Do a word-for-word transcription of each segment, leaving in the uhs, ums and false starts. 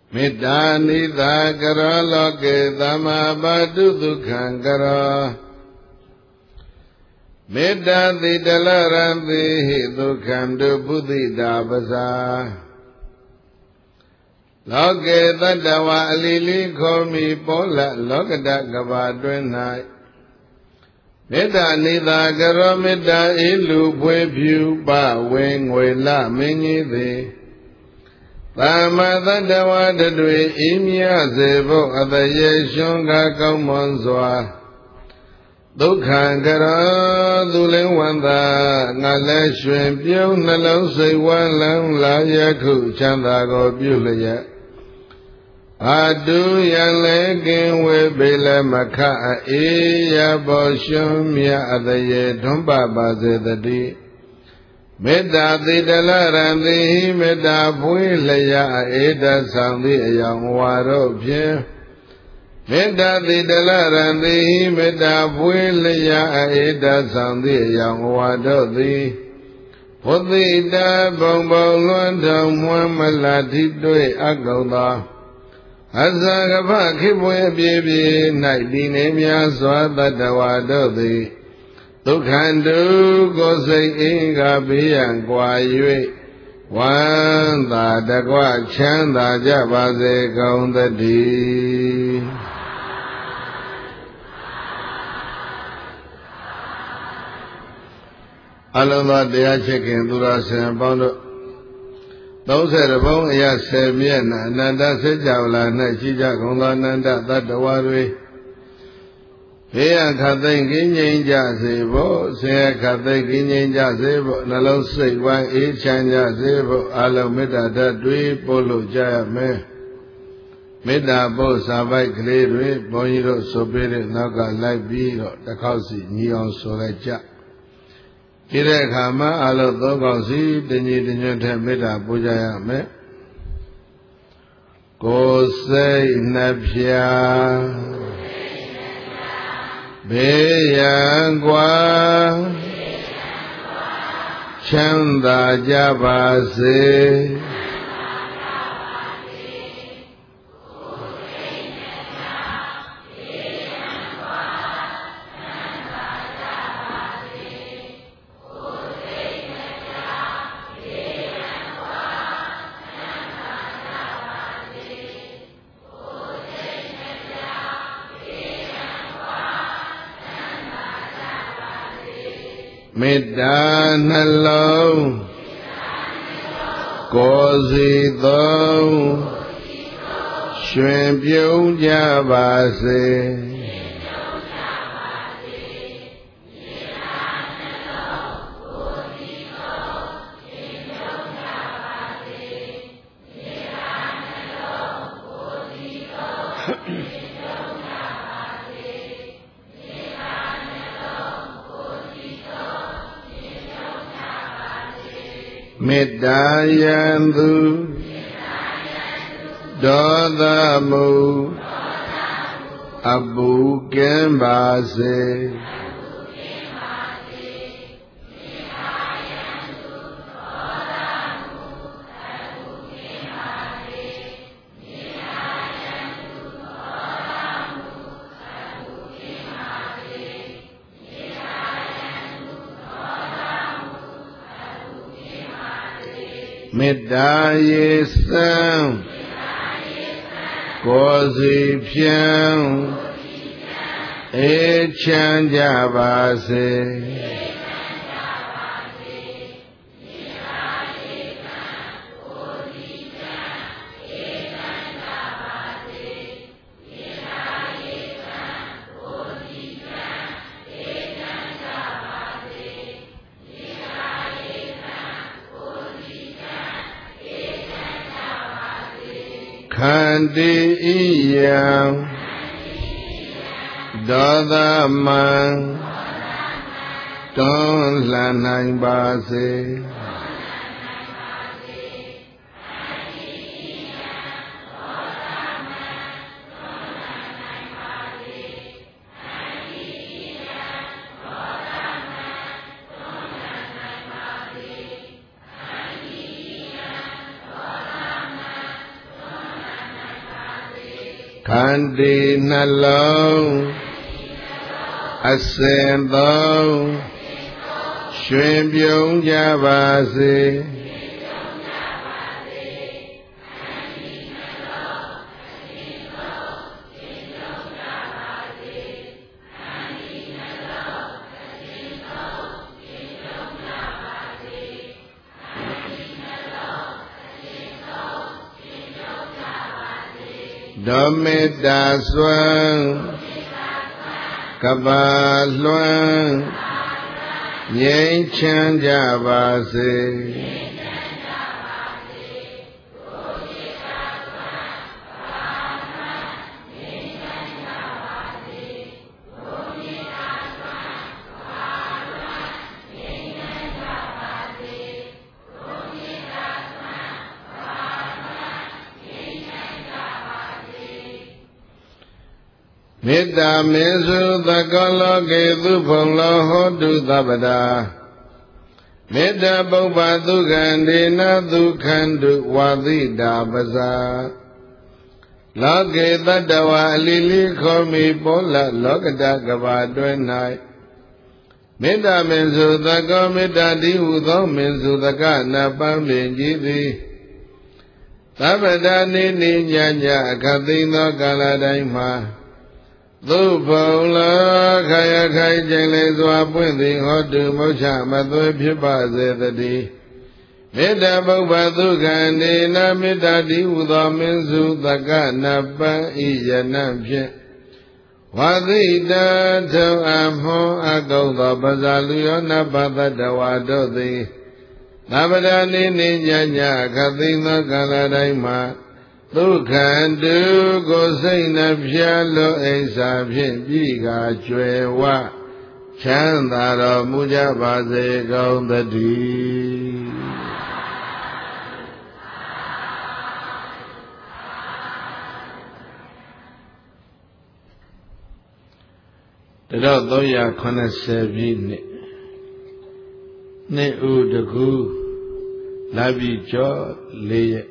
မေတ္တာနိသကရောလောကေသမ္မာပတုဒုက္ခံကရောမေတ္တာတိတလရံတိဟိဒုက္ခံတုပုသိတာပဇာလောကေတတ္တဝအလီလီခောမိပောလလောကတကဘာတွင်၌မေတ္တာနိသကရောမေတ္တာဤလူဖွေဖြူပဝေငွေလမင်းကြီးသည်သမ္မာတတ္တဝတတွေဤမြစေဖို့အတရေရှင်ကကောင်းမွန်စွာဒုက္ခကရောသူလင်းဝန္တာငါလည်းရွှင်ပြုံးနှလုံးစိတ်ဝမ်းလန်းလာယခုချမ်းသာကိုပြုလျက်အတုယံလေကင်ဝေပေလမခအေယဘောရှင်မြအတရေထွန်းပပါစေတည်းမေတ္တာတိတလရံတိမေတ္တာဖွေးလျာအေတဆောင်သည့်အယောင်ဝါတို့ဖြင့်မေတ္တာတိတလရံတိမေတ္တာဖွေးလျာအေတဆောင်သည့်အယောင်ဝါတို့သည်ဘုဒ္ဓိတဘုံဘုံလွန်ထုံမွမ်းမလာတိတွေ့အကုသောအဇာကဖခိပွေပြေပြေ၌ဒီနေများစွာတတ္တဝါတို့သည်ဒုက္ခတုကိုယ်စိတ်အင်္ဂါဘေးရန်ကွာ၍ဝမ်းသာတကွချမ်းသာကြပါစေကုန်သတည်းအလုံးသောတရားချစ်ခင်သူတော်စင်ပေါင်းတို့သုံးဆယ်ဘုံအရာဆယ်မျက်နှာအနန္တစေကြဝဠာ၌ရှိကြကုန်သောအနန္တတတ္တဝါတွေဘေးရန်ခတ်သိမ်းကင်းငြိမ်းကြစေဖို့ဆင်းရဲခတ်သိမ်းကင်းငြိမ်းကြစေဖို့နှလုံးစိတ်ဝမ်းအေးချမ်းကြစေဖို့အလုံးမေတ္တာဓာတ်တွေပို့လို့ကြရမယ်မေတ္တာပို့စာပိုက်ကလေးတွေဘုန်းကြီးတို့ဆိုပေးတဲ့နောက်ကလိုက်ပြီးတော့တစ်ခေါက်စီညီအောင်ဆိုလိုက်ကြဒီတဲ့အခါမှာအလုံးသုံးခေါက်စီတညီတညွတ်တဲ့မေတ္တာပို့ကြရမယ်ကိုယ်စိတ်နှပြဘေးရန်ကွာချမ်းသာကြပါစေမေတ္တာနှလုံးကိုယ်စီသုံးရွှင်ပြုံးကြပါစေမေတ္တာယံသူဒေါသမုအပူကင်းပါစေမေတ္တာရေစံကိုယ်စီဖြံအေးချမ်းကြပါစေခန္တီဣယံဒေါသမံတွန်းလှန်နိုင်ပါစေခခန္တီနှလုံးအစဉ်သုံးရွှင်ပြုံးကြပါစေဓမ္မေတ္တာစွမ်းကဘာလွှမ်းငြိမ်းချမ်းကြပါစေမေတ္တာမေစုသကောလောကေသူဖုံလောဟောတုသဗ္ဗတာမေတ္တာပုပ္ပသုခန္ဒေနသုခန္တုဝါသီတာပဇာလောကေတတ္တဝါအလီလီခောမိပောလလောကတကဘာတွင်၌မေတ္တာမေစုသကောမေတ္တာတိဟုသောမေစုသကနာပန်းပင်ကြည်သည်သဗ္ဗတာနိနိညာညာအခသိသောကာလတိုင်းမှာသုဖုံလောခယခိုင်ကျင်လေစွာပွင့်သည်ဟောတုမုတ်ချမသွေဖြစ်ပါစေတည်းမေတ္တာပုပ္ပသုခန္ဒေနမေတ္တာတိဟုသောမင်းစုသကနပံဤယနံဖြင့်ဝါသီတထုံအမောအကုံသောပဇာလူယောနပတတဝါတို့သည်သဗ္ဗဒာနိနိညာညာခသိသောကာလတိုင်းမှာဒုက္ခံတုကိုစိတ်နှပြလို့အိဆာဖြင့်ပြီးကကျွယ်ဝချမ်းသာတော်မူကြပါစေကုန်သတည်းတတော့သုံးရာခုနှစ်ဆယ်ပြည့်နှစ်နှစ်ဥတကူလာပြီကျော်လေးရက်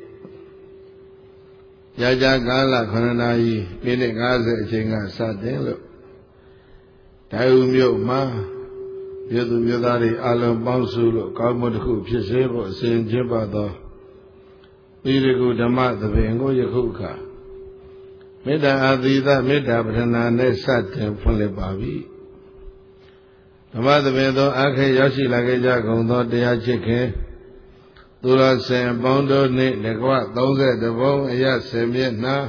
ကြာကြာကာလခဏနာရီမိနစ်၅၀အချိန်ကစတင်လို့ဒိုင်ဦးမြို့မှာမြို့သူမြို့သားတွေအလုံးပေါင်းစုလို့ကောင်းမှုတစ်ခုဖြစ်စေဖို့အစဉ်ကျင့်ပါသောဤရကုဓမ္မသဘင်ကိုယခုအခါမေတ္တာအာသီသမေတ္တာပဋ္ဌာနာနဲ့စတင်ဖွင့်လှစ်ပါပြီဓမ္မသဘင်သောအခက်ရောက်ရှိလာခဲ့ကြကုန်သောတရားချစ်ခင်သူရဆင်ပေါင်းတို့နှင့်တကွသုံးဆယ်တဘုံအရဆင်မျက်နှာ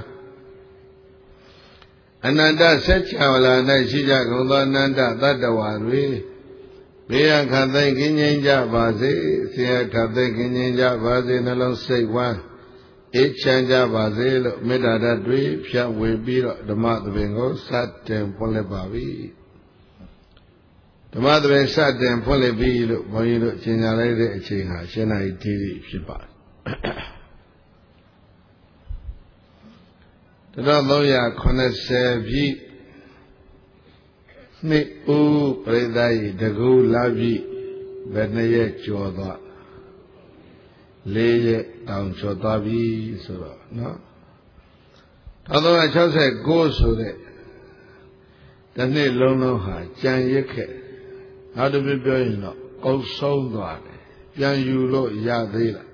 အနန္တဆက်ချဝလာ၌ရှိကြကုန်သောအနန္တတတ္တဝါတွေဘေးရခတ်သိမ်းကင်းငြိမ်းကြပါစေဆရာခတ်သိမ်းကင်းငြိမ်းကြပါစေနှလုံးစိတ်ဝမ်းအေးချမ်းကြပါစေလို့မေတ္တာဓာတ်တွေဖြန့်ဝေပြီးတော့ဓမ္မသဘင်ကိုစတင်ဖွင့်လှစ်ပါပြီဓမ္မသဘင်စတင်ဖွင့်လှစ်ပြီးလို့ဘုန်းကြီးတို့ကျင်ညာလိုက်တဲ့အချိန်ဟာရှင်းနာရီတိတိဖြစ်ပါတယ်တတော့သုံးရာခုနှစ်ဆယ်ပြည့်နှစ်ဦးပရိသတ်ဤတကူလာပြီဘယ်နှစ်ရက်ကျော်သွားလေးရက်တောင်ကျော်သွားပြီဆိုတော့နော်၁၃၆၉ဆိုတဲ့တစ်နှစ်လုံးလုံးဟာကြံရစ်ခဲ့နောက်တစ်ပြပြောရင်တော့အုပ်ဆုံးသွားတယ်ပြန်ယူလို့ရသေးလား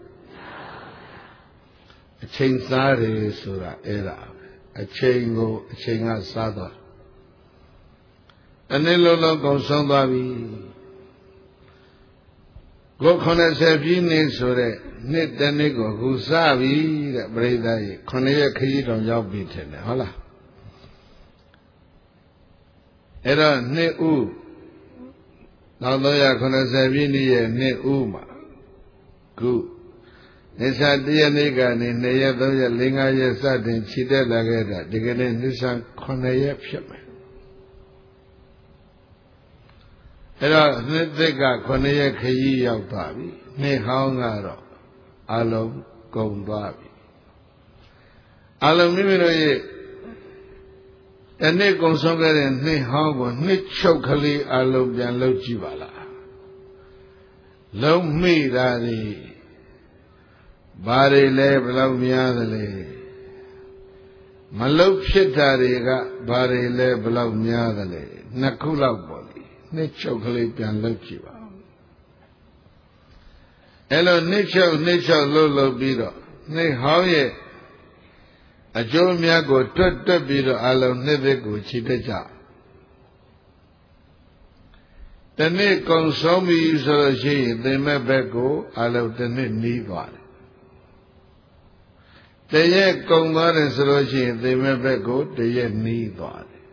အချိန်စားတယ်ဆိုတာအဲ့ဒါအချိန်ကိုအချိန်ကစားသွားတစ်နှစ်လုံးလုံးကုန်ဆုံးသွားပြီကိုခုနှစ်ဆယ်ပြည့်နှစ်ဆိုတဲ့နှစ်တစ်နှစ်ကိုအခုစပြီတဲ့ပရိသတ်ကြီးခုနှစ်ရက်ခရီးတောင်ရောက်ပြီထင်တယ်ဟုတ်လားအဲ့တော့နှစ်ဦးနောက်သုံးရာခုနှစ်ဆယ်ပြည့်နှစ်ရဲ့နှစ်ဦးမှာခုနိစ္စတရနေ့ကနေနှစ်ရက်သုံးရက်လေးငါးရက်စတင်ခြိတက်လာခဲ့တာဒီကနေ့နိစ္စခုနှစ်ရက်ဖြစ်မယ်အဲ့တော့နှစ်သစ်ကခုနှစ်ရက်ခရီးရောက်သွားပြီနှစ်ဟောင်းကတော့အလုံးကုန်သွားပြီအလုံးမိမိတို့ရဲ့တနေ့ကုန်ဆုံးခဲ့တဲ့နှစ်ဟောင်းကိုနှစ်ချုပ်ကလေးအလုံးပြန်လုပ်ကြည့်ပါလားလုံးမိတာလေဘာတွေလဲဘယ်လောက်များသလဲမလုတ်ဖြစ်တာတွေကဘာတွေလဲဘလောက်များသလဲနှစ်ခုလောက်ပေါ့လေနှစ်ချုပ်ကလေးပြန်လုတ်ကြည့်ပါအဲ့လိုနှစ်ချုပ်နှစ်ချုပ်လုတ်လုတ်ပြီးတော့နှစ်ဟောင်းရဲ့အကျိုးအမြတ်ကိုတွတ်တွတ်ပြီးတော့အလုံးနှစ်သက်ကိုချီတက်ကြတနေ့ကုံဆုံးပြီဆိုလို့ရှိရင်သင်မဲ့ဘက်ကိုအလုံးတစ်နှစ်နီးသွားတယ်တရက်ကုံသွားတယ်ဆိုလို့ရှိရင်သင်မဲ့ဘက်ကိုတရက်နီးသွားတယ်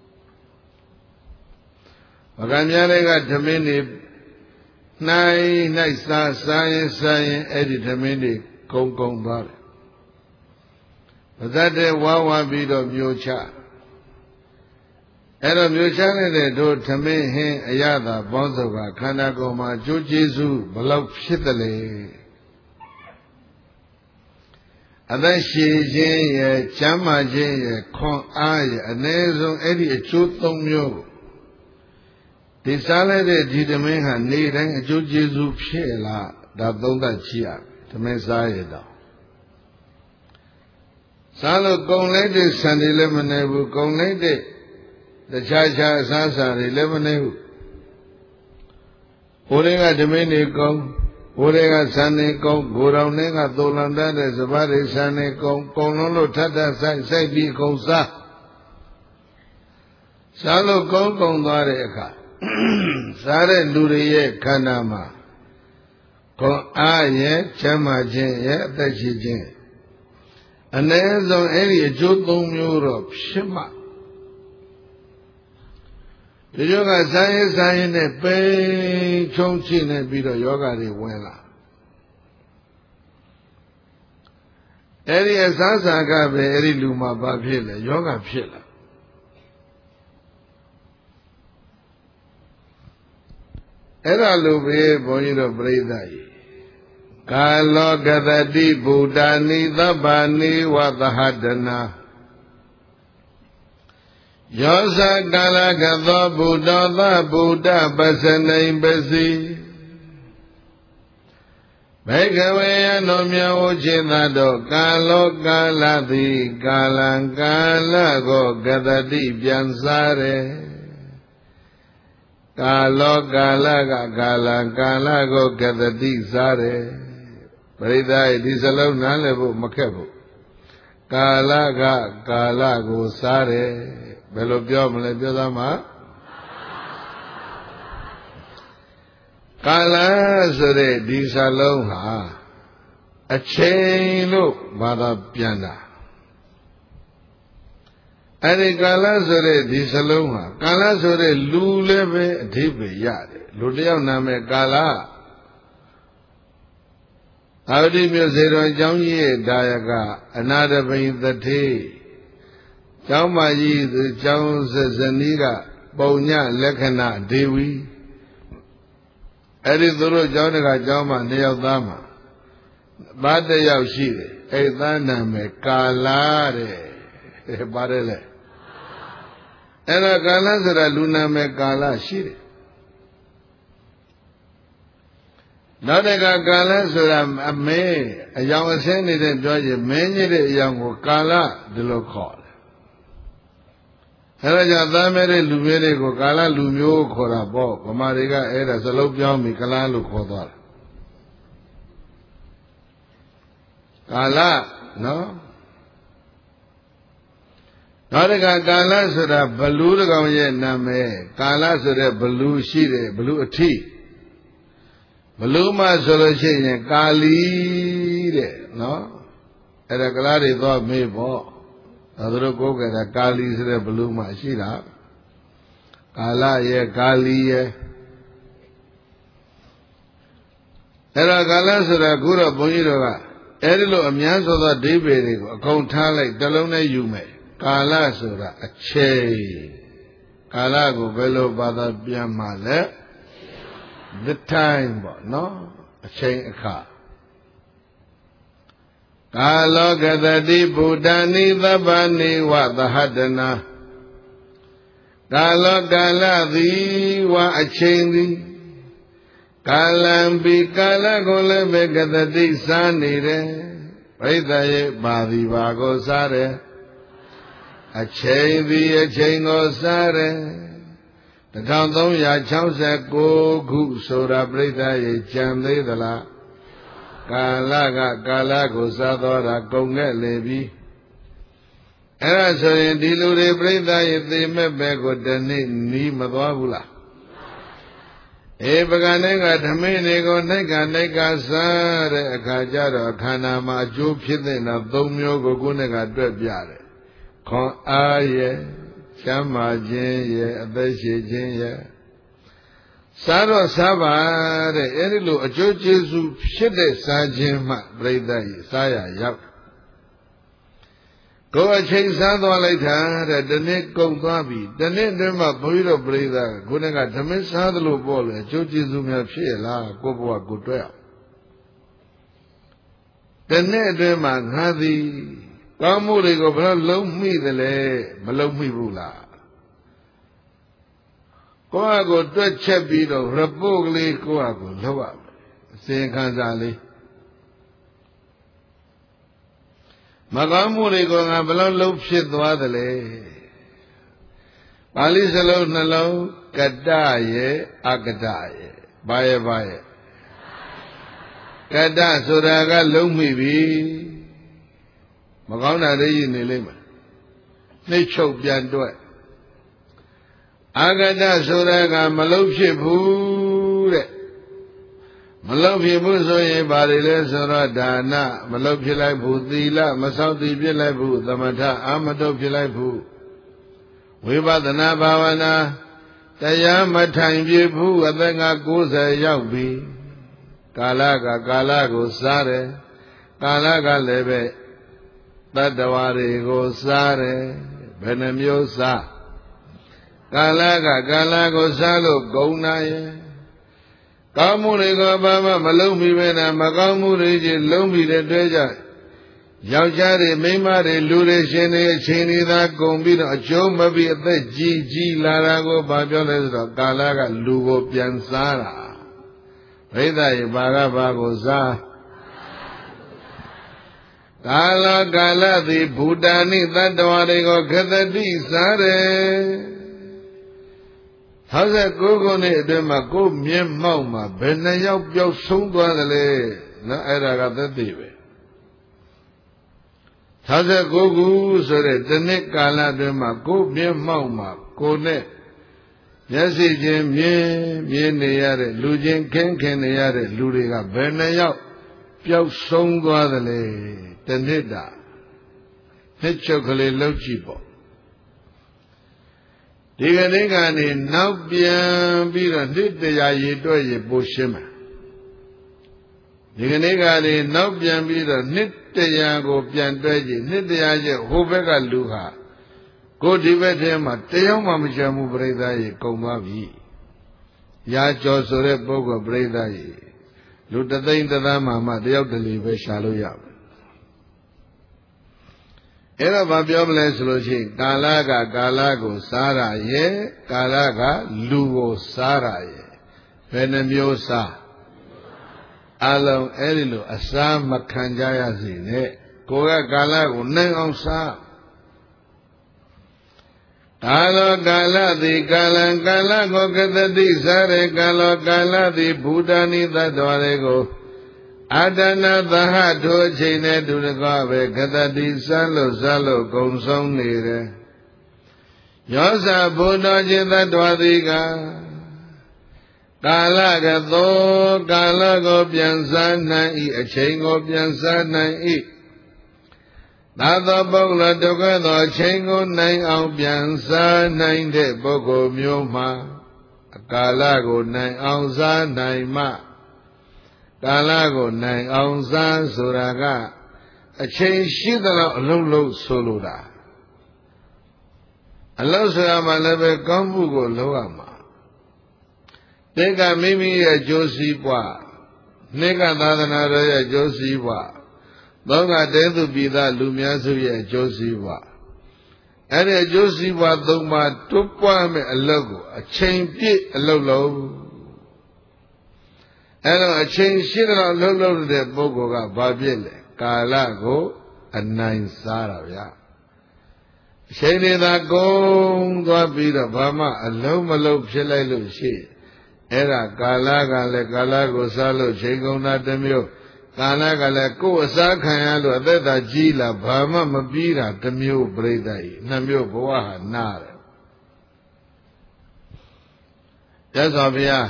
ဗကံများတွေကဓမင်းတွေနိုင်နိုင်စားစားရင်စားရင်အဲ့ဒီဓမင်းတွေကုံကုံသွားတယ်ပဇတ်တဲ့ဝါဝါပြီးတော့မျိုးချအဲ့တော့မျိုးချနေတဲ့တို့ဓမင်းဟင်းအရသာပေါင်းစုံကခန္ဓာကိုယ်မှာအကျိုးကျေးဇူးဘလောက်ဖြစ်တယ်လေအသက်ရှင်ခြင်းရဲ့ကျမ်းမာခြင်းရဲ့ခွန်အားရဲ့အ ਨੇ ဆုံးအဲ့ဒီအကျိုးသုံးမျိုးဒီစားလိုက်တဲ့ဒီဓမင်းဟာနေတိုင်းအကျိုးကျေးဇူးဖြစ်လားဒါသုံးသပ်ကြည့်ရဓမင်းစားရတော့စားလို့ကုံလိုက်တဲ့ဆန်တွေလည်းမနေဘူးကုံလိုက်တဲ့တခြားခြားအစားအစာတွေလည်းမနေဘူးဘိုးတွေကဓမင်းတွေကုံဘိုးတွေကဆန်တွေကုံဂိုတော်နဲ့ကသိုလံတတ်တဲ့စပါးတွေဆန်တွေကုံကုံလုံးလို့ထပ်ထပ်ဆိုင်ဆိုင်ပြီးကုံစားစားလို့ကုံကုံသွားတဲ့အခါစားတဲ့လူတွေရဲ့ခန္ဓာမှာခွန်အားရဲ့ချမ်းသာခြင်းရဲ့အသက်ရှိခြင်းအ ਨੇ ဆုံးအဲ့ဒီအကျိုးသုံးမျိုးတော့ဖြစ်မှဒီယောဂစားရင်စားရင်နဲ့ပိန်ချုံချိနေပြီးတော့ယောဂတွေဝင်လာအဲ့ဒီအစားစာကပဲအဲ့ဒီလူမှာဘာဖြစ်လဲယောဂဖြစ်လာအဲ့ဒါလိုပဲဘုန်းကြီးတို့ပြိဿကြီးကာလောကတတိဗုဒ္ဓနိသဗ္ဗနိဝသဟတနာယောဇကာလကသောဗုဒ္ဓသဗုဒ္ဓပစ္စနိပစီဘေကဝေယနောမြဝจิตတော်ကာလောကာလသည်ကာလံကာလကိုကတတိပြန်စားတယ်ကာလောကာလကကာလံကာလကိုကတတိစားတယ်ပရိသတ်ဒီစလုံးနားလည်ဖို့မခက်ဘူးကာလကကာလကိုစားတယ်ဘယ်လိုပြောမလဲပြောသားမှာကာလဆိုတဲ့ဒီစလုံးဟာအချိန်လို့ဘာသာပြန်တာအဲ့ဒီကာလဆိုတဲ့ဒီစလုံးဟာကာလဆိုတဲ့လူလည်းပဲအဓိပ္ပာယ်ရတယ်လူတယောက်နာမည်ကာလအာဝတိမြို့စေတော်ကျောင်းကြီးရဲ့ဒါယကအနာတပိန်သတိကျောင်းမကြီးသူကျောင်းစဇနီးကပုံညလက္ခဏာဒေဝီအဲ့ဒီသူတို့ကျောင်းတကကျောင်းမှာနှစ်ယောက်သားမှာသားတစ်ယောက်ရှိတယ်အဲ့သားနာမည်ကာလတဲ့ပါတယ်လေအဲ့ဒါကာလဆိုတာလူနာမည်ကာလရှိတယ်နောက်တကကာလဆိုတာအမဲအယောင်အစင်းနေတဲ့ပြောရင်မင်းကြီးတဲ့အယောင်ကိုကာလဒီလိုခေါ်တယ်အဲဒါကြောင့်သားမဲတဲ့လူမျိုးတွေကိုကာလလူမျိုးခေါ်တာပေါ့ဗမာတွေကအဲ့ဒါစလုံးပြောင်းပြီးကာလလို့ခေါ်သွားတယ်ကာလနော်နောက်တကကာလဆိုတာဘလူးတကောင်ရဲ့နာမည်ကာလဆိုတဲ့ဘလူးရှိတယ်ဘလူးအထီးဘလူးမဆိုလို့ရှိရင်ကာလီတဲ့နော်အဲ့ဒါကလားတွေတော့မေးပေါ့ဒါတို့ကိုယ်ကတာကာလီဆိုတဲ့ဘလူးမရှိတာကာလရဲ့ကာလီရဲ့အဲ့ဒါကာလဆိုတာခုတော့ဘုန်းကြီးတို့ကအဲ့ဒီလိုအများသောသောဒိဗေတွေကိုအကုန်ထားလိုက်တလုံးနဲ့ယူမယ်ကာလဆိုတာအချိန်ကာလကိုဘယ်လိုဘာသာပြန်မှလဲ the time ပေါ့နော်အချိန်အခါကာလောကတတိဗုဒ္ဓနိသဗ္ဗနိဝသဟတနာကာလောကာလသည်ဝအချိန်သည်ကာလံပိကာလကိုလည်းပဲကတတိစားနေတယ်ပရိသတ်ရဲ့ပါသည်ပါကိုစားတယ်အချိန်သည်အချိန်ကိုစားတယ်တထောင်သုံးရာ၆၉ခုဆိုတာပြိဿရေကြံသေးသလားကာလကကာလကိုစားတော်တာကုန်ခဲ့လေပြီအဲ့ဒါဆိုရင်ဒီလူတွေပြိဿရေသေမဲ့ပဲကိုတနေ့နီးမသွားဘူးလားဧပကနဲ့ကဓမင်းတွေကိုနှိုက်ကနှိုက်ကစားတဲ့အခါကျတော့ခန္ဓာမှာအကျိုးဖြစ်တဲ့နောက်သုံးမျိုးကိုကိုယ်နဲ့ကတွက်ပြတယ်ခွန်အားရဲ့ချမ်းသာခြင်းရဲ့အသက်ရှိခြင်းရဲ့စားတော့စားပါတဲ့အဲ့ဒီလိုအကျိုးကျေးဇူးဖြစ်တဲ့စားခြင်းမှပြိဿကြီးစားရရောက်ကိုယ်အချိန်စားသွားလိုက်တာတဲ့ဒီနေ့ကုန်သွားပြီဒီနေ့တည်းမှဘုရားတော်ပြိဿကကိုယ်ကဓမင်းစားသလိုပေါ့လေအကျိုးကျေးဇူးများဖြစ်ရလားကိုယ့်ဘဝကိုတွေ့အောင်ဒီနေ့တည်းမှငါသည်ကောင်းမှုတွေကိုဘယ်လိုလုံးမိသလဲမလုံးမိဘူးလားကိုယ့်အကိုတွက်ချက်ပြီးတော့ရပုတ်ကလေးကိုယ့်အကိုလှုပ်ရမယ်အစဉ်ခံစားလေးမကောင်းမှုတွေကိုငါဘယ်လိုလုံးဖြစ်သွားသလဲပါဠိစလုံးနှလုံးကတ္တရဲ့အကတ္တရဲ့ဘာရဲ့ဘာရဲ့ကတ္တဆိုတာကလုံးမိပြီမကောင်းတာတွေကြီးနေလိမ့်မယ်နှိမ့်ချုပ်ပြန်တွက်အာဂတဆိုတာကမလုံးဖြစ်ဘူးတဲ့မလုံးဖြစ်ဘူးဆိုရင်ဘာတွေလဲဆိုတော့ဒါနမလုံးဖြစ်လိုက်ဘူးသီလမဆောက်တည်ဖြစ်လိုက်ဘူးသမထအာမတုဖြစ်လိုက်ဘူးဝိပဿနာဘာဝနာတရားမထိုင်ပြဘူးအသက်ငါ၉၀ရောက်ပြီကာလကကာလကိုစားတယ်ကာလကလည်းပဲတတ္တဝါတွေကိုစားတယ်ဘယ်နှမျိုးစားကာလကကာလကိုစားလို့ဂုဏ်နာရဲ့ကောင်းမှုတွေကိုဘာမှမလုံးမိပဲနဲ့မကောင်းမှုတွေကြီးလုံးမိတဲ့တွေ့ကြယောက်ျားတွေမိန်းမတွေလူတွေရှင်တွေအချိန်တွေသာကုန်ပြီးတော့အကျိုးမပြီးအသက်ကြီးကြီးလာတာကိုဘာပြောလဲဆိုတော့ကာလကလူကိုပြန်စားတာဘိဓရေဘာကဘာကိုစားကာလကာလသည်ဘူတာနိတတ္တဝါတွေကိုခတတိစားတယ်ဟောဆက်ကိုခုနှစ်အတွင်းမှာကိုမျက်မှောက်မှာဘယ်နှယောက်ပျောက်ဆုံးသွားသလဲနော်အဲ့ဒါကသက်သေပဲဟောဆက်ကိုခုဆိုတဲ့တနစ်ကာလအတွင်းမှာကိုမျက်မှောက်မှာကိုနဲ့မျက်စိချင်းမြင်မြင်နေရတဲ့လူချင်းခင်းခင်းနေရတဲ့လူတွေကဘယ်နှယောက်ပျောက်ဆုံးသွားသလဲတနစ်တာနှစ်ချုပ်ကလေးလှုပ်ကြည့်ပေါ့ဒီကနေ့ကနေနောက်ပြန်ပြီးတော့နှစ်တရားရည်တွက်ရပိုရှင်းမယ်ဒီကနေ့ကနေနောက်ပြန်ပြီးတော့နှစ်တရားကိုပြန်တွဲကြည့်နှစ်တရားကျဟိုဘက်ကလူဟာကိုဒီဘက်ထဲမှာတယောက်မှမချမ်းဘူးပြိဿရေကုန်သွားပြီရာကျော်ဆိုတဲ့ပုဂ္ဂိုလ်ပြိဿရေလူတသိန်းတသန်းမှမှတယောက်တလေပဲရှာလို့ရမယ်အဲ့တော့ဘာပြောမလဲဆိုလို့ရှိရင်ကာလကကာလကိုစားရရဲ့ကာလကလူကိုစားရရဲ့ဘယ်နှမျိုးစားအလုံးအဲ့ဒီလိုအစားမခံကြရစေနဲ့ကိုယ်ကကာလကိုနိုင်အောင်စားကာလောကာလသည်ကာလံကာလကိုကတတိစားရကာလောကာလသည်ဘူတာနိသတ္တဝါတွေကိုအတ္တနာသဟထိုအချိန်နဲ့တူတကားပဲကတတိစမ်းလို့စမ်းလို့ကုံဆုံးနေတယ်ယောဇဘုဒ္ဓခြင်းသတ္တဝါသည်ကကာလကသောကာလကိုပြန်စားနိုင်၏အချိန်ကိုပြန်စားနိုင်၏သာသောပုဂ္ဂလဒုက္ခသောအချိန်ကိုနိုင်အောင်ပြန်စားနိုင်တဲ့ပုဂ္ဂိုလ်မျိုးမှာအကာလကိုနိုင်အောင်စားနိုင်မှကာလကိုနိုင်အောင်စားဆိုတာကအချိန်ရှိသလောက်အလုံးလုံးဆိုလိုတာအလုံးဆိုရမှလည်းပဲကောင်းမှုကိုလုပ်ရမှာတေကမိမိရဲ့ကြိုးစည်းပွားနှိကသာသနာတော်ရဲ့ကြိုးစည်းပွားသောကတဲသူပြည်သားလူများစုရဲ့ကြိုးစည်းပွားအဲ့ဒီကြိုးစည်းပွားသုံးပါးတွပ်ပွားမဲ့အလုပ်ကိုအချိန်ပြည့်အလုပ်လုပ်အဲ့တော့အချိန်ရှိတော့လှုပ်လှုပ်တဲ့ပုဂ္ဂိုလ်ကဘာဖြစ်လဲကာလကိုအနိုင်စားတာဗျာချိန်နေတာကုန်သွားပြီးတော့ဘာမှအလုံးမလုံးဖြစ်လိုက်လို့ရှိအဲ့ဒါကာလကလည်းကာလကိုစားလို့ချိန်ကုန်တာတစ်မျိုးကာလကလည်းကိုယ်အစားခံရလို့အသက်သာကြီးလာဘာမှမပြီးတာတစ်မျိုးပြိဿကြီးနှစ်မျိုးဘဝဟာနားတယ်ရသော်ဘုရား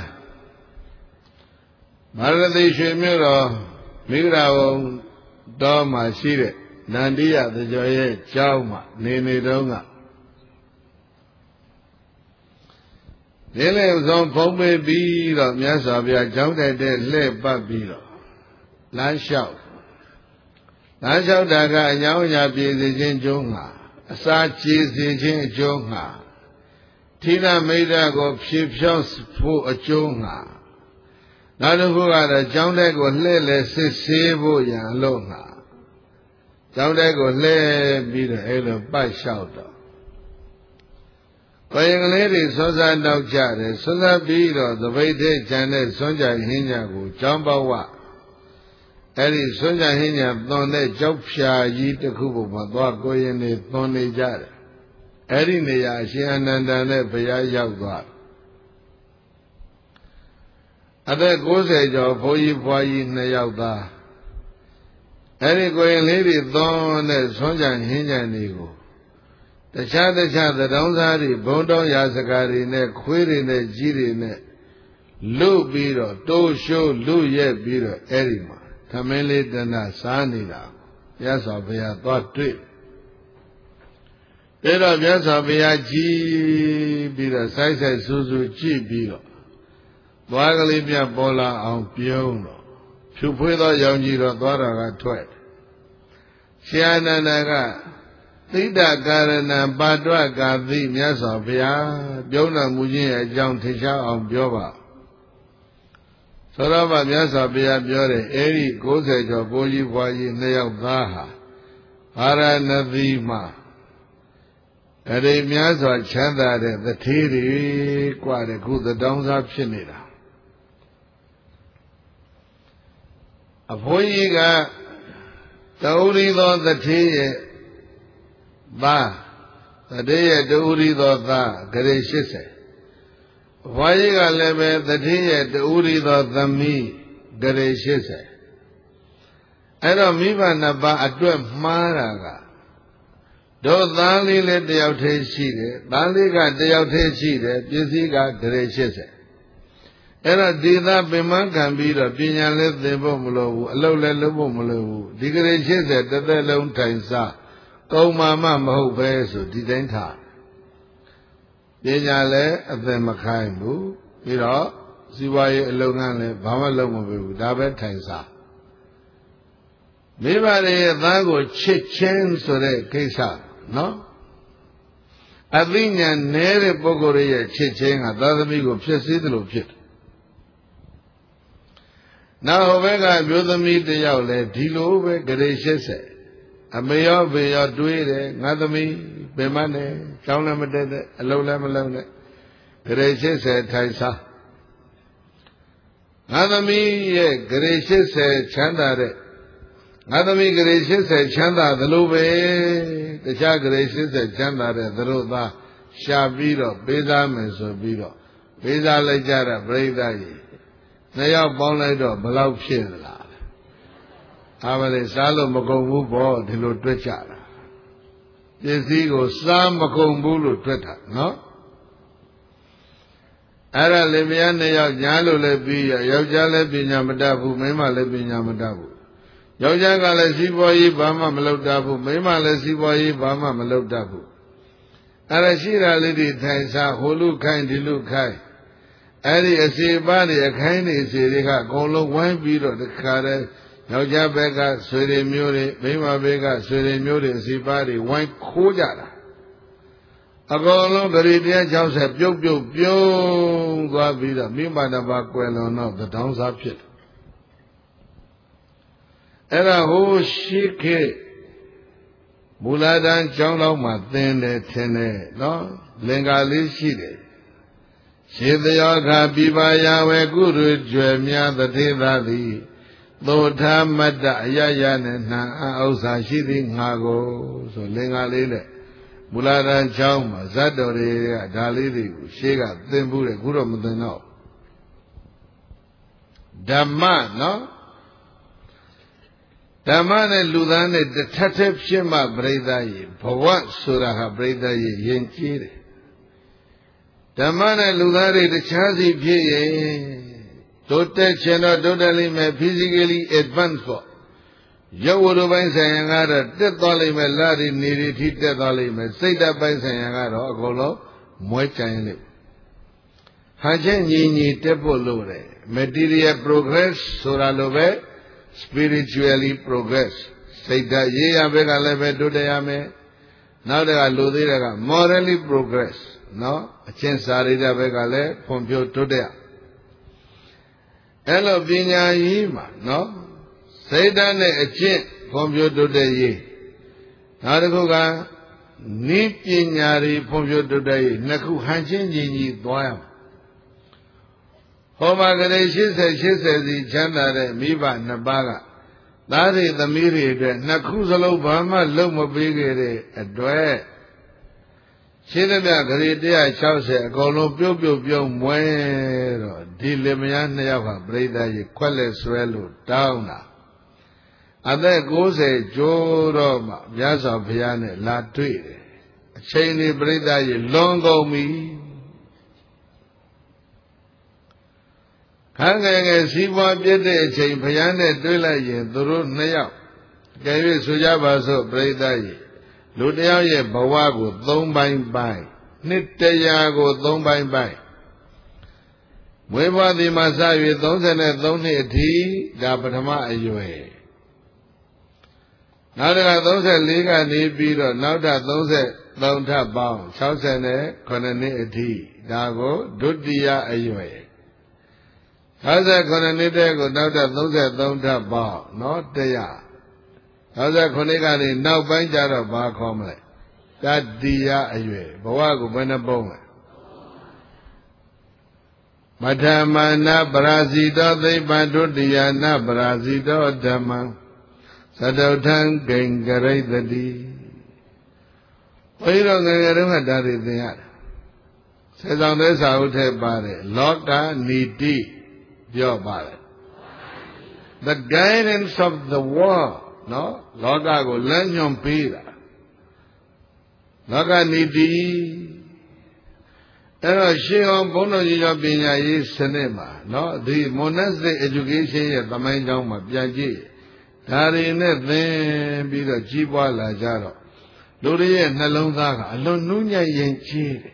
မရတိရွှေမြို့တော်မိဂရာဝုံတော်မှာရှိတဲ့နန္ဒီယသကျော်ရဲ့ကျောင်းမှာနေနေတော့ကဒီလေဥဆုံးဖုံးပေးပြီးတော့မြတ်စွာဘုရားကျောင်းတိုက်တဲ့လှည့်ပတ်ပြီးတော့လမ်းလျှောက်လမ်းလျှောက်တာကအညောင်းအညာပြည်စေခြင်းအကျိုးငှာအစာကျေစေခြင်းအကျိုးငှာထိရမိတ်္တကိုဖြေဖြောင်းဖို့အကျိုးငှာနောက်တစ်ခုကတော့ကျောင်းတိုက်ကိုလှည့်လဲစစ်ဆေးဖို့ရန်အလို့ငှာကျောင်းတိုက်ကိုလှည့်ပြီးတော့အဲ့လိုပတ်လျှောက်တော့ကိုရင်ကလေးတွေဆွစားတောက်ကြတယ်ဆွစားပြီးတော့သပိတ်တဲ့ခြံတဲ့ဆွမ်းကြဟင်းညာကိုကျောင်းပေါဝအဲ့ဒီဆွမ်းကြဟင်းညာသွန်တဲ့ကြောက်ဖြာကြီးတစ်ခုပေါ်မှာသွားကိုရင်တွေသွန်နေကြတယ်အဲ့ဒီနေရာအရှင်အနန္ဒာနဲ့ဘုရားရောက်သွားအသက်ကိုးဆယ်ကျော်ဘိုးကြီးဖွားကြီးနှစ်ယောက်သားအဲ့ဒီကိုရင်လေးတွေသွန်တဲ့ဆွမ်းကြဟင်းညာတွေကိုတခြားတခြားသတောင်းစားတွေဘုံတော်ရာစကားတွေနဲ့ခွေးတွေနဲ့ကြီးတွေနဲ့လုတ်ပြီးတော့တိုးရှိုးလုရက်ပြီးတော့အဲ့ဒီမှာသမင်းလေးတဏစားနေတာမြတ်စွာဘုရားသွားတွေ့အဲ့တော့မြတ်စွာဘုရားကြည်ပြီးတော့ဆိုက်ဆိုက်ဆူဆူကြည့်ပြီးတော့သွားကလေးပြပေါ်လာအောင်ပြုံးတော့ဖြူဖွေးသောရောင်ကြီးတော့သွားတာကထွက်ရှင်အနန္ဒာကသိတ္တကာရဏပါတွကာသိမြတ်စွာဘုရားပြုံးတော်မူခြင်းရဲ့အကြောင်းထင်ရှားအောင်ပြောပါသောရမမြတ်စွာဘုရားပြောတယ်အဲ့ဒီကိုးဆယ်ကျော်ဘိုးကြီးဘွားကြီးနှစ်ယောက်သားဟာဗာရာဏသီမှာအရိများစွာချမ်းသာတဲ့သထေးတွေကွာတဲ့ခုသတောင်းစားဖြစ်နေတာအဖိုးကြီးကတူရီသောသထေးရဲ့သားသထေးရဲ့တူရီသောသားဂရေ၈၀ဘွားကြီးကလည်းပဲသတိရဲ့တူရီသောသမီးဂရေ၈၀အဲ့တော့မိဘနှစ်ပါးအတွက်မှားတာကတို့သားလေးလည်းတယောက်တည်းရှိတယ်သားလေးကတယောက်တည်းရှိတယ်ပစ္စည်းကဂရေ၈၀အဲ့တော့ဒီသားပင်မခံပြီးတော့ပညာလည်းသင်ဖို့မလိုဘူးအလုပ်လည်းလုပ်ဖို့မလိုဘူးဒီဂရေ၈၀တစ်သက်လုံးထိုင်စားကုံမာမမဟုတ်ပဲဆိုဒီတိုင်းထားပညာလည်းအသက်မခိုင်းဘူးပြီးတော့စီးပွားရေးအလုပ်ငန်းလည်းဘာမှလုပ်မပေးဘူးဒါပဲထိုင်စားမိဘရဲ့သားကိုချစ်ချင်းဆိုတဲ့ကိစ္စနော်အသိဉာဏ်နည်းတဲ့ပုဂ္ဂိုလ်ရဲ့ချစ်ချင်းကသာသမီကိုဖြစ်စေတယ်လို့ဖြစ်တယ်နောက်ဟိုဘက်ကအမျိုးသမီးတယောက်လည်းဒီလိုပဲဂရေ၈၀အမေရောဘေရောတွေးတယ်ငါသမီးပင်မနဲ့ကျောင်းလည်းမတက်တဲ့အလုံးလည်းမလုံးနဲ့ဂရေ၈၀ထိုင်စားငါသမီးရဲ့ဂရေ၈၀ချမ်းသာတဲ့ငါသမီးဂရေ၈၀ချမ်းသာသလိုပဲတခြားဂရေ၈၀ချမ်းသာတဲ့သူတို့သားရှာပြီးတော့ပေးစားမယ်ဆိုပြီးတော့ပေးစားလိုက်ကြတာပြိဿကြီးနှစ်ယောက်ပေါင်းလိုက်တော့ဘယ်လောက်ဖြစ်လာလဲအားမလေးစားလို့မကုန်ဘူးပေါ့ဒီလိုတွက်ကြတာပစ္စည်းကိုစားမကုန်ဘူးလို့တွက်တာနော်အဲ့ဒါလေမယားနှစ်ယောက်ညားလို့လည်းပြီးရယောက်ျားလည်းပညာမတတ်ဘူးမိန်းမလည်းပညာမတတ်ဘူးယောက်ျားကလည်းစီးပွားရေးဘာမှမလုပ်တတ်ဘူးမိန်းမလည်းစီးပွားရေးဘာမှမလုပ်တတ်ဘူးအဲ့ဒါရှိတာလေးတွေထိုင်စားဟိုလူခိုင်းဒီလူခိုင်းအဲ့ဒီအစီပါးတွေအခိုင်းတွေအစီတွေကအကုန်လုံးဝိုင်းပြီးတော့တခါတည်းယောက်ျားဘက်ကဆွေတွေမျိုးတွေမိန်းမဘက်ကဆွေတွေမျိုးတွေအစီပါးတွေဝိုင်းခိုးကြတာအကုန်လုံးဂရီတရား၆၀ပြုတ်ပြုတ်ပြုံးသွားပြီးတော့မိမတစ်ပါးကွယ်လွန်တော့သတောင်းစားဖြစ်တယ်အဲ့ဒါဟိုရှိခေမူလာတန်းကျောင်းလောက်မှသင်တယ်ထင်တယ်နော်လင်္ကာလေးရှိတယ်ရှေတယောခာပြပါယဝေကုရုကျွယ်များတထေသာသည်သောထာမတ္တအယယနဲ့နှံဥစ္စာရှိသည်ငါကိုဆိုလင်္ကာလေးနဲ့မူလာတန်ချောင်းမှာဇတ်တော်တွေကဒါလေးတွေကိုရှေးကသင်ဘူးတယ်ခုတော့မသင်တော့ဓမ္မနော်ဓမ္မနဲ့လူသားနဲ့တစ်ထပ်ထပ်ဖြစ်မှပြိဿရေဘဝဆိုတာဟာပြိဿရေယဉ်ကျေးတယ်ဓမ္မနဲ့လူသားတွေတခြားစီဖြစ်ရင်တိုးတက်ချင်တော့တိုးတက်လိမ့်မယ် physically advance ပေါ့ရုပ်ဝတ္ထုပိုင်းဆိုင်ရာကတော့တက်သွားလိမ့်မယ်လာရီနေရီထိတက်သွားလိမ့်မယ်စိတ်ဓာတ်ပိုင်းဆိုင်ရာကတော့အကုန်လုံးမွဲကြိုင်လိမ့်ဟာချင်းညီညီတက်ဖို့လို့တယ် material progress ဆိုတာလိုပဲ spiritually progress စိတ်ဓာတ်ရေးရဘက်ကလည်းပဲတိုးတက်ရမယ်နောက်တကလူသေးတဲ့က morally progress နော်အချင်းစာရိတ္တဘက်ကလည်းဖွံ့ဖြိုးတိုးတက်အဲ့လိုပညာရေးမှာနော်စိတ်ဓာတ်နဲ့အကျင့်ဖွံ့ဖြိုးတိုးတက်ရေးနောက်တစ်ခုကနိပညာတွေဖွံ့ဖြိုးတိုးတက်ရေးနှစ်ခုဟန်ချင်းညီညီသွားရမှာဟောမှာကလေးရှစ်ဆယ်ရှစ်ဆယ်စီချမ်းသာတဲ့မိဘနှစ်ပါးကသားတွေသမီးတွေအတွက်နှစ်ခုစလုံးဘာမှလုံးမပေးခဲ့တဲ့အတွက်ရှင်းသမျှဂရေone hundred sixtyအကုန်လုံးပြုတ်ပြုတ်ပြုံးမွဲတော့ဒီလင်မယားနှစ်ယောက်ဟာပြိဿကြီးခွက်လက်ဆွဲလို့တောင်းတာအသက်ninetyကျိုးတော့မှမြတ်စွာဘုရားနဲ့လာတွေ့တယ်အချိန်ဒီပြိဿကြီးလွန်ကုန်ပြီခန်းငယ်ငယ်စီးပွားပြည့်တဲ့အချိန်ဘုရားနဲ့တွေ့လိုက်ရင်သူတို့နှစ်ယောက်ကြွေးဆိုကြပါစို့ပြိဿကြီးလူတယောက်ရဲ့ဘဝကိုသုံးပိုင်းပိုင်းနှစ်တရာကိုသုံးပိုင်းပိုင်းမွေးဖွားသည်မှာစ၍thirty-threeနှစ်အထိဒါပထမအရွယ်နောက်တကthirty-fourကနေပြီးတော့နောက်ထပ်thirty-threeထပ်ပေါင်းsixty-sevenနှစ်အထိဒါကိုဒုတိယအရွယ်sixty-sevenနှစ်တဲ့ကိုနောက်ထပ်thirty-threeထပ်ပေါင်းနော်one hundred sixty-sevenကနေနောက်ပိုင်းကျတော့ဘာခေါ်မလဲတတိယအရွယ်ဘဝကိုဘယ်နှပုံးလဲမထမနာပရာဇိတောသိပ္ပံဒုတိယနာပရာဇိတောဓမ္မံသတုထံဂိင်္ဂရိတတိဘုရားငယ်ငယ်တုန်းကဒါတွေသင်ရတယ်စေဆောင်တဲ့စာအုပ်ထဲပါတယ်လောကနီတိပြောပါတယ် the guidance of the world နော်လောကကိုလမ်းညွှန်ပေးတာလောကနီတိအဲ့တော့ရှင်းအောင်ဘုန်းတော်ကြီးတော်ပညာရေးစနစ်မှာနော်ဒီ monastic education ရဲ့သမိုင်းကြောင်းမှာပြန်ကြည့်ဒါတွေနဲ့သင်ပြီးတော့ကြီးပွားလာကြတော့လူတွေရဲ့နှလုံးသားကအလွန်နှူးညံ့ရင်ကြီးတယ်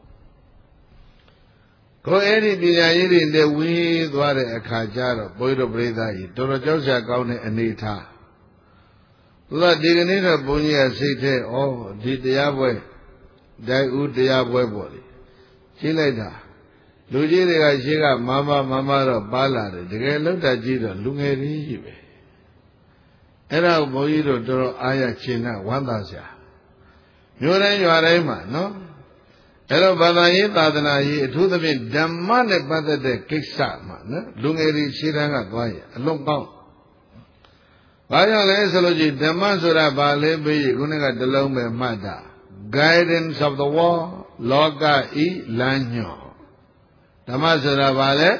ကိုအဲ့ဒီပညာရေးတွေနဲ့ဝေးသွားတဲ့အခါကျတော့ဘုရားတော်ပြိဿကြီးတော်တော်ကြောက်စရာကောင်းတဲ့အနေထားသူကဒီကနေ့တော့ဘုန်းကြီးကစိတ်ထဲဩဒီတရားပွဲဒိုင်ဦးတရားပွဲပေါ့လေရှင်းလိုက်တာလူကြီးတွေကရှင်းကမမမမတော့ပါလာတယ်တကယ်လောက်တာကြည့်တော့လူငယ်ကြီးကြီးပဲအဲ့ဒါဘုန်းကြီးတို့တော်တော်အားရခြင်းနဲ့ဝမ်းသာစရာမျိုးတိုင်းရွာတိုင်းမှာနော်အဲ့တော့ဘာသာရေးသာသနာရေးအထူးသဖြင့်ဓမ္မနဲ့ပတ်သက်တဲ့ကိစ္စမှာနော်လူငယ်တွေရှင်းတန်းကသွားရင်အလွန်ကောင်းဘာကြောင့်လဲဆိုလို့ရှိရင်ဓမ္မဆိုတာဘာလဲပြီးခုနကတလုံးပဲမှတ်တာ guidance of the world လောကဤလမ်းညွှန်ဓမ္မဆိုတာဘာလဲ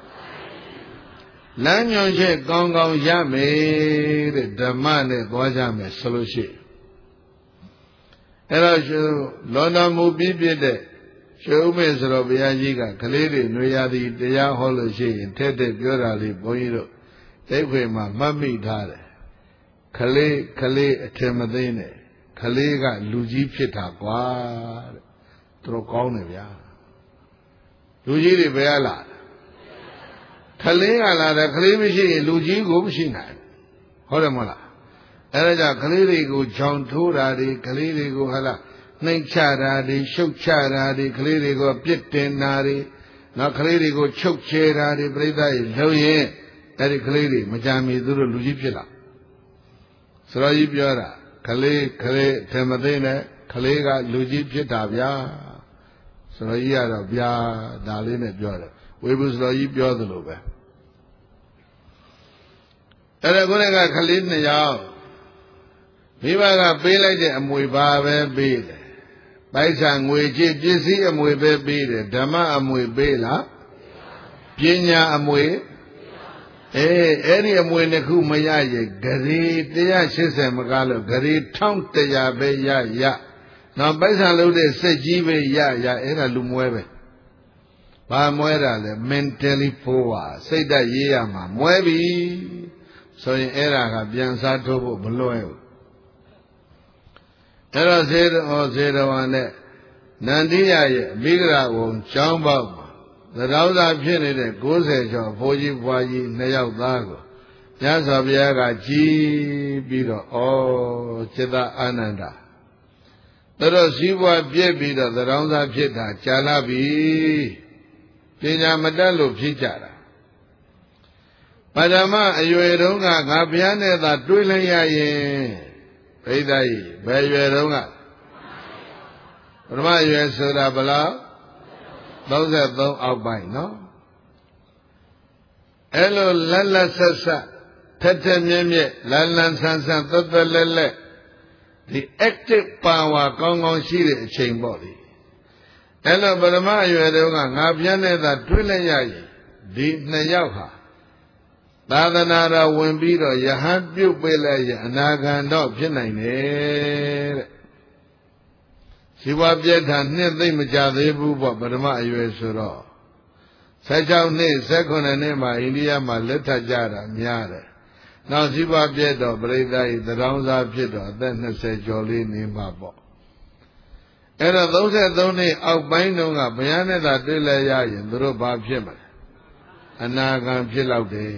လမ်းညွှန်ချက်ကောင်းကောင်းရမယ်တဲ့ဓမ္မနဲ့သွားကြမယ်ဆိုလို့ရှိရင်အဲ့တော့ရှင်လောနာမူပြီးပြတဲ့ရှင်ဥမေဆိုတော့ဘုရားကြီးကကလေးတွေနှွေရသည်တရားဟောလို့ရှိရင်ထက်တဲ့ပြောတာလေးဘုန်းကြီးတို့သိခွေမှာမှတ်မိထားတယ်ခလေးခလေးအထင်မသိနဲ့ခလေးကလူကြီးဖြစ်တာကွာတဲ့သူတို့ကောင်းတယ်ဗျာလူကြီးတွေဘယ်ကလာခလေးကလာတယ်ခလေးမရှိရင်လူကြီးကိုမရှိနိုင်ဟုတ်တယ်မဟုတ်လားအဲ့ဒါကြောင့်ကလေးတွေကိုဂျောင်ထိုးတာတွေကလေးတွေကိုဟာလားနှိမ်ချတာတွေရှုပ်ချတာတွေကလေးတွေကိုပြစ်တင်တာတွေနောက်ကလေးတွေကိုချုပ်ချယ်တာတွေပြိဿရေလုံးရင်အဲ့ဒီကလေးတွေမကြမီသူတို့လူကြီးဖြစ်လာဆိုတော့ကြီးပြောတာကလေးကလေးထင်မသိနဲ့ကလေးကလူကြီးဖြစ်တာဗျာဆိုတော့ကြီးကတော့ဗျာဒါလေးနဲ့ပြောတယ်ဝေဘူးဆိုတော့ကြီးပြောသလိုပဲအဲ့ဒါကိုလည်းကကလေးနှစ်ယောက်မိဘကပေးလိုက်တဲ့အမွေပါပဲပေးတယ်ပိုက်ဆံငွေကြေးပစ္စည်းအမွေပဲပေးတယ်ဓမ္မအမွေပေးလားပညာအမွေအေးအဲ့ဒီအမွေနှစ်ခုမရရင်ဂရီone eightyမကားလို့ဂရီone thousand one hundredပဲရရနောက်ပိုက်ဆံလို့တဲ့စက်ကြီးပဲရရအဲ့ဒါလူမွဲပဲဘာမွဲတာလဲ mentally poor စိတ်ဓာတ်ရေးရမှာမွဲပြီဆိုရင်အဲ့ဒါကပြန်စားထုတ်ဖို့မလွယ်ဘူးအဲ့တော့ဇေတောဇေတဝန်နဲ့နန္ဒီယရဲ့အဘိဓရာဝုံကျောင်းပေါက်မှာသရောင်းသားဖြစ်နေတဲ့ninetyကျော်ဘိုးကြီးဘွားကြီးနှစ်ယောက်သားကိုမြတ်စွာဘုရားကကြည်ပြီးတော့ဩจิตအာနန္ဒာတို့စည်းပွားပြည့်ပြီးတော့သရောင်းသားဖြစ်တာကြာလာပြီပညာမတတ်လို့ဖြစ်ကြတာပထမအရွယ်တုန်းကငါဘုရားနဲ့သာတွေ့လိုက်ရရင်ဘိဓာကြီးဘယ်ရွယ်တုန်းကပထမအရွယ်ဆိုတာဘလားthirty-threeအောက်ပိုင်းနော်အဲ့လိုလက်လက်ဆက်ဆက်ထက်ထက်မြဲမြဲလန်းလန်းဆန်းဆန်းသက်သက်လက်လက်ဒီ active power ကောင်းကောင်းရှိတဲ့အချိန်ပေါ့လေအဲ့လိုပထမအရွယ်တုန်းကငါပြန်းနဲ့သာတွေ့လိုက်ရရင်ဒီနှစ်ယောက်ဟာသာသနာတော်ဝင်ပြီးတော့ယဟန်ပြုတ်ပေးလိုက်ရင်အနာဂံတော့ဖြစ်နိုင်တယ်တဲ့ဇီဝပြည့်ထာနှစ်သိမ့်မကြသေးဘူးပေါ့ပထမအရွယ်ဆိုတော့sixteenနှစ်nineteenနှစ်မှာအိန္ဒိယမှာလက်ထပ်ကြတာများတယ်နောက်ဇီဝပြည့်တော့ပြိဿကြီးသရောင်းစားဖြစ်တော့အသက်twentyကျော်လေးနေမှာပေါ့အဲ့တော့thirty-threeနှစ်အောက်ပိုင်းတုန်းကဘုရားနဲ့သာတွေ့လဲရရင်သူတို့ဘာဖြစ်မလဲအနာဂံဖြစ်လောက်တယ်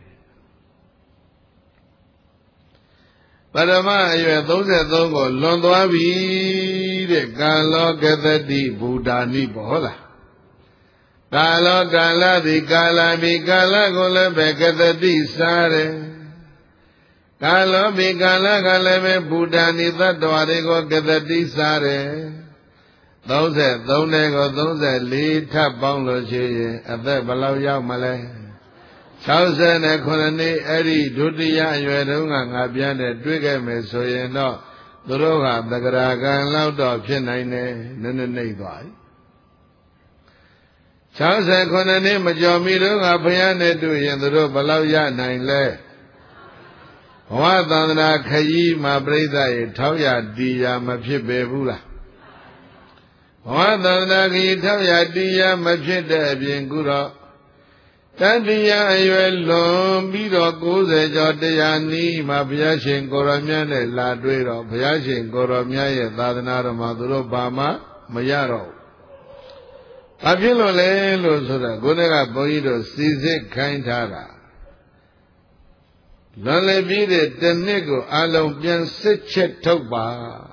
ပထမအရွယ်thirty-threeကိုလွန်သွားပြီတဲ့ကာလောကတတိဘူတာနိပေါ့ဟုတ်လားကာလောကာလသည်ကာလမိကာလကိုလည်းပဲကတတိစားတယ်ကာလောမိကာလကလည်းပဲဘူတာနိသတ္တဝါတွေကိုကတတိစားတယ်thirty-threeနဲ့ကိုthirty-fourထပ်ပေါင်းလို့ရှိရင်အသက်ဘယ်လောက်ရောက်မလဲsixty-nineနှစ်အဲ့ဒီဒုတိယအရွယ်တုန်းကငါပြန်တဲ့တွေ့ခဲ့မယ်ဆိုရင်တော့သူတို့ဟာသဂရာကံလောက်တော့ဖြစ်နိုင်တယ်နည်းနည်းနှိမ့်သွားပြီsixty-nineနှစ်မကျော်မီတုန်းကဘုရားနဲ့တွေ့ရင်သူတို့ဘယ်လောက်ရနိုင်လဲဘဝသန္တရာခရီးမှာပြိဿရေထောက်ရတီးရမဖြစ်ပေဘူးလားဘဝသန္တရာခရီးထောက်ရတီးရမဖြစ်တဲ့အပြင်ကုတော့တတိယအရွယ်လွန်ပြီးတော့ninetyကျော်တရားနီးမှာဘုရားရှင်ကိုရောမြတ်နဲ့လာတွေ့တော့ဘုရားရှင်ကိုရောမြတ်ရဲ့သာသနာတော်မှာသူတို့ဘာမှမရတော့ဘူး။ဘာဖြစ်လို့လဲလို့ဆိုတော့ကိုယ်ကဘုန်းကြီးတို့စီစစ်ခိုင်းထားတာလွန်လေပြီးတဲ့တနှစ်ကိုအလုံးပြန်စစ်ချက်ထုတ်ပါ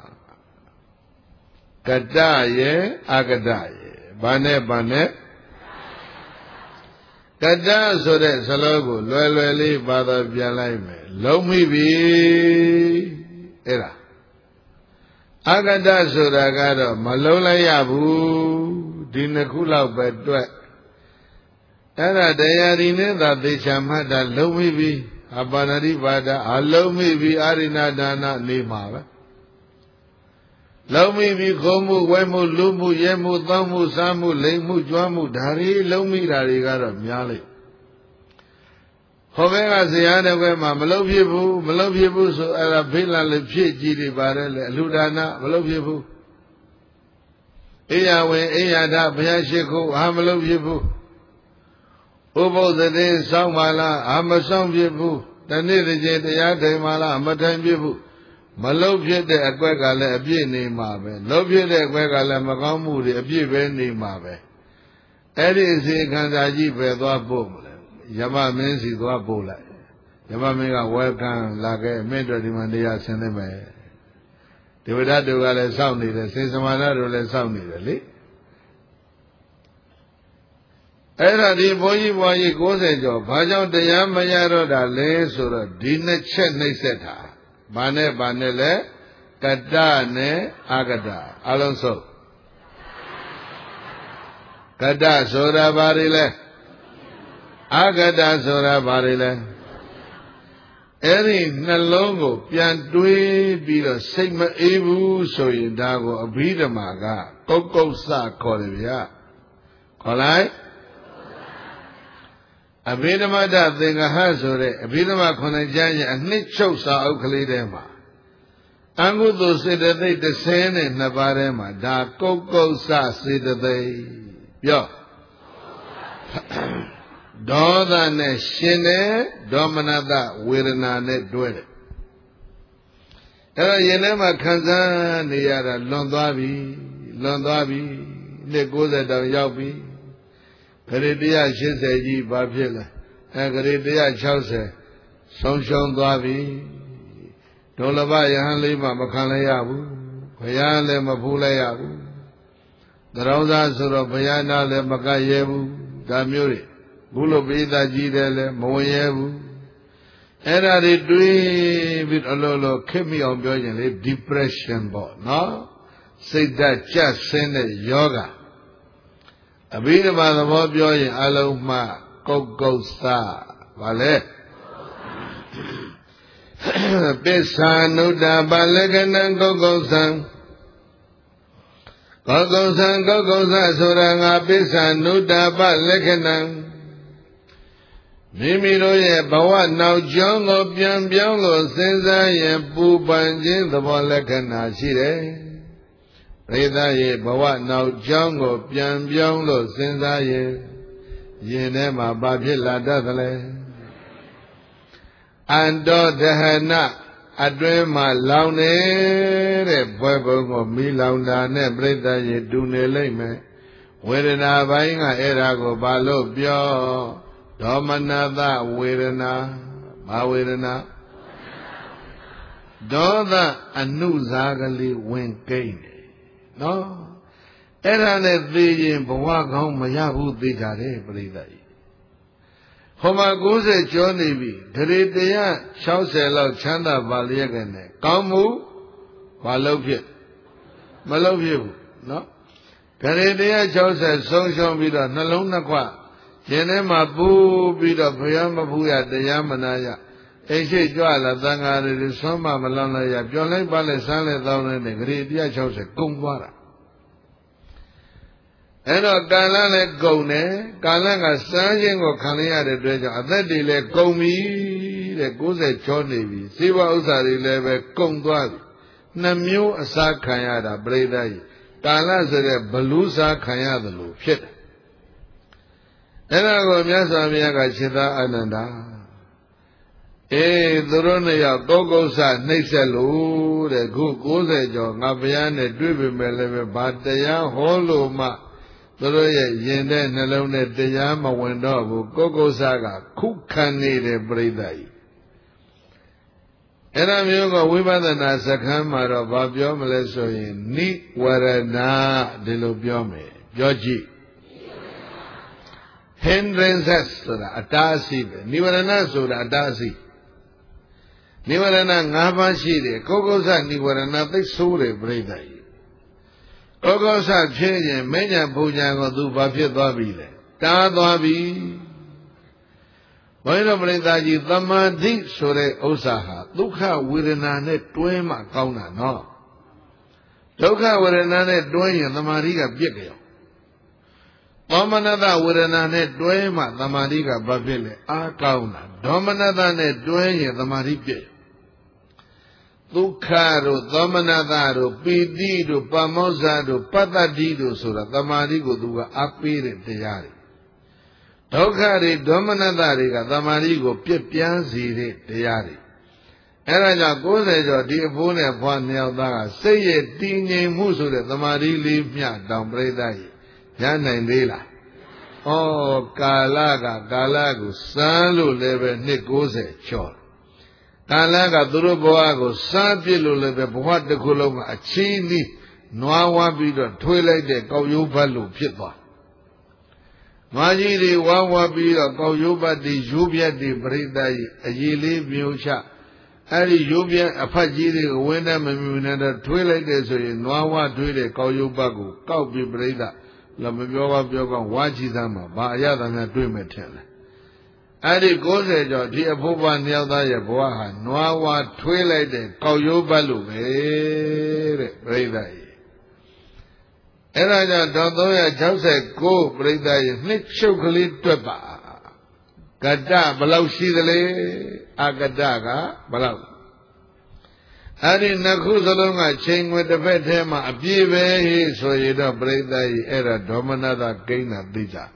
ကတရဲ့အကတရဲ့ဘာနဲ့ဘာနဲ့ကတဆိုတဲ့စလုံးကိုလွယ်လွယ်လေးပါတော့ပြန်လိုက်မယ်လုံးမိပြီအဲ့ဒါအကတဆိုတာကတော့မလုံးလိုက်ရဘူးဒီနှစ်ခုလောက်ပဲတွက်အဲ့ဒါတရားဒီနဲ့သာသေချာမှတ်တာလုံးမိပြီအပါဏိပါဒအလုံးမိပြီအာရိဏဒါနနေမှာပဲလုံးမိပြီခုံမှုဝဲမှုလူမှုရဲမှုသောမှုစားမှုလိမ်မှုကြွားမှုဒါတွေလုံးမိတာတွေကတော့များလိမ့်ဟောဘဲကဇရာတဲ့ဘက်မှာမလုံးဖြစ်ဘူးမလုံးဖြစ်ဘူးဆိုအဲ့ဒါဖိလန်လေးဖြစ်ကြည့်နေပါတယ်လေအလူဒါနမလုံးဖြစ်ဘူးအိယာဝင်အိယာဒဘုရားရှိခိုးအာမလုံးဖြစ်ဘူးဥပုသ်တဲ့စောင်းပါလားအာမဆောင်ဖြစ်ဘူးတနေ့တစ်ချိန်တရားထိုင်ပါလားမထိုင်ဖြစ်ဘူးမလုံးဖြစ်တဲ့အကွက်ကလည်းအပြည့်နေမှာပဲလုံးဖြစ်တဲ့အကွက်ကလည်းမကောင်းမှုတွေအပြည့်ပဲနေမှာပဲအဲ့ဒီအစီခန္ဓာကြီးပဲသွားပို့မလဲယမမင်းစီသွားပို့လိုက်ယမမင်းကဝဲကန်းလာခဲ့အမင်းတို့ဒီမှာတရားဆင်းနေမယ်ဒေဝဒတ်တို့ကလည်းစောင့်နေတယ်စေစမာနတို့လည်းစောင့်နေတယ်လေအဲ့ဒါဒီဘုန်းကြီးဘွားကြီးninetyကျော်ဘာကြောင့်တရားမရတော့တာလဲဆိုတော့ဒီနှစ်ချက်နှိမ့်ဆက်တာဘာနဲ့ဘာနဲ့လဲကတ္တနဲ့အာကတအလုံးစုံကတ္တဆိုတာဘာတွေလဲအာကတဆိုတာဘာတွေလဲအဲ့ဒီနှလုံးကိုပြန်တွေးပြီးတော့စိတ်မအေးဘူးဆိုရင်ဒါကိုအဘိဓမ္မာကကုတ်ကုတ်စခေါ်တယ်ဗျာခေါ်လိုက်အဘိဓမ္မတသင်္ကဟဆိုတဲ့အဘိဓမ္မာခုနှစ်ကျမ်းရဲ့အနှစ်ချုပ်စာအုပ်ကလေးထဲမှာအကုသိုလ်စေတသိက်တစ်ဆယ်နဲ့နှစ်ပါးထဲမှာဒါကုတ်ကုတ်စစေတသိက်ပြောဒေါသနဲ့ရှင်တယ်ဒေါမနတဝေဒနာနဲ့တွဲတယ်အဲ့တော့ယင်ထဲမှာခံစားနေရတာလွန်သွားပြီလွန်သွားပြီနှစ်ကိုးဆယ်တောင်ရောက်ပြီဂရေတစ်ရာရှစ်ဆယ်ကြီးဘာဖြစ်လဲအဲဂရေတစ်ရာခြောက်ဆယ်ဆုံးရှုံးသွားပြီဒုလဘယဟန်လေးမှမခံလိုက်ရဘူးဘုရားလည်းမဖူးလိုက်ရဘူးတရောင်းသားဆိုတော့ဘုရားနာလည်းမကတ်ရဲဘူးဒါမျိုးတွေဘုလိုပိသကြီးတယ်လည်းမဝင်ရဲဘူးအဲ့ဒါတွေတွေးပြီးအလိုလိုခက်မိအောင်ပြောရင်လေ depression ပေါ့နော်စိတ်ဓာတ်ကျဆင်းတဲ့ယောဂအဘိဓမ္မာသဘောပြောရင်အလုံးမှကုတ်ကုတ်စပါလေပစ္ဆာနုတ္တပလက္ခဏံကုတ်ကုတ်စံကုတ်ကုတ်စံကုတ်ကုတ်စဆိုတာငါပစ္ဆာနုတ္တပလက္ခဏံမိမိတို့ရဲ့ဘဝနောက်ကျောင်းကိုပြန်ပြောင်းလို့စဉ်းစားရင်ပူပန်ခြင်းသဘောလက္ခဏာရှိတယ်ပရိသတ်ရဲ့ဘဝနောက်ကျောင်းကိုပြန်ပြောင်းလို့စဉ်းစားရင်ရင်ထဲမှာဘာဖြစ်လာတတ်သလဲအန္တောဒဟနအတွင်းမှာလောင်နေတဲ့ဘွယ်ဘုံကိုမီးလောင်တာနဲ့ပရိသတ်ရဲ့တူနေလိမ့်မယ်ဝေဒနာပိုင်းကအဲ့ဒါကိုဘာလို့ပြောဒေါမနတဝေဒနာဘာဝေဒနာဒေါသအနုစားကလေးဝင်ကိန်းတယ်နော်အဲ့ဒါနဲ့သိရင်ဘဝကောင်းမရဘူးသိကြတယ်ပြိဿကြီးဟိုမှာ၉၀ကျော်နေပြီဂရေ၁၆၀လောက်ချမ်းသာပါလျက်ကနေကောင်းမှုဘာလို့ဖြစ်မလို့ဖြစ်ဘူးနော်ဂရေ၁၆၀ဆုံးရှုံးပြီးတော့နှလုံးနှစ်ခွရင်ထဲမှာပူပြီးတော့ဘုရားမဖူးရတရားမနာရအိရှိကြွလာသံဃာတွေဆွမ်းမမလောင်းလိုက်ရပြောင်းလိုက်ပါလဲဆန်းလဲတောင်းလိုက်နဲ့ဂရေ၁၆၀ကုန်သွားတာအဲ့တော့ကာလလည်းကုန်တယ်ကာလကစမ်းခြင်းကိုခံရတဲ့အတွက်ကြောင့်အသက်တွေလည်းကုန်ပြီတဲ့၉၀ချောနေပြီစေဝဥစ္စာတွေလည်းပဲကုန်သွားပြီနှမျိုးအစားခံရတာပြိဿကြီးကာလဆိုတဲ့ဘလူးစားခံရတယ်လို့ဖြစ်တယ်အဲ့ဒါကိုမြတ်စွာဘုရားကရှင်သာအာနန္ဒာအေးသူတို့နှစ်ယောက်တောကု္ဆနှိမ့်ဆက်လို့တဲ့ခု၉၀ကျော်ငါဘုရားနဲ့တွေ့ပေမဲ့လည်းပဲဘာတရားဟောလို့မှသူတို့ရဲ့ရင်တဲ့နှလုံးနဲ့တရားမဝင်တော့ဘူးကိုကု္ဆကခုခံနေတဲ့ပြိဿကြီးအဲ့ဒါမျိုးကဝိပဿနာစခန်းမှာတော့ဘာပြောမလဲဆိုရင်နိဝရဏဒီလိုပြောမယ်ပြောကြည့် hindrances ဆိုတာအတားအဆီးပဲနိဝရဏဆိုတာအတားအဆီးနိဝရဏ၅ပါးရှိတယ်ကိုကု္ဆနိဝရဏသိဆိုးတယ်ပြိဿကြီးကိုကု္ဆဖြစ်ရင်မဉ္ဇဉ်ပူဇဉ်ကိုသူဘာဖြစ်သွားပြီလဲတားသွားပြီဘုရားပြိဿကြီးသမာဓိဆိုတဲ့ဥစ္စာဟာဒုက္ခဝေဒနာနဲ့တွဲမှကောင်းတာနော်ဒုက္ခဝေဒနာနဲ့တွဲရင်သမာဓိကပြည့်ကြရောဒေါမနတဝေဒနာနဲ့တွဲမှသမာဓိကဘာဖြစ်လဲအားကောင်းတာဒေါမနတနဲ့တွဲရင်သမာဓိပြည့်ဒုက္ခတို့သောမနတတို့ပီတိတို့ပမောဇ္ဇတို့ပတ္တတိတို့ဆိုတာသမာဓိကိုသူကအားပေးတဲ့တရားတွေဒုက္ခတွေဒေါမနတတွေကသမာဓိကိုပြည့်ပြန်းစေတဲ့တရားတွေအဲဒါကြောင့်၉၀ကျော်ဒီအဖိုးနဲ့ဘွားနှစ်ယောက်သားကစိတ်ရဲ့တည်ငြိမ်မှုဆိုတဲ့သမာဓိလေးမျှတောင်ပြိဿကြီးရနိုင်သေးလားဩကာလကကာလကိုစမ်းလို့လည်းပဲနှစ်၉၀ကျော်ကာလကသူတို့ဘဝကိုစမ်းပြစ်လို့လည်းပဲဘဝတစ်ခုလုံးကအချင်းနီးနွားဝါပြီးတော့ထွေးလိုက်တဲ့ကောက်ရိုးဘတ်လို့ဖြစ်သွားနွားကြီးတွေဝါဝါပြီးတော့ကောက်ရိုးဘတ်တွေရိုးပြတ်တွေပြိဿကြီးအရေးလေးမျိုးချအဲ့ဒီရိုးပြတ်အဖတ်ကြီးတွေကိုဝင်းတဲ့မမြူနဲ့တော့ထွေးလိုက်တဲ့ဆိုရင်နွားဝါထွေးတဲ့ကောက်ရိုးဘတ်ကိုကောက်ပြီးပြိဿလည်းမပြောပါပြောကောင်းဝါချီသားမှာဘာအရသာများတွေ့မဲ့ထင်လဲအဲ့ဒီ၉၀ကျော်ဒီအဖို့ဘနှစ်ယောက်သားရဲ့ဘဝဟာနွားဝါထွေးလိုက်တဲ့ကောက်ရိုးပတ်လို့ပဲတဲ့ပြိဿကြီးအဲ့ဒါကြောင့်တစ်သုံးရာ၆၉ပြိဿကြီးနှစ်ချုပ်ကလေးတွက်ပါကတ္တဘယ်လောက်ရှိသလဲအကတ္တကဘယ်လောက်အဲ့ဒီနှစ်ခုစလုံးကချိန်ခွင်တစ်ဖက်ထဲမှာအပြည့်ပဲဆိုရတော့ပြိဿကြီးအဲ့ဒါဒေါမနတကိန်းတာသိကြ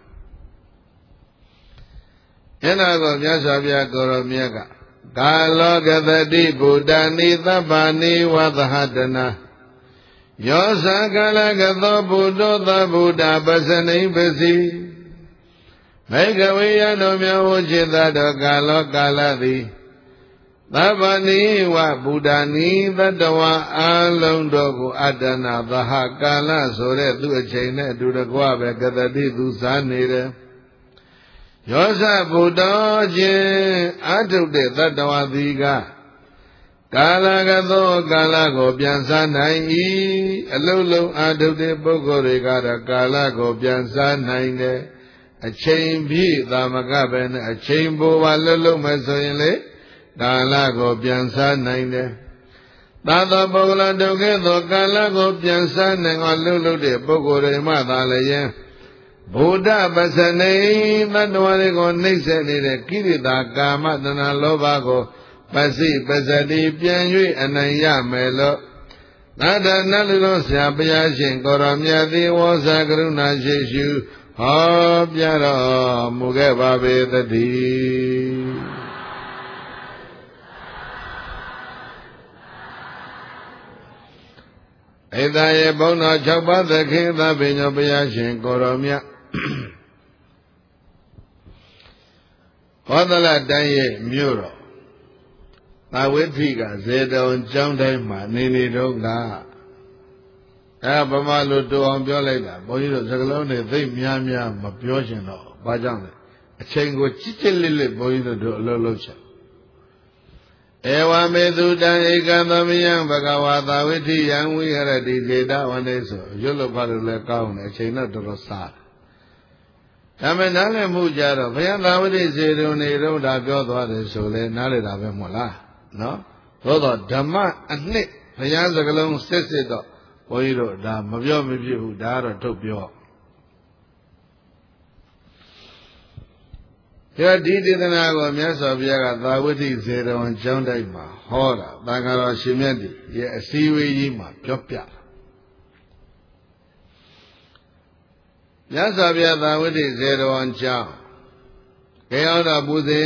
အဲ့ဒါကိုမြတ်စွာဘုရားကိုရောမြတ်ကကာလောကတတိဗုဒ္ဓနိသဗ္ဗနိဝသဟတနာယောသကာလကသောဗုဒ္ဓသဗုဒ္ဓပစ္စနိပစီမေဃဝေယတော်မြတ်ဝจิตတော်ကာလောကာလသည်သဗ္ဗနိဝဗုဒ္ဓနိသတ္တဝါအလုံးတော်ကိုအတ္တနာသဟကာလဆိုတဲ့သူအချိန်နဲ့အတူတကွပဲကတတိသူစားနေတယ်ယောဇဗုဒ္ဓချင်းအာထုတဲ့တတ္တဝါသည်ကကာလကသောကာလကိုပြန်စားနိုင်၏အလုံးလုံးအာထုတဲ့ပုဂ္ဂိုလ်တွေကတော့ကာလကိုပြန်စားနိုင်တယ်အချိန်ပြည့်သာမကပဲနဲ့အချိန်ပိုပါလုံးလုံးမဆိုရင်လေကာလကိုပြန်စားနိုင်တယ်သာသပုဂ္ဂလဒုက္ခသောကာလကိုပြန်စားနိုင်အောင်လှုပ်လှုပ်တဲ့ပုဂ္ဂိုလ်တွေမှသာလည်းဗုဒ္ဓပစ္စနိသတ္တဝါတွေကိုနှိမ့်ဆက်နေတဲ့ကိရိတာကာမတဏလောဘကိုပစိပစ္စတိပြန်၍အနိုင်ရမယ်လို့သာဒနာလူတော်ဆရာဘုရားရှင်ကိုရောမြတ်သည်ဝေါဇာကရုဏာရှိရှုဟောပြတော်မူခဲ့ပါပေသတည်းဧတယေဘုန်းတော်၆ပါးသခင်သဗ္ဗညောဘုရားရှင်ကိုရောမြတ်ဟောသလတိုင်းရဲ့မြို့တော်သာဝိထိကဇေတုံကျောင်းတိုင်းမှာနေနေတော့ကအဲဗမာလိုတူအောင်ပြောလိုက်တာဘုန်းကြီးတို့စကလုံးတွေသိများများမပြောချင်တော့ဘာကြောင့်လဲအချိန်ကိုချစ်ချစ်လစ်လစ်ဘုန်းကြီးတို့အလုပ်လုပ်ချက်ဧဝမေတုတံဧကသမယံဘဂဝါသာဝိထိယံဝိဟရတိဒေတာဝန္တေဆိုရွတ်လို့ဖတ်လို့လည်းကောင်းတယ်အချိန်တော့တော်တော်စားဒါမဲ့နားလည်မှုကြတော့ဘုရားသာဝတိစေတုံနေတော့ဒါပြောသွားတယ်ဆိုလဲနားလည်တာပဲမဟုတ်လားနော်သို့တော့ဓမ္မအနှစ်ဘုရားစကားလုံးစစ်စစ်တော့ဘုန်းကြီးတို့ဒါမပြောမဖြစ်ဘူးဒါကတော့ထုတ်ပြောဒီဒီဒေသနာကိုမြတ်စွာဘုရားကသာဝတိစေတဝန်ကျောင်းတိုက်မှာဟောတာသံဃာတော်ရှင်မြတ်ကြီးရဲ့အစည်းအဝေးကြီးမှာပြောပြတာမြတ်စွာဘုရားသာဝတိစေတဝန်ကျောင်းခေယောတော်ပူဇေ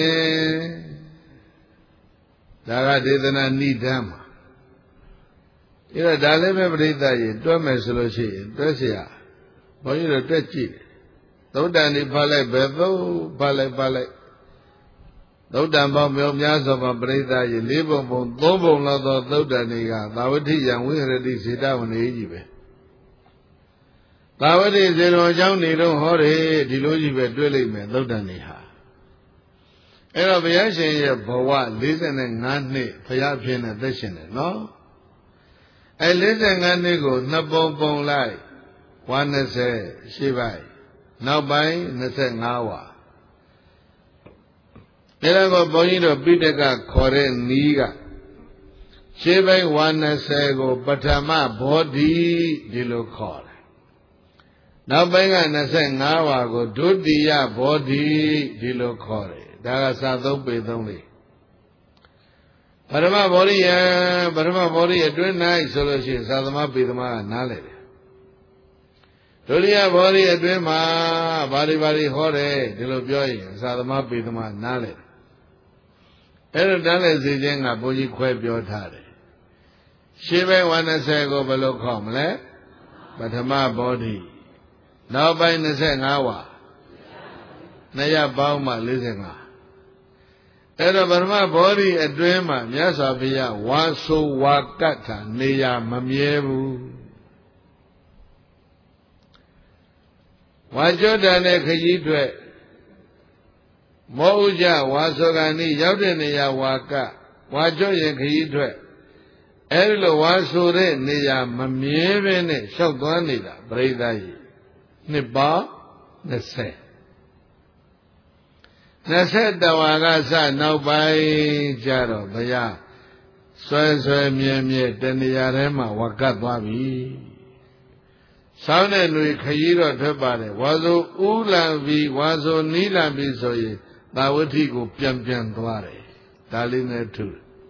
ဒါကဒေသနာနိဒန်းမှာအဲ့တော့ဒါလည်းပဲပြိဿရေတွက်မယ်ဆိုလို့ရှိရင်တွက်เสียဘုန်းကြီးတို့တွက်ကြည့်သုဒ္ဓံဒီဖတ်လိုက်ပဲသုဖတ်လိုက်ဖတ်လိုက်သုဒ္ဓံပေါင်းမြောက်များစွာမှာပြိဿရေလေးပုံပုံသုံးပုံလောက်သောသုဒ္ဓံတွေကသာဝတိယံဝိဟရတိစေတဝနေကြီးပဲသာဝတိစေတော်အကြောင်းနေတော့ဟောတယ်ဒီလိုကြီးပဲတွေ့လိမ့်မယ်သုဒ္ဓံတွေဟာအဲ့တော့ဘုရားရှင်ရဲ့ဘဝ၄၅နှစ်ဘုရားဖြစ်နေသက်ရှင်တယ်နော်အဲ၄၅နှစ်ကိုနှစ်ပုံပုံလိုက်ဝါ၂၀ရှိပိုင်းနောက်ပိုင်း၂၅ဝါဒါကဘုန်းကြီးတို့ပိဋကခေါ်တဲ့နီးကရှေးပိုင်းဝါ၂၀ကိုပထမဘောဓိဒီလိုခေါ်တယ်နောက်ပိုင်းက၂၅ဝါကိုဒုတိယဘောဓိဒီလိုခေါ်တယ်ဒါကစာသုံးပေသုံးလေးပရမဘောရိယပရမဘောရိယအတွင်း၌ဆိုလို့ရှိရင်သာသမပေသမကနားလေတယ်ဒုတိယဘောရိယအတွင်းမှာဘာတွေဘာတွေဟောတယ်ဒီလိုပြောရင်သာသမပေသမနားလေတယ်အဲ့တော့နားလေစီခြင်းကဘုန်းကြီးခွဲပြောထားတယ်ရှင်းပိုင်းဝါ၂၀ကိုဘယ်လိုခေါ်မလဲပထမဘောဓိနောက်ပိုင်း၂၅ဝါနှစ်ရပေါင်းမှ၄၅အဲ့တော့ဗရမဘောဓိအတွင်းမှာမြတ်စွာဘုရားဝါဆိုဝါကတ်တာနေရာမမြဲဘူးဝါကြောတန်တဲ့ခကြီးတွေမောဥကြဝါဆိုကံဤရောက်တဲ့နေရာဝါကဝါကြောရင်ခကြီးတွေအဲ့ဒီလိုဝါဆိုတဲ့နေရာမမြဲပဲနဲ့လျှောက်သွားနေတာပရိသတ်ကြီးနှစ်ပေါင်း၂၀နှစ်ဆက်တဝါကစနောက်ပိုင်းကြတော့ဘုရားဆွဲဆွဲမြဲမြဲတဏှာထဲမှာဝကတ်သွားပြီဆောင်းတဲ့လူခရီးတော့ထွက်ပါတယ်ဝါဆိုဥလံပြီးဝါဆိုနီးလံပြီးဆိုရင်သာဝတိကိုပြန်ပြန်သွားတယ်ဒါလေးနဲ့ထူ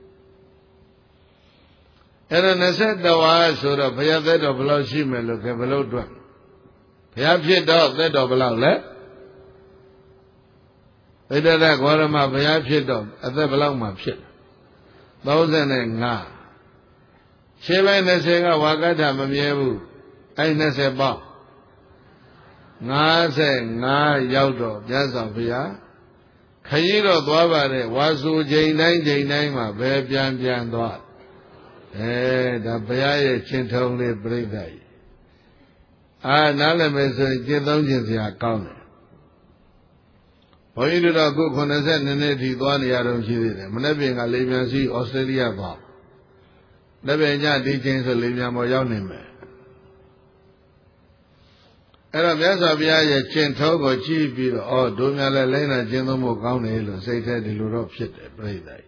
အဲ့ဒါနှစ်ဆက်တဝါဆိုတော့ဘုရားသက်တော်ဘယ်လောက်ရှိမယ်လို့ခဲဘယ်လောက်တွက်ဘုရားဖြစ်တော့သက်တော်ဘယ်လောက်လဲဗိဒ္ဓရဂေါရမဘုရားဖြစ်တော့အသက်ဘယ်လောက်မှဖြစ်လဲသုံး၅ရှင်းပိုင်း၂၀ကဝါကတ္ထမမြဲဘူးအဲ့၂၀ပေါင်း၅၅ရောက်တော့မြတ်စွာဘုရားခရီးတော့သွားပါတယ်ဝါဆိုချိန်တိုင်းချိန်တိုင်းမှာပဲပြန်ပြန်သွားအဲဒါဘုရားရဲ့ချင်းထုံးလေးပြိဿကြီးအာနားလည်မယ်ဆိုရင်ကျင့်သုံးခြင်းစရာကောင်းတယ်ဘုန်းကြီးတို့တော့အခုခုနှစ်နှစ်ထိသွားနေရတော့ရှိသေးတယ်မနေ့ပြင်ကလေပြန်စီဩစတြေးလျသွားလက်ပြင်ညဒီချင်းဆိုလေပြန်ပေါ်ရောက်နေမယ်အဲ့တော့မြတ်စွာဘုရားရဲ့ကျင့်ထုံးကိုကြည့်ပြီးတော့အော်တို့များလည်းလိုက်နာကျင့်သုံးဖို့ကောင်းတယ်လို့စိတ်ထဲဒီလိုတော့ဖြစ်တယ်ပြိဿကြီး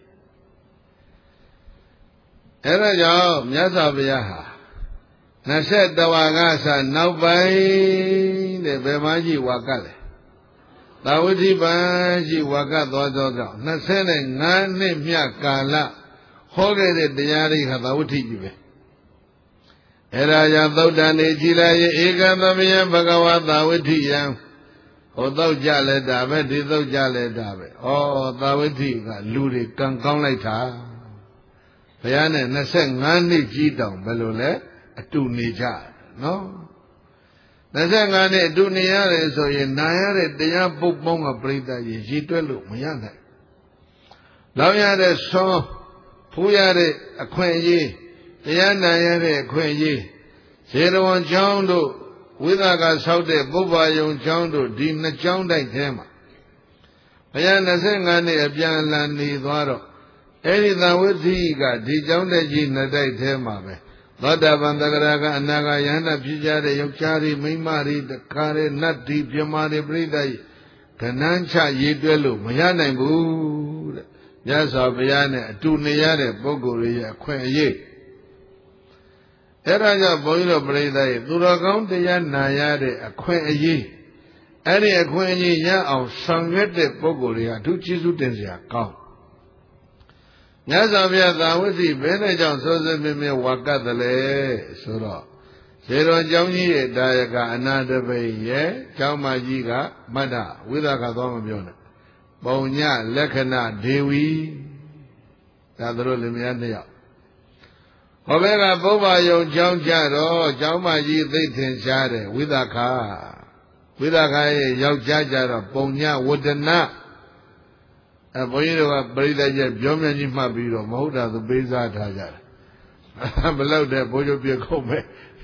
အဲ့ဒါကြောင့်မြတ်စွာဘုရားဟာနှစ်ဆက်တဝါကစနောက်ပိုင်းတဲ့ဘယ်မှာကြီးဝါကလဲသာဝတိပန်ရှိဝါကသွားသောကြောင့်၂၅နှစ်မြတ်ကာလဟောခဲ့တဲ့တရားတွေဟာသာဝတိကြီးပဲအဲ့ဒါကြောင့်သုတ်တန်နေကြည်လိုက်ဧကသမယဘဂဝါသာဝတိယံဟောတော့ကြလဲတာပဲဒီသုတ်ကြလဲတာပဲဩသာဝတိကလူတွေကံကောင်းလိုက်တာဘုရားနဲ့၂၅နှစ်ကြီးတောင်ဘယ်လိုလဲအတူနေကြနော်၂၅နှစ်အတူနေရတယ်ဆိုရင်နာရတဲ့တရားပုတ်ပေါင်းကပြိဿကြီးရည်တွက်လို့မရနိုင်လောင်ရတဲ့ဆွမ်းဖူးရတဲ့အခွင့်အရေးတရားနာရတဲ့အခွင့်အရေးဇေရဝံကျောင်းတို့ဝိသကဆောက်တဲ့ပုဗ္ဗယုံကျောင်းတို့ဒီနှစ်ကျောင်းတိုက်ထဲမှာဘုရား၂၅နှစ်အပြန်အလှန်နေသွားတော့အဲ့ဒီသာဝတိကဒီကျောင်းတိုက်ကြီးနှစ်တိုက်ထဲမှာပဲသောတာပန်တဂရကအနာဂယန္တဖြစ်ကြတဲ့ယောက်ျားတွေမိန်းမတွေတခါတဲ့နတ်ဒီပြမတွေပြိဿကြီးကဏန်းချရေးတွဲလို့မရနိုင်ဘူးတဲ့မြတ်စွာဘုရားနဲ့အတူနေရတဲ့ပုဂ္ဂိုလ်ရဲ့အခွင့်အရေးအဲ့ဒါကြောင့်ဘုန်းကြီးတို့ပြိဿကြီးသူတော်ကောင်းတရားနာရတဲ့အခွင့်အရေးအဲ့ဒီအခွင့်အရေးရအောင်ဆောင်ရွက်တဲ့ပုဂ္ဂိုလ်တွေကအထူးကျေးဇူးတင်စရာကောင်းမြတ်စွာဘုရားသာဝတိဘယ်နဲ့ကြောင့်စိုးစိုးမြဲမြဲဝါကတ်တယ်လဲဆိုတော့ဇေရောကျောင်းကြီးရဲ့ဒါယကအနာတပိရဲ့ကျောင်းမကြီးကမတ္တဝိသကသွားမပြောနဲ့ပုံညလက္ခဏဒေဝီဒါတို့လင်မယားနှစ်ယောက်ဟောဘဲကပုဗ္ဗယုံကျောင်းကြတော့ကျောင်းမကြီးသိထင်ရှားတယ်ဝိသကဝိသကရဲ့ယောက်ျားကြတော့ပုံညဝတ္တနာအဲဘုန်းကြီးတို့ကပရိသတ်ရဲ့ပြောမြကြီးမှတ်ပြီးတော့မဟုတ်တာသူပေးစားထားကြတယ်ဘလောက်တဲ့ဘိုးချုပ်ပြခုံးပဲ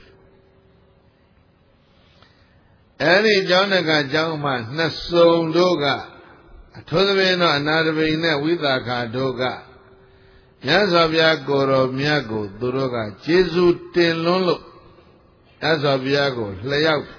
အဲဒီကျောင်းတကကျောင်းမှနှစ်စုံတို့ကအထိုးသမင်းတော့အနာတပိနဲ့ဝိသကာတို့ကမြတ်စွာဘုရားကိုယ်တော်မြတ်ကိုသူတို့ကကျေးဇူးတင်လွန်းလို့မြတ်စွာဘုရားကိုလျှောက်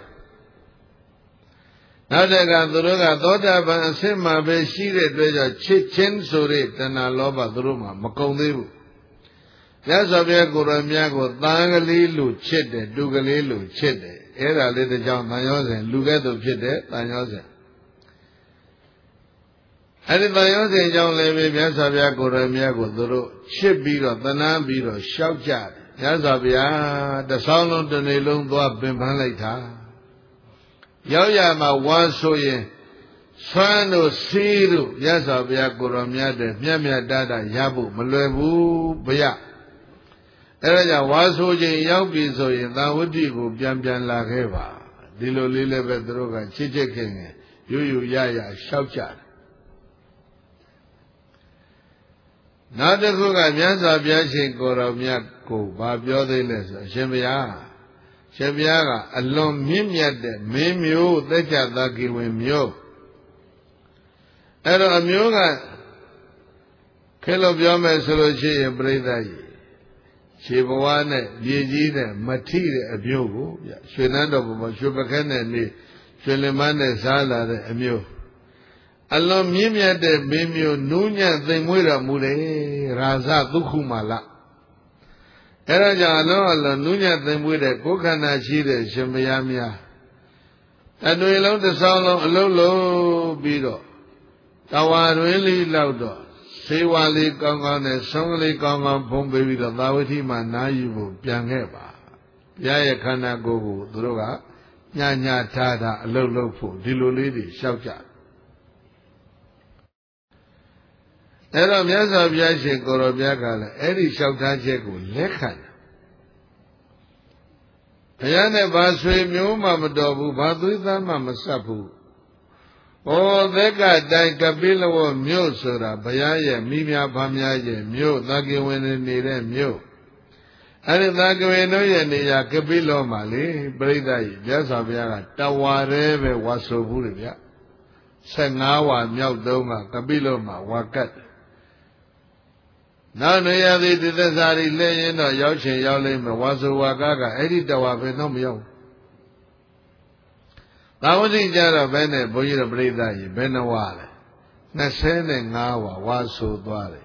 နောက်တကသူတို့ကသောတာပန်အဆင့်မှာပဲရှိတဲ့အတွက်ကြောင့်ချစ်ချင်းဆိုတဲ့တဏှာလောဘသူတို့မှာမကုန်သေးဘူးမြတ်စွာဘုရားကိုယ်တော်မြတ်ကိုတန်ကလေးလို့ချစ်တယ်တူကလေးလို့ချစ်တယ်အဲ့ဒါလေးတကြောင်တန်ရောစဉ်လူကဲ့သို့ဖြစ်တဲ့တန်ရောစဉ်အဲ့ဒီတန်ရောစဉ်ကြောင့်လည်းပဲမြတ်စွာဘုရားကိုယ်တော်မြတ်ကိုသူတို့ချစ်ပြီးတော့တနာပြီးတော့ရှောက်ကြတယ်မြတ်စွာဘုရားတဆောင်းလုံးတစ်နေ့လုံးသွားပင်ပန်းလိုက်တာရောက်ရမှာဝါဆိုရင်ဆွမ်းတို့စီးတို့မြတ်စွာဘုရားကိုယ်တော်မြတ်တဲ့မြတ်မြတ်တတရဖို့မလွယ်ဘူးဘုရားအဲ့ဒါကြောင့်ဝါဆိုခြင်းရောက်ပြီဆိုရင်သာဝတိကိုပြန်ပြန်လာခဲ့ပါဒီလိုလေးလည်းပဲသူတို့ကချစ်ချစ်ခင်ခင်ယူယူရရရှောက်ကြတယ်နောက်တစ်ခုကမြတ်စွာဘုရားရှင်ကိုယ်တော်မြတ်ကိုဗာပြောသေးလဲဆိုအရှင်ဘုရားရှင်ဘုရားကအလွန်မြင့်မြတ်တဲ့မင်းမျိုးသက်ကြသာကိဝင်မျိုးအဲ့တော့အမျိုးကခဲလို့ပြောမယ်ဆိုလို့ရှိရင်ပြိဿကြီးခြေဘဝနဲ့မြေကြီးနဲ့မထိတဲ့အမျိုးကိုဗျရွှေနန်းတော်ဘုံမှာရွှေပခဲနဲ့နေရွှေလင်မနဲ့စားလာတဲ့အမျိုးအလွန်မြင့်မြတ်တဲ့မင်းမျိုးနူးညံ့သိမ်မွေ့တော်မူတယ်ရာဇဒုက္ခမာလအဲဒါကြောင့်အလွန်အလွန်နူးညံ့သိမ်မွေ့တဲ့ကိုယ်ခန္ဓာရှိတဲ့ရှင်ဘုရားများအတွေ့လုံးတစ်ဆောင်လုံးအလုံးလုံးပြီးတော့တဝါတွင်လေးလောက်တော့စေဝါလေးကောင်းကောင်းနဲ့ဆုံးကလေးကောင်းကောင်းဖုံးပေးပြီးတော့သာဝတိမှာနားယူဖို့ပြန်ခဲ့ပါဘုရားရဲ့ခန္ဓာကိုယ်ကိုသူတို့ကညညာထားတာအလုံးလုံးဖို့ဒီလိုလေးတွေလျှောက်ကြအဲ့တော့မြတ်စွာဘုရားရှင်ကိုရောဘုရားကလည်းအဲ့ဒီလျှောက်ထားချက်ကိုလက်ခံတယ်ဘုရားနဲ့ဘာဆွေမျိုးမှမတော်ဘူးဘာသွေးသားမှမဆက်ဘူးဩသက်ကတိုင်ကပိလဝမြို့ဆိုတာဘုရားရဲ့မိများဖများရဲ့မြို့သကေဝင်နေတဲ့မြို့အဲ့ဒီသကေဝင်တို့ရဲ့နေရာကပိလောမှာလေပြိဿကြီးမြတ်စွာဘုရားကတဝါရဲပဲဝါဆိုဘူးလေဗျဆယ်ငါးဝါမြောက်တုံးကကပိလောမှာဝါကတ်နောက်နေရာသည်တသက်စာရီလဲရင်တော့ရောက်ချင်ရောက်လိမ့်မယ်ဝါဆိုဝါကကအဲ့ဒီတဝါပဲတော့မရောက်သာဝတိကြတော့ဘယ်နဲ့ဘုန်းကြီးတို့ပြိဿကြီးဘယ်နှဝါလဲနှစ်ဆယ်နဲ့ငါးဝါဝါဆိုသွားတယ်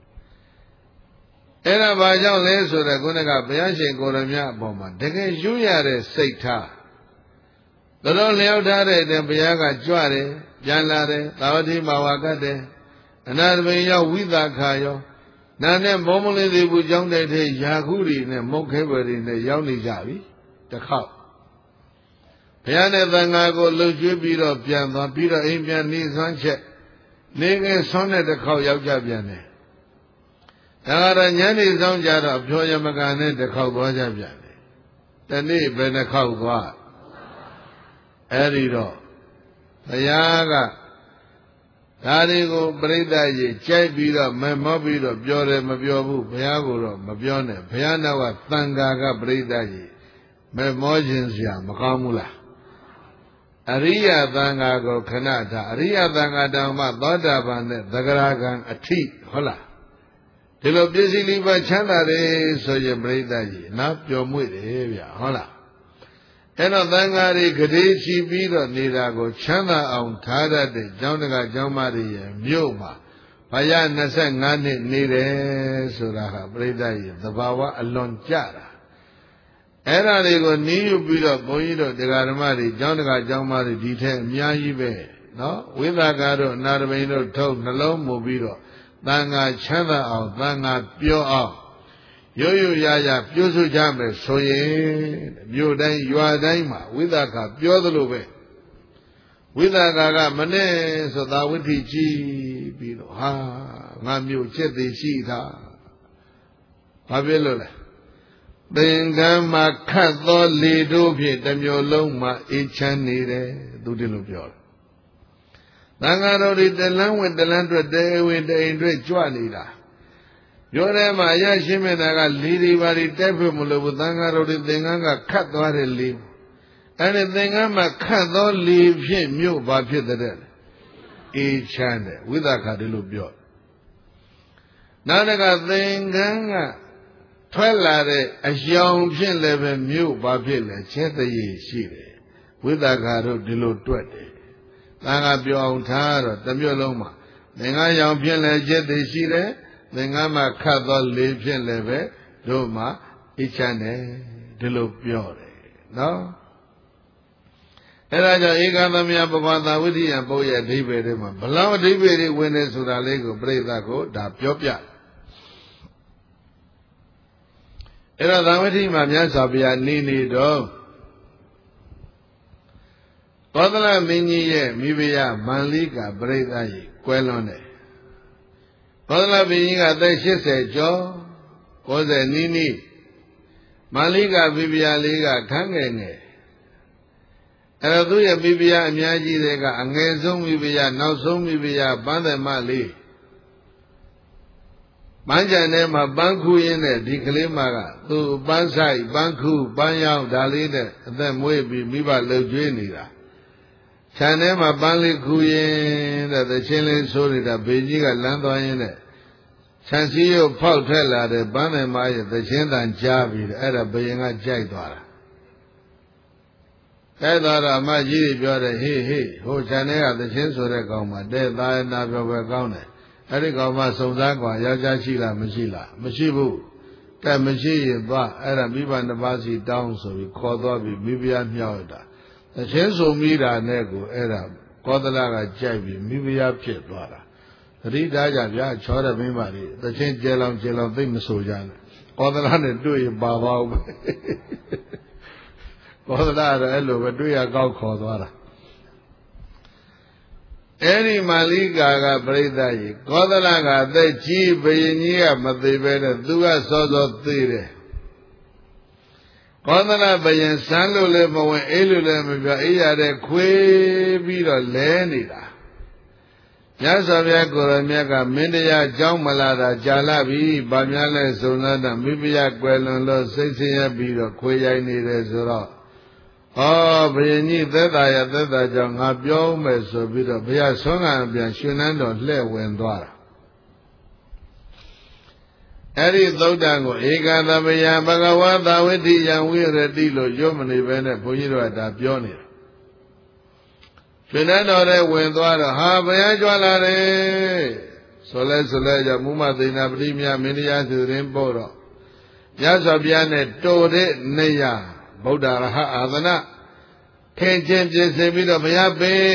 အဲ့ဒါဘာကြောင့်လဲဆိုတော့ခုနကဘုရားရှင်ကိုရမြအပေါ်မှာတကယ်ယူရတဲ့စိတ်ထားတော်လျောက်ထားတဲ့ဘုရားကကြွတယ်ပြန်လာတယ်သာဝတိမှာဝါကတ်တယ်အနာတပိရောက်ဝိသခာရောနာနဲ့မောမလေးသေးဘူးကြောင်းတဲ့ထဲယာခုတွေနဲ့မုတ်ခဲွယ်တွေနဲ့ရောက်နေကြပြီတစ်ခေါက်ဘုရားနဲ့သံဃာကိုလှုပ်ကျွေးပြီးတော့ပြန်သွားပြီးတော့အိမ်ပြန်နေဆွမ်းချက်နေငယ်ဆွမ်းတဲ့တစ်ခေါက်ရောက်ကြပြန်တယ်ဒါကတော့ညနေဆောင်ကြတော့အဖြောယမကနဲ့တစ်ခေါက်သွားကြပြန်တယ်တနေ့ဘယ်နှခေါက်သွားအဲ့ဒီတော့ဘုရားကဒါတွေကိုပြိဿကြီးကြိုက်ပြီးတော့မမောပြီးတော့ပြောတယ်မပြောဘူးဘုရားကိုတော့မပြောနဲ့ဘုရားနောက်ကသံဃာကပြိဿကြီးမမောခြင်းစရာမကောင်းဘူးလားအရိယသံဃာကိုခဏထားအရိယသံဃာတောင်မှသောတာပန်နဲ့သဂရာဂံအထိဟုတ်လားဒီလိုပစ္စည်းလေးပါချမ်းသာတယ်ဆိုရင်ပြိဿကြီးနော်ပျော်မွေ့တယ်ဗျဟုတ်လားအဲ့တော့သံဃာတွေဂရေချီပြီးတော့နေတာကိုချမ်းသာအောင်ထားတတ်တဲ့ကျောင်းတကာကျောင်းမတွေရဲ့မြို့မှာဘာရနှစ်ဆယ်ငါးနှစ်နေတယ်ဆိုတာဟာပြိဿကြီးသဘာဝအလွန်ကြတာအဲ့ဒါတွေကိုနီးယူပြီးတော့ဘုန်းကြီးတို့တရားဓမ္မတွေကျောင်းတကာကျောင်းမတွေဒီထက်အများကြီးပဲနော်ဝိသကာတို့အနာတပိန်တို့ထုတ်နှလုံးမူပြီးတော့သံဃာချမ်းသာအောင်သံဃာပြောအောင်ရိုးရိုးရရပြုစုကြမယ်ဆိုရင်မြို့တိုင်းရွာတိုင်းမှာဝိသကာပြောသလိုပဲဝိသကာကမနဲ့ဆိုသာဝိထိကြည်ပြီးတော့ဟာငါမြို့ချက်သေးရှိတာဘာဖြစ်လို့လဲသင်္ကန်းမှာခတ်သောလေတို့ဖြင့်တစ်မျိုးလုံးမှာအေးချမ်းနေတယ်သူဒီလိုပြောတယ်သံဃာတော်တွေတလန်းဝင်တလန်းအတွက်တဲဝင်တိန်အတွက်ကြွနေတာပြောထဲမှာအရရှင်းမြတ်တာကလေဒီပါတွေတက်ဖို့မလို့ဘူးသံဃာတော်တွေသင်္ကန်းကခတ်သွားတဲ့လေအဲ့ဒီသင်္ကန်းမှာခတ်သောလေဖြင့်မြို့ဘာဖြစ်တဲ့အေးချမ်းတယ်ဝိသခာဒီလိုပြောနောက်တကသင်္ကန်းကထွက်လာတဲ့အယောင်ဖြင့်လည်းပဲမြို့ဘာဖြစ်လဲချဲတရေရှိတယ်ဝိသခာတို့ဒီလိုတွက်တယ်သံဃာပြောအောင်ထားတော့တစ်မြို့လုံးမှာသင်္ကန်းရောင်ဖြင့်လည်းချဲတရေရှိတယ်သင်္ကန်းမှာခတ်သောလေဖြင့်လည်းပဲတို့မှာအေးချမ်းတယ်ဒီလိုပြောတယ်နော်အဲ့ဒါကြောင့်ဧကသမယပပသာဝိရိယပုတ်ရဲ့အဓိပ္ပာယ်တွေမှာဘလောက်အဓိပ္ပာယ်တွေဝင်နေဆိုတာလေးကိုပြိဿကိုဒါပြောပြအဲ့တော့သာဝတိမှာမြတ်စွာဘုရားနေနေတော့သောတလမင်းကြီးရဲ့မိဖုရားမန္လိကပြိဿကြီးကွဲလွန်တယ်သောတလမင်းကြီးကအသက်ရှစ်ဆယ်ကျော်ကိုးဆယ်နီးနီးမန္လိကမိဖုရားလေးကခန်းငယ်ငယ်အဲ့တော့သူ့ရဲ့မိဖုရားအများကြီးတွေကအငယ်ဆုံးမိဖုရားနောက်ဆုံးမိဖုရားပန်းသမလေးပန်းကြံထဲမှာပန်းခူးရင်းနဲ့ဒီကလေးမကသူ့ပန်းဆိုင်ပန်းခူးပန်းရောက်ဒါလေးနဲ့အသက်မွေးပြီးမိဘလှုပ်ကြွေးနေတာခြံထဲမှာပန်းလေးခူးရင်းတဲ့သချင်းလေးဆိုးနေတာဘေကြီးကလမ်းသွားရင်းနဲ့ခြံစည်းရုပ်ဖောက်ထက်လာတဲ့ပန်းသမရဲ့သချင်းတန်ကြားပြီးအဲ့ဒါဘယင်ကကြိုက်သွားတာဲသွားတော့အမကြီးတွေပြောတယ်ဟေးဟေးဟိုခြံထဲကသချင်းဆိုတဲ့ကောင်မှတဲ့သားနာပြောပဲကောင်းတယ်အဲ့ဒီကောင်မှစုံစားကွာယောက်ျားရှိလားမရှိလားမရှိဘူးကဲမရှိရင်သွားအဲ့ဒါမိဘနှစ်ပါးစီတောင်းဆိုပြီးခေါ်သွားပြီးမိဖုရားမြောက်ရတာသချင်းဆိုမိတာနဲ့ကိုအဲ့ဒါကောသလကကြိုက်ပြီးမိဖုရားဖြစ်သွားတာသတိထားကြဗျာချောတဲ့မိမတွေသချင်းကျဲလောင်ကျဲလောင်သိမဆိုကြနဲ့ကောသလနဲ့တွေ့ရင်ပါပါဦးကောသလကတော့အဲ့လိုပဲတွေ့ရကောက်ခေါ်သွားတာအဲ့ဒီမာလိကာကပြိဿကြီးကောသလကအသက်ကြီးဘယင်ကြီးကမသေးပဲနဲ့သူကစောစောသေးတယ်ကောသလဘယင်စမ်းလို့လည်းမဝင်အေးလို့လည်းမပြောအေးရတဲ့ခွေးပြီးတော့လဲနေတာမြတ်စွာဘုရားကိုရမြတ်ကမင်းတရားကြောင်းမလာတာကြာလာပြီဗာများလဲစုံလာတာမိဖုရားကွယ်လွန်လို့စိတ်ဆင်းရဲပြီးတော့ခွေးရိုက်နေတယ်ဆိုတော့ဩဘုရင်ကြီးသက်သာရသက်သာကြောင့်ငါပြောမယ်ဆိုပြီးတော့ဘုရားဆွမ်းခံပြန်ရှင်နန်းတော်လှည့်ဝင်သွားတာအဲ့ဒီသုဒ္ဓံကိုဧကသဗယဘဂဝါသာဝတိယံဝိရတိလို့ရုပ်မနေပဲနဲ့ဘုန်းကြီးတို့ကဒါပြောနေတာရှင်နန်းတော်ထဲဝင်သွားတော့ဟာဘုရားကြွလာတယ်ဆိုလဲဆိုလဲကြောင့်မူမသိဏပရိမြမင်းတရားသူရင်ပို့တော့မြတ်စွာဘုရားနဲ့တိုတဲ့နေရဗုဒ္ဓရဟအာသနာခင်ချင်းပြင်ဆင်ပြီးတော့ဘုရားပင်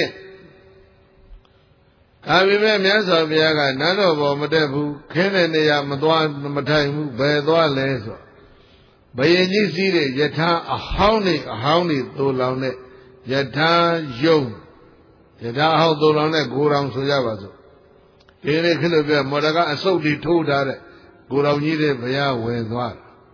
ဒါပေမဲ့မြတ်စွာဘုရားကနန်းတော်ပေါ်မတက်ဘူးခင်းတဲ့နေရာမသွားမထိုင်ဘူးဘယ်သွားလဲဆိုဘယင်ကြီးစီးတဲ့ယထာအဟောင်းနေအဟောင်းနေသို့လောင်တဲ့ယထာယုံယထာအဟောင်းသို့လောင်တဲ့ကိုယ်တော်ဆိုရပါစို့ဒီနေ့ခလို့ပြမော်ဒကအစုပ်တွေထိုးထားတဲ့ကိုယ်တော်ကြီးတဲ့ဘုရားဝင်သွား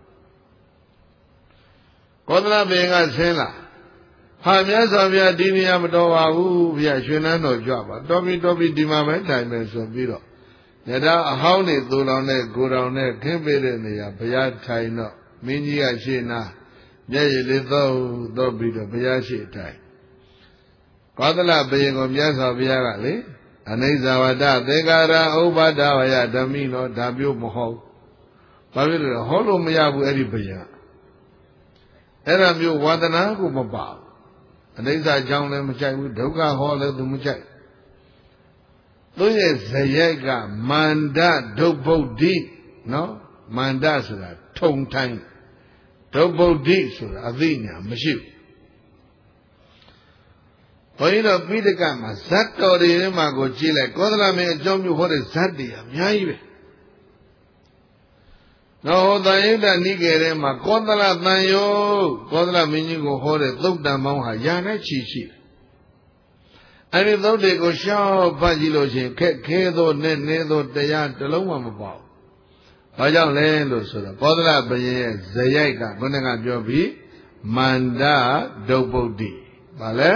ကောသလဘင်ကဆင်းလာဟာမြတ်စွာဘုရားဒီနေရာမတော်ပါဘူးဗျာရွှေနန်းတော်ကြွပါတော်ပြီတော်ပြီဒီမှာပဲတိုင်မယ်ဆိုပြီးတော့ညတာအဟောင်းနေသူတော်နဲ့ကိုတော်နဲ့ခင်းပေးတဲ့နေရာဘုရားထိုင်တော့မင်းကြီးကရှေ့နာမျက်ရည်လေးသောတော့ပြီးတော့ဘုရားရှိထိုင်ကောသလဘင်ကိုမြတ်စွာဘုရားကလေအနိစ္စဝတ္တသေကာရဥပဒဝယဓမ္မိလောဒါမျိုးမဟုတ်ဘာဖြစ်လို့လဲဟောလို့မရဘူးအဲ့ဒီဘုရားအဲ့ဒါမျိုးဝါဒနာကိုမပါဘူးအနိစ္စကြောင့်လည်းမကြိုက်ဘူးဒုက္ခဟောလည်းသူမကြိုက်သူရဲ့ဇယက်ကမန္တဒုဗုဒ္ဓိနော်မန္တဆိုတာထုံထိုင်းဒုဗုဒ္ဓိဆိုတာအသိဉာဏ်မရှိဘူးဘုန်းကြီးတို့ပိဋကမှာဇတ်တော်တွေထဲမှာကိုကြည့်လိုက်ကောသလမင်းအကြောင်းမျိုးဟောတဲ့ဇတ်တွေအများကြီးပဲနော်ဟောတန်ယုဒ္ဓနိကေထဲမှာကောသလတန်ယုတ်ကောသလမင်းကြီးကိုဟောတဲ့သုတ်တံပေါင်းဟာယာနဲ့ချီရှိတယ်အဲ့ဒီသုတ်တွေကိုရှောက်ဖတ်ကြည့်လို့ရှိရင်ခက်ခဲသောနဲ့နေသောတရားတစ်လုံးမှမပေါ့။ဘာကြောင့်လဲလို့ဆိုတော့ကောသလဘုရင်ရဲ့ဇယိုက်ကဘုန်းကပြောပြီးမန္တဒုဗ္ဗုဒ္ဓိဘာလဲ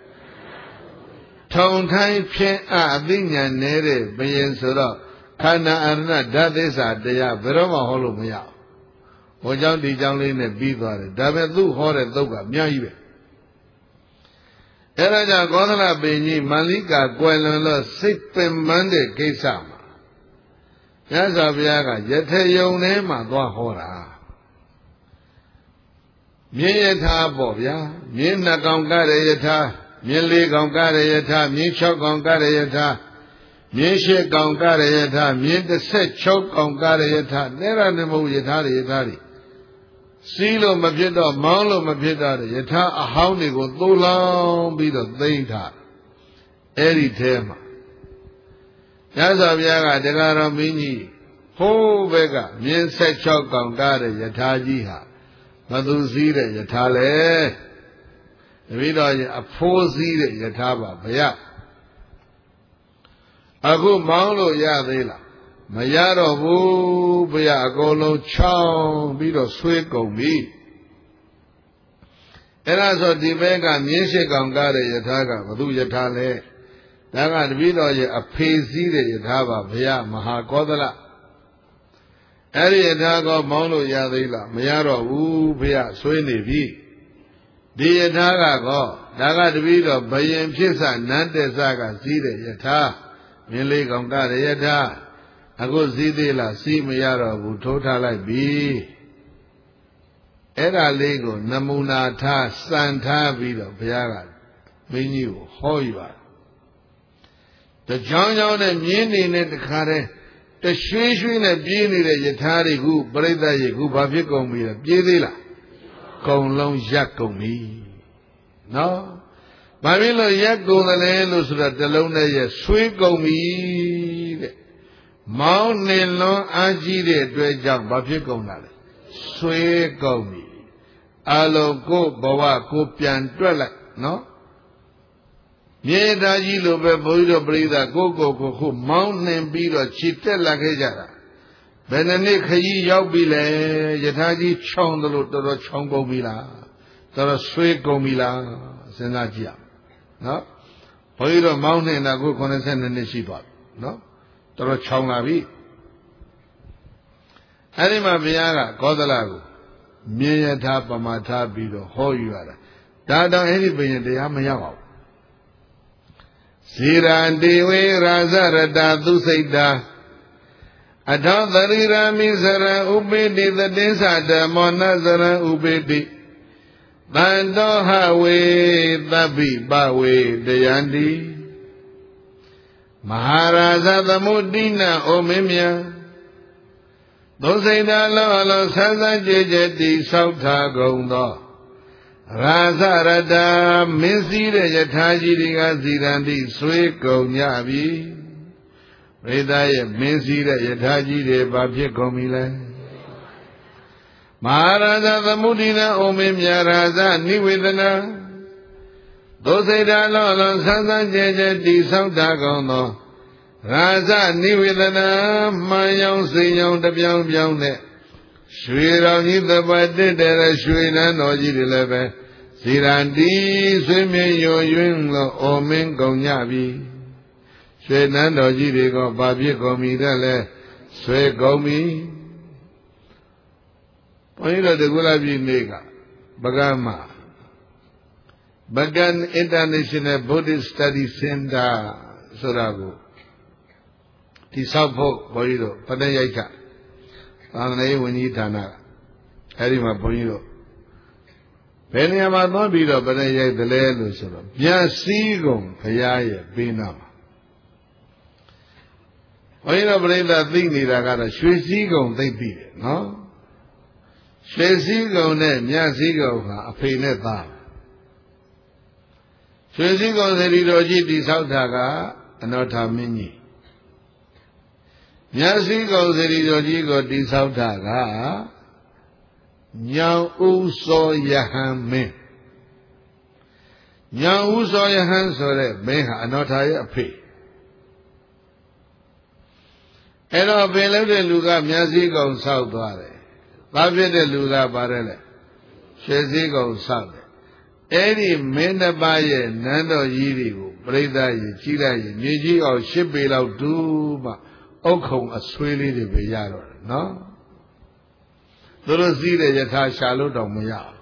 ထုံထိုင်းဖြင့်အအသိဉာဏ်နေတဲ့ဘုရင်ဆိုတော့ခန္ဓာအရဏဓာတ်သစ္စာတရားဘယ်တော့မှဟောလို့မရဘူး။ဟောကြောင့်ဒီကြောင့်လေးနဲ့ပြီးသွားတယ်။ဒါပေမဲ့သူ့ဟောတဲ့သုတ်ကအများကြီးပဲ။အဲဒါကြောင့်ကောသလပင်ကြီးမန္လိကာကွယ်လွန်လို့စိတ်ပင်ပန်းတဲ့ကိစ္စမှာမြတ်စွာဘုရားကယထေယုံထဲမှာသွားဟောတာ။မြင်းယထာပေါ့ဗျာ။မြင်းနှစ်ကောင်ကရယထာမြင်းလေးကောင်ကရယထာမြင်း၆ကောင်ကရယထာမြင်းရှိကောင်ကရယထာမြင်းတစ်ဆက်၆ကောင်ကရယထာနဲရနမဟုတ်ယထာရယထာတွေစီးလို့မဖြစ်တော့မောင်းလို့မဖြစ်တော့ယထာအဟောင်းတွေကိုသိုးလောင်းပြီးတော့သိမ့်ထားအဲ့ဒီထဲမှာညဇောဘုရားကတရားတော်မင်းကြီးဟိုးဘက်ကမြင်းဆက်၆ကောင်ကရယထာကြီးဟာဘသူစည်းတဲ့ယထာလေတပည့်တော်ရဲ့အဖိုးစည်းတဲ့ယထာပါဗျာအခုမောင်းလို့ရသေးလားမရတော့ဘူးဘုရားအကုန်လုံးချောင်းပြီးတော့ဆွေးကုန်ပြီအဲ့ဒါဆိုဒီဘက်ကမြင်းရှိကောင်ကားတဲ့ယထာကဘသူယထာလဲဒါကတပည့်တော်ရဲ့အဖေစည်းတဲ့ယထာပါဘုရားမဟာကောသလအဲ့ဒီယထာကောမောင်းလို့ရသေးလားမရတော့ဘူးဘုရားဆွေးနေပြီဒီယထာကကောဒါကတပည့်တော်ဘယင်ဖြစ်စနန်းတက်စကစည်းတဲ့ယထာမြင်းလေးကောင်ကရယထာအခုစည်းသေးလားစည်းမရတော့ဘူးထိုးထားလိုက်ပြီအဲ့ဒါလေးကိုနမူနာထားစံထားပြီးတော့ဘုရားကမင်းကြီးကိုဟောယူတာတကြောင်ကြောင့်နဲ့မြင်းနေနဲ့တခါတည်းတရွှေရွှေနဲ့ပြေးနေတဲ့ယထာတွေကိုပြိဿရေခုဘာဖြစ်ကုန်ပြီလဲပြေးသေးလားကုံလုံးရက်ကုန်ပြီနော်ဘာဖြစ်လို့ရက်ကုန်တယ်လဲလို့ဆိုတော့တလုံးနဲ့ရဆွေးကုန်ပြီတဲ့မောင်းနေလွန်အားကြီးတဲ့အတွက်ကြောင့်ဘာဖြစ်ကုန်တာလဲဆွေးကုန်ပြီအလုံးကိုဘဝကိုပြန်တွက်လိုက်နော်မြေသားကြီးလိုပဲဘုန်းကြီးတို့ပြိဿကိုကိုကိုခုမောင်းနှင်ပြီးတော့ခြေတက်လာခဲ့ကြတာဘယ်နှစ်နှစ်ခရီးရောက်ပြီလဲယထာကြီးချောင်းတယ်လို့တော်တော်ချောင်းကုန်ပြီလားတော်တော်ဆွေးကုန်ပြီလားစဉ်းစားကြည့်ရနော်ဘုန်းကြီးတို့မောင်းနှင်တာကိုခုနှစ်နှစ်ရှိသွားပြီနော်တော်တော်ချောင်းလာပြီအဲ့ဒီမှာဘုရားကကောသလကိုမြင်ရထားပမာထားပြီးတော့ဟောယူရတာဒါတော့အဲ့ဒီဘုရင်တရားမရောက်အောင်ဇေရံတေဝေရာဇရတာသူစိတ်တာအထောသရိရာမိစရံဥပိတိသတိသဓမ္မောနစရံဥပိတိတန်တောဟဝေသဗ္ဗိပဝေတယံတိမဟာရာဇသမုဒ္ဒိနဩမင်းမြတ်သုစိတ်တာလောအလောဆန်းဆန်းကြည်ကြည်တိဆောက်ထားကုန်သောရာဇရတာမင်းစည်းတဲ့ယထာကြီးတွေကဇီရန်တိဆွေးကုန်ကြပြီပရိသတ်ရဲ့မင်းစည်းတဲ့ယထာကြီးတွေဘာဖြစ်ကုန်ပြီလဲမဟာရာဇသမုဒိနာဩမင်းမြတ်ရာဇနိဝေဒနာသုစိတ်တာလောအလောဆန်းဆန်းကြည်ကြည်တိဆောက်ထားကုန်သောရာဇနိဝေဒနာမှန်ရောင်စိန်ရောင်တပြောင်ပြောင်နဲ့ရွှေတော်ကြီးသပတ်တက်တဲ့ရွှေနန်းတော်ကြီးတွေလည်းပဲဇီရန်တီဆွေးမြေယွယွင်းလို့အော်မင်းကုန်ကြပြီရွှေနန်းတော်ကြီးတွေကဘာဖြစ်ကုန်ပြီတဲ့လဲဆွဲကုန်ပြီဘုန်းကြီးတို့တကူလာပြည်နေကပကမပကံ International Buddhist Study Center ဆိုတာကိုဒီဆောက်ဖို့ဘုန်းကြီးတို့ပဋိရိုက်ခသာသနာရေးဝန်ကြီးဌာနအဲ့ဒီမှာဘုန်းကြီးတို့ဘယ်နေရာမှာသွားပြီးတော့ပဋိရိုက်တယ်လဲလို့ဆိုတော့မြတ်စည်းကုန်ဘုရားရဲ့ဘေးနားမှာဘုန်းကြီးတို့ပြိဿသိနေတာကတော့ရွှေစည်းကုန်သိပြီတယ်နော်ရွှေစည်းကုန်နဲ့မြတ်စည်းကုန်ဟာအဖေနဲ့သားရွှေစည်းကုန်စေတီတော်ကြီးတိဆောက်တာကအနောထာမင်းကြီးမြတ်စည်းကုန်စေတီတော်ကြီးကိုတိဆောက်တာကညောင်ဥစောယဟန်မင်းညောင်ဥစောယဟန်ဆိုတဲ့မင်းဟာအနောထာရဲ့အဖေအဲ့တော့ပင်လို့တဲ့လူကမြတ်စည်းကုန်ဆောက်သွားတယ်။ဘာဖြစ်တဲ့လူကပါတယ်လဲရွှေစည်းကုန်ဆောက်တယ်။အဲ့ဒီမင်းတစ်ပါးရဲ့နန်းတော်ကြီးတွေကိုပြိဿကြီးကြီးလိုက်ရင်မြေကြီးအောင်ရှစ်ပေလောက်တူးမှအုတ်ခုံအဆွေးလေးတွေပဲရတော့တယ်နော်သူတို့စီးတဲ့ယထာရှာလို့တော့မရဘူး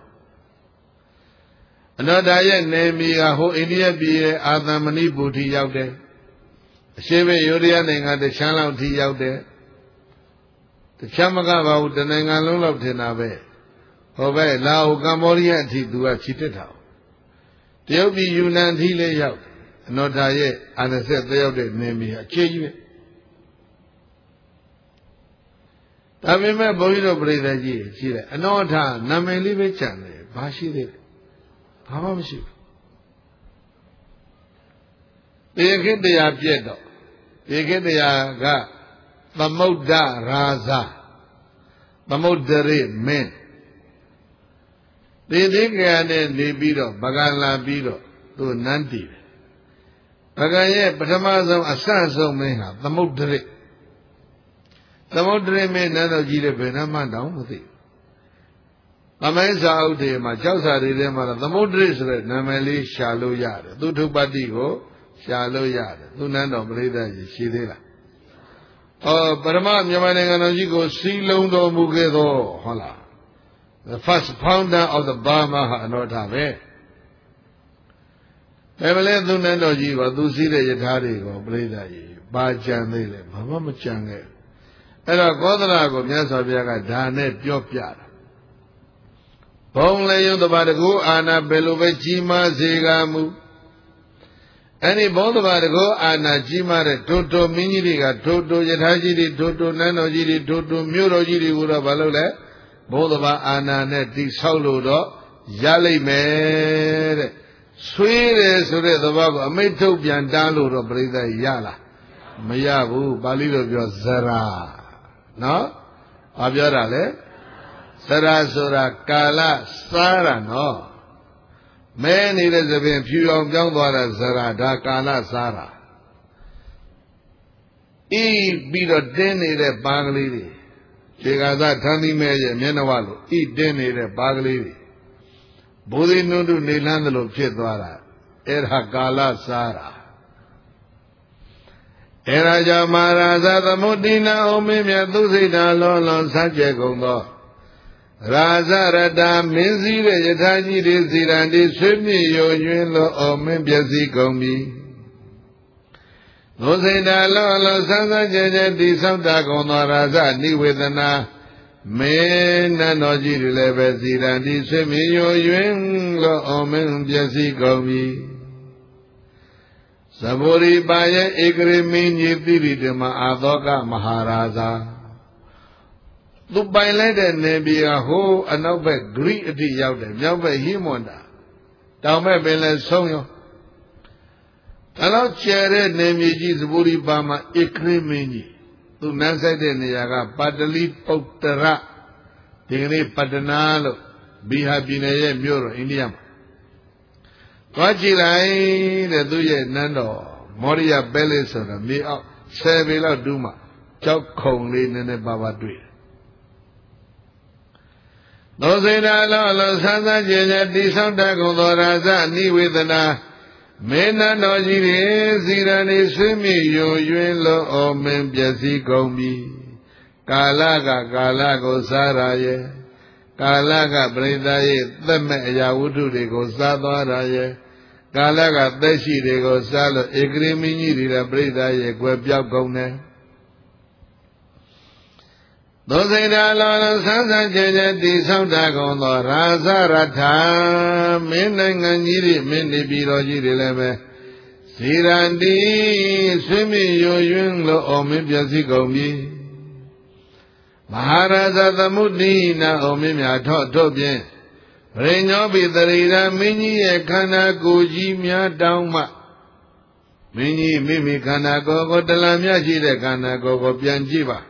အနောဒာရဲ့နေမီကဟိုအိန္ဒိယပြည်ရဲ့အာသမဏိဘူတိရောက်တယ်အရှေ့ဘက်ယူရီးယားနိုင်ငံတချမ်းလောက်ထိရောက်တယ်တချမ်းမကပါဘူးတနိုင်ငံလုံးလောက်ထင်တာပဲဟိုဘက်လာအိုကမ္ဘောဒီးယားအထိသူကခြိတက်တာတရုတ်ပြည်ယူနန်အထိလည်းရောက်အနောဒာရဲ့အာနဆက်တရောက်တဲ့နေမီကအခြေကြီးပဲဒါပေမဲ့ဘုန်းကြီးတို့ပြိဿကြီးရှိတယ်အနောထနာမည်လေးပဲကြံတယ်ဘာရှိသေးလဲဘာမှမရှိဘူးတေခိတရားပြည့်တော့တေခိတရားကသမုဒ္ဒရာဇသမုဒ္ဒရိမင်းတေသိကရနဲ့နေပြီးတော့ဗကံလာပြီးတော့သူနန်းတည်တယ်ဗကံရဲ့ပထမဆုံးအဆန့်ဆုံးမင်းဟာသမုဒ္ဒရိသမုဒ္ဒရိမင်းနန်းတော်ကြီးတဲ့ဘယ်နှမှတောင်မသိသမိုင်းစာအုပ်တွေမှာကြောက်စာတွေထဲမှာသမုဒ္ဒရိဆိုတဲ့နာမည်လေးရှာလို့ရတယ်သူထုပ္ပတ္တိကိုရှာလို့ရတယ်သူနန်းတော်ပြိဿကြီးရှိသေးလားဟောပရမမြန်မာနိုင်ငံတော်ကြီးကိုစီးလုံးတော်မူခဲ့သောဟုတ်လား the first founder of the Burma ဟာအနောထပဲဒါပဲလေသူနန်းတော်ကြီးကသူစီးတဲ့ယထာတွေကိုပြိဿကြီးပါကြံသေးလေဘာမှမကြံခဲ့အဲ့တော့ကောသလကိုမြတ်စွာဘုရားကဒါနဲ့ပြောပြတာ Bong le yung the badago ana belobe jima zegamu. Any bong the badago ana jima de toto miniriga toto yatajiri toto nanojiri toto murojiri ura balole. Bong the ba ana net di solo do yali me. Sweet so that the baba may to be and download of Brida Yala. Mayabu, Balido Zara. No? Abiarale? Sarasura Kala Sara, no. Many days have been few young daughter Zara, Dakala Sara. E beat a denny the Baglidi. Chigaza Tani Mayor, Menawalo, eat denny the Baglidi. Budi Nudu Nilandalo Chitwara, Erha Kala Sara. Eraja Maraza the Mudina Omimia Dusina Lolo Sache Gondo. Raza Rada Minzi Yataji Zirandi Swimi Yo Yulo Omimbiasi Gombi. Dusina Lolo Sasa Jaja Di Samta Gondo Raza Niwedana. Men nanoji lebe zirandi swimi yo yuen lo omen biasi gomi. Sabori baye ikri minyi tiridima adoka maharaza. Tu baile de nebiya ho anobe gri ati yaude, yaude himonda. Taume bele songyo. Kalau cere nemiji sabori bama ikri minyi. Tu nasai de niyaga padali pautara tingni padanalo biha binaye myoro India. Kaji lai de tuye nando Moria bele sona mi au sebela duma chok khong le nene baba twi. Dosena lo lo sasa jenya di samta gon do rasa nivedana Mena no jiri zirani swimi yo yuen lo omen biasi gombi. Kalaga kalago saraye. Kalaga brindaye teme ayawudu de go sadwaraye. Kalaga teshi de go salo ekrimi ni la brindaye kwe pyauk gomne. Dosena lo sansa jeje di samta gondo rasa ratha mena ngiri meni biro jiri leme sirandi swimi yo yun lo omi biasi gombi Maharaja Tamudina omi mya tho tho bien Renyo bitarira minyi ye khana koji mya taung ma minyi mimi khana ko ko tala mya chi de khana ko ko pyan chi ba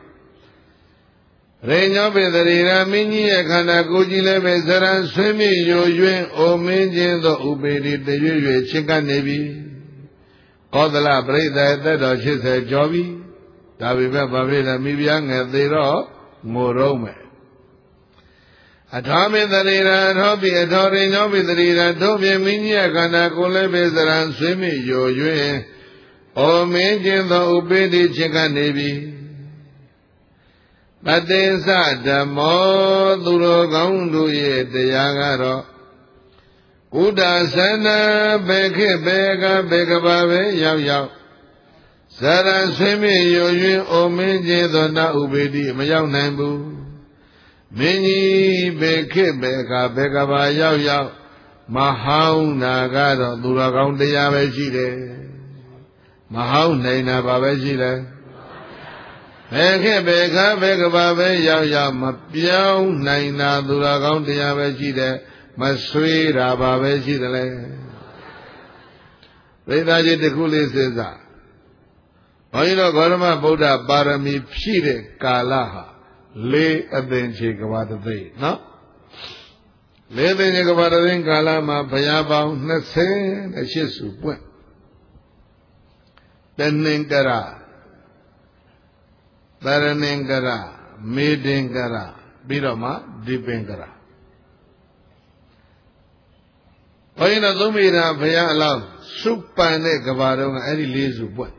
Renyo Pedarira Mini Khana Koji Lebe Saran Swimi Yo Yuen O Minjin Do Ubedi De Yue Chinka Nebi Kodala Breda Tedo Chise Jobi Tabi Be Babida Mibia Ngadiro Morome Atami Darira Robi Atori Nobi Darira Tobi Mini Khana Kolebe Saran Swimi Yo Yuen O Minjin Do Ubedi Chinka Nebi Patesa Dhammo Duro Gaundu Ye Teyagaro Uda Sana Beke Beka Beka Babe Yao Yao Sara Swimi Yo Yuen O Minji Dona Ubedi Mayao Nambu Minji Beke Beka Beka Ba Yao Yao Mahau Nagaro Duro Gaundu Yabe Chide Mahau Naina Babe Chide Beke beka beka babe yao yao ma piao naina dura gaung tia be chi de ma swee ra ba be chi de le Rita ji tikku le sisa Bhajino Gautama Buddha Parami phyi de kala ha le athin che kaba tathe no le athin che kaba tathe kala ma bhaya paung twenty-eight su puent Teninkara Taranengara, Medengara, Birama, Dipengara. Bhajana Tumira Bhaya Alam, Supane Gavarong, Eri Lizu Puent.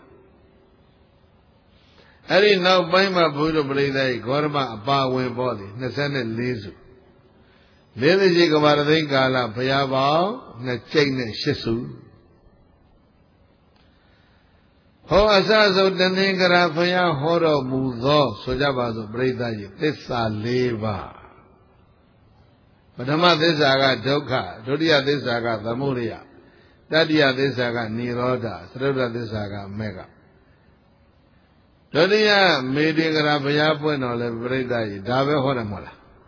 Eri now Baima Buddha Breda, Gorma, Apa Wen Body, Nasane Lizu. Ledaji Gavaradin Gala, Bhaya Bao, Nachene Shisu. Ho asaso Teninkara Bhaya Horo Muzo, Sojabazo Breda, Tessa Leva. Padama Desaga Doka, Dodia Desaga, the Muria, Dadia Desaga, Niroda, Sroda Desaga, Mega. Dodia meeting Rabaya Bueno, Lebreda, Dave Horamola.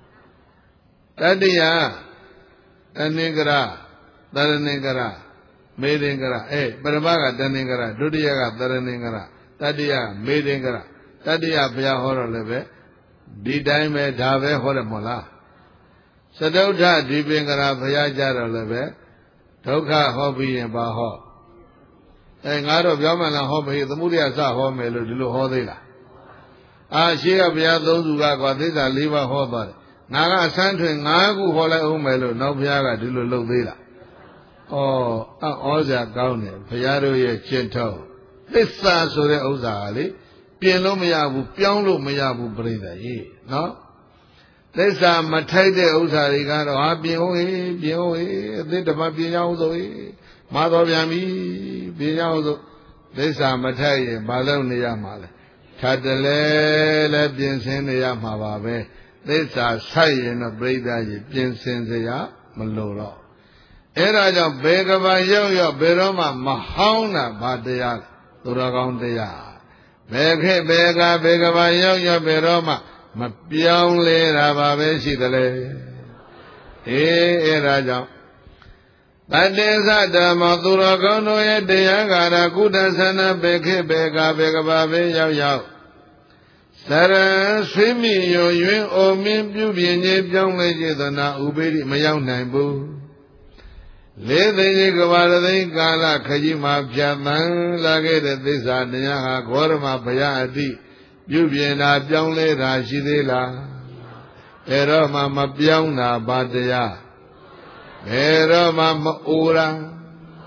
Dadia, Danigra, Daranigra, Meetingra, eh, Barabaga, Danigra, Dudiaga, Daranigra, Dadia, Meetingra, Dadia Pia Horoleve, Didime Dave Horamola. Sadauta Dibingara Payajara Leve, Toka Hobby and Baho. And out of Yamana Hobby, the Mudiasa Home, Lulu Hodila. Ah, she of those who got this, I leave a hobby. Naga Santin, Nagu Hola Umelo, no Piaga, Dulu Lodila. Oh, Oza Gauni, Payaro Ye Cento. This sounds so the Ozali, Piano Miabu, Piano Miabu Breda, ye, no? This are Matade Ozariga, Abioe, Bioe, the Babiazo, Mother Yami, Biazo. This are Matade, Balonia Male. Tadele, Lebinsin, Yamababe. These are Sayan of Breda, Pinsin, Maloro. Era Begava Yo, Beroma, Mahona, Badea, Uragondia. Bege, Bega, Begava Yo, Beroma. Mapiang le rababe sidale. Eh, Raja. Badesa Damatura Gono Yedayagara Kudasana Beke Bega Begababe Yao Yao. Sara Swimi Yo Yuen O Min Pubian Young Legidana Ubedi Mayang Nambu. Le the Gavara Gala Kajima Piaman Lagate this Adaya Gorma Payadi. You be an abjong le Rashidela. Ero mama biona badea. Ero mama ura.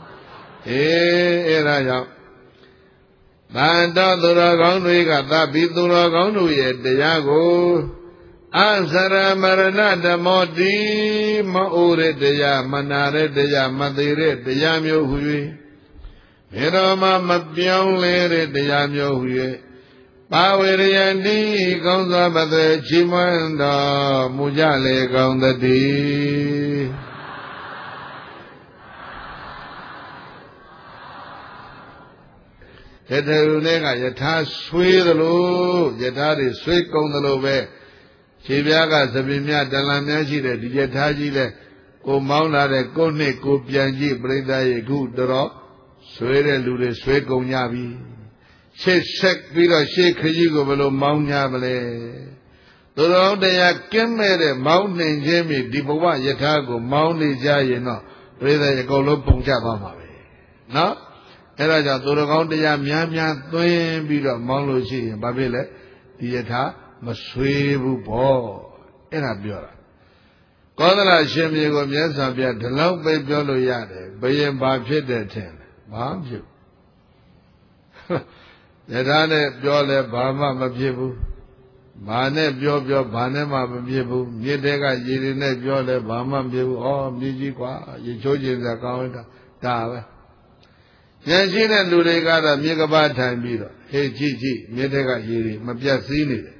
Eh, era. Banda dura gondu gata bidura gondu ye deyago. Ansara maranada modi ma ure deya manare deya madire deya myo huye. Ero mama biong le deya myo huye. Pawiriyandi Gaunza Bade Chimanda Mujale Gaundadi Yetarunega Yata Swidalo Yatari Sweet Gaundalobe Chibiaga Sabimia Dalamia Chile, Yataji, Go Mauna, Go Nick, Go Pianji, Breda, Good Doro, Swede Lude, Sweet Gonyabi. She shake Vira shake Kajigo below Mount Yabale. The round they are Kemere, Mountain Jamie, Dibowa, Yatago, Mount Jayeno, whether you go look Punjabama. No? Eraja, the round they are Miamia, Twin Vira, Mount Lucy, and Babile, the Yata, Maswebu Bo, Erabura. Kodala Shemigo, Yasabia, the love by Biolo Yade, Bayan Babjed ten. Bomb you. Yadane Biole Bama Mabibu Mane Bio Bane Mabibu, Yedega Yirine Biole Bama Bibu, oh Mijikwa, Yichoji the counter, Dawe. Yanjin and Lulega, Megaba time beater, Hey Gigi, Medega Yiri, Mabiasini.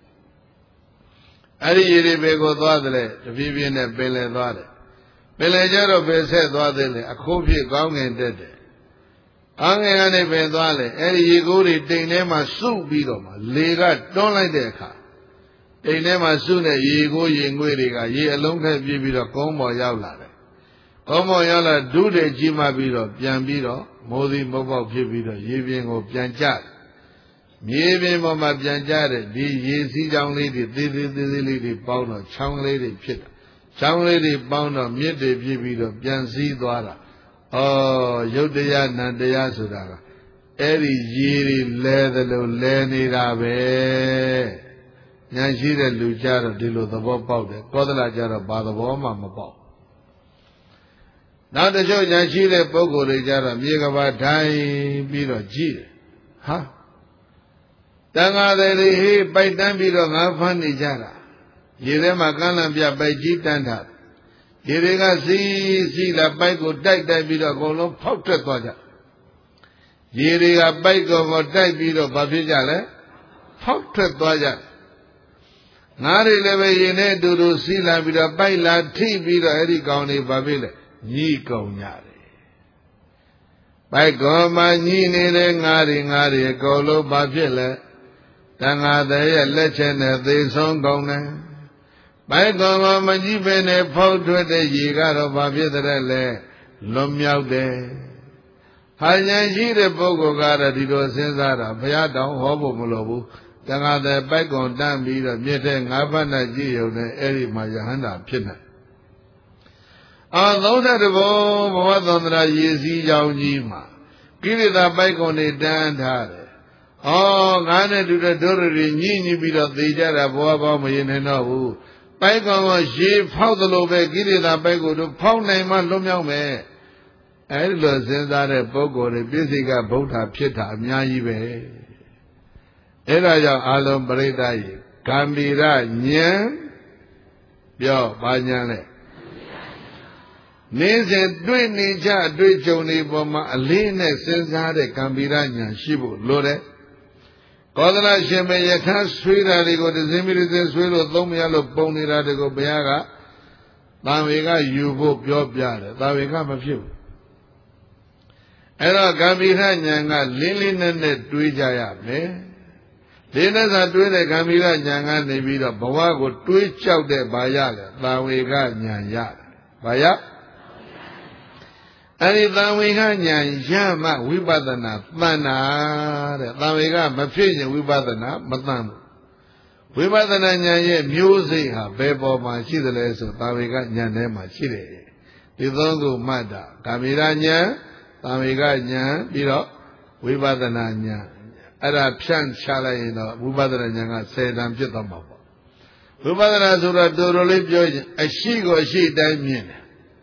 Ari Yiri Bego Dwadle, the Vivian and Bele Dwade. Belejero Bese Dwadele, a copy gong and dead. Angane Bendale, Eddie Yiguri, Dinema Su Bidoma, Lega, don't like their car. Dinema Sune, Yigo Yinguriga, Ye alone have Bibida, Como Yala. Como Yala, do the Jima Bido, Piambido, Modi Mobo Pibido, Yiving of Pianjat. Yiving Mama Pianjat, the Yezi young lady, Didi Lady Bono, Chang Lady Pit, Chang Lady Bono, Midi Pibido, Pianzi Dwara. Oh, Yodaya Nandaya Sudara. Eri Yiri Leather Lenny Rabe. Yanshi the Luchara Dilo the Bob Powder, Kodala Jara Badabo Mamma. Now the show Yanshi the Pogo Jara, Megaba Dai Biro G. Huh? Tanga the he by Dambiro Nafani Jara. Yirema Ganambia by G Tanda. Yirega see, see the bike would die, die, be the Golo, pop to Toja. Yirega bike of a die, be the Babijale, pop to Toja. Ngari lebe yene duru sila bida baila ti bida eri kauni babile nyi kaunyare. Bai goma nyi nere ngari ngari kolo babile tanga daya lechene de song kaune. Bai goma manji bene photo de yigaro babile le lomyao de. Hanya jire bogo gara dido senzara baya dao hobo mulobu. Tanga de bai gong dan bida miete ngabana jiyo ne eri majahanda pina. Although the bow was on the Yezi Yaujima, give it a bike on a damned hare. Oh, Gane to the Dory, Nini bit of the Jara Boaba in a no. Bike on a sheep, how the lobe, give it a bike to pound name and Lumia me. Elder says that a bogo, a busy guy, Bota Pita, Miaibe. Eraja Alum Bredai, Gambira, Nyan, Yo, Banyane. Nese dwe neja dwe joni boma aline senzare kambiranya shibu lore. Kodala sheme yakha swira liko dizimiri se swiro thomya lo ponira liko bayaga tawega yubo pyo pyare tawega ma phit bu. Ero kambiranya nga lin lin ne dwe ja ya me. Lin sa dwe de kambiranya nga ne pi do bawa ko dwe chouk de ba ya le tawega nya ya. Ba ya Ani Tawega Nyan Yama Wibadana Mana Tawega Mafia Wibadana Matam Wibadana Nyan music ha Bebo Machi the lesson Tawega Nyanema Chile Tidongo Mada Kamira Nyan Tawega Nyan Biro Wibadana Nyan Ada Pian Chala in Wibadana Nyanga said I'm just a mobile Wibadana Sura Doroli Joy a she go she diamond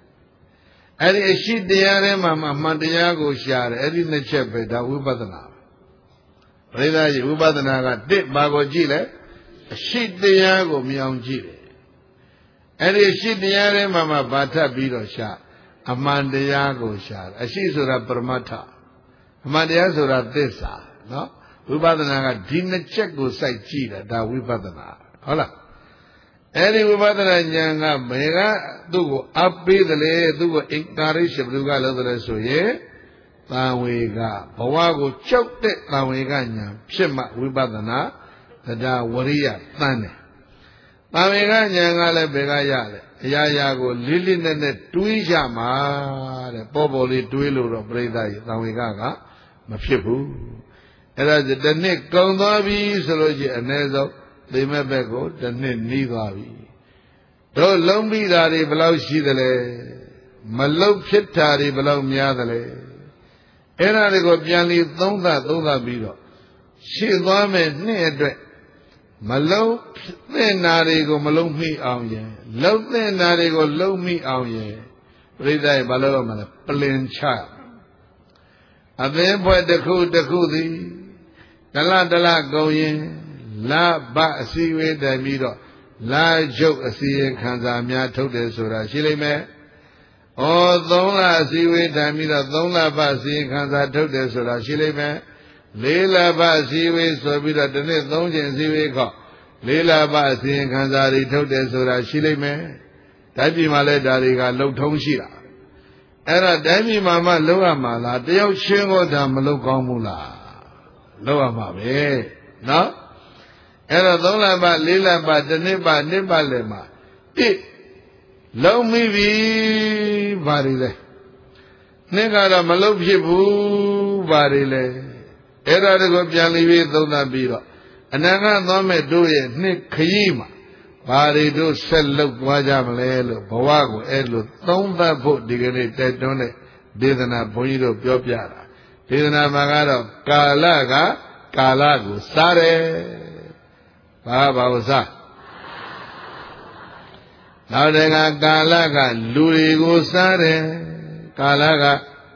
Eri eshi diyare mama mandiya go share eri ne chepe da wibadana. Preda ji wibadana ka dit ba go ji le eshi diya go miyaung ji le. Eri eshi diyare mama ba that pi do sha amandiya go share. Eshi soda paramatha. Amandiya soda thissa, no? Wibadana ka di ne chet go sai ji le da wibadana. Hola. Eri wibadana nyanga mega dugo appe dale dugo encourage duga lo dale so ye tawega bawa go chouk de tawega nya phit ma wibadana tada wariya tan ne tawega nyanga le bega ya le aya ya go lili ne ne twi ja ma de po po li twi lo do prida yi tawega ka ma phit bu era de ne kaung twa bi so lo ji ane so They met back go, the Nivavi. Though Lumbi Dari below Shidale, Malok Pitari below Miadale, Enarigo Piani, Donda, Donda Bido. She lame near Malo, then Narigo, Malo me on ye. Love then Narigo, low me on ye. Rida Baloma, plain child. And then by the coup, the coody, the la de la go in. La ba siwe de miro la joke asiye khansa mya thuk de soda shi lai me o three la asiwe de miro three la ba asiye khansa thuk de soda shi lai me four la ba asiwe so pi do tne three chin asiwe kho four la ba asiye khansa ri thuk de soda shi lai me dai pi ma le da ri ka lou thong shi laအဲ့ဒါတိုင်းပြည်မှာမှလောက်ရမှာလားတယောက်ချင်းကိုဒါမလောက်ကောင်းဘူးလားလောက်ရမှာပဲနော်အဲ့တော့သုံးလပတ်လေးလပတ်တစ်နှစ်ပတ်နှစ်ပတ်လည်းမှာတိလုံးမိပြီဘာတွေလဲနှစ်ကတော့မလုံးဖြစ်ဘူးဘာတွေလဲအဲ့ဒါတွေကိုပြန်လီပြီးသုံးသပ်ပြီးတော့အနာဂတ်သွားမဲ့တို့ရဲ့နှစ်ခရီးမှာဘာတွေတို့ဆက်လုပ်သွားကြမလဲလို့ဘဝကိုအဲ့လိုသုံးသပ်ဖို့ဒီကနေ့တိုက်တွန်းတဲ့ဒေသနာဘုန်းကြီးတို့ပြောပြတာဒေသနာမှာကတော့ကာလကကာလကိုစားတယ်ဘာဘာဝစားနောက်တကကာလကလူတွေကိုစားတယ်ကာလက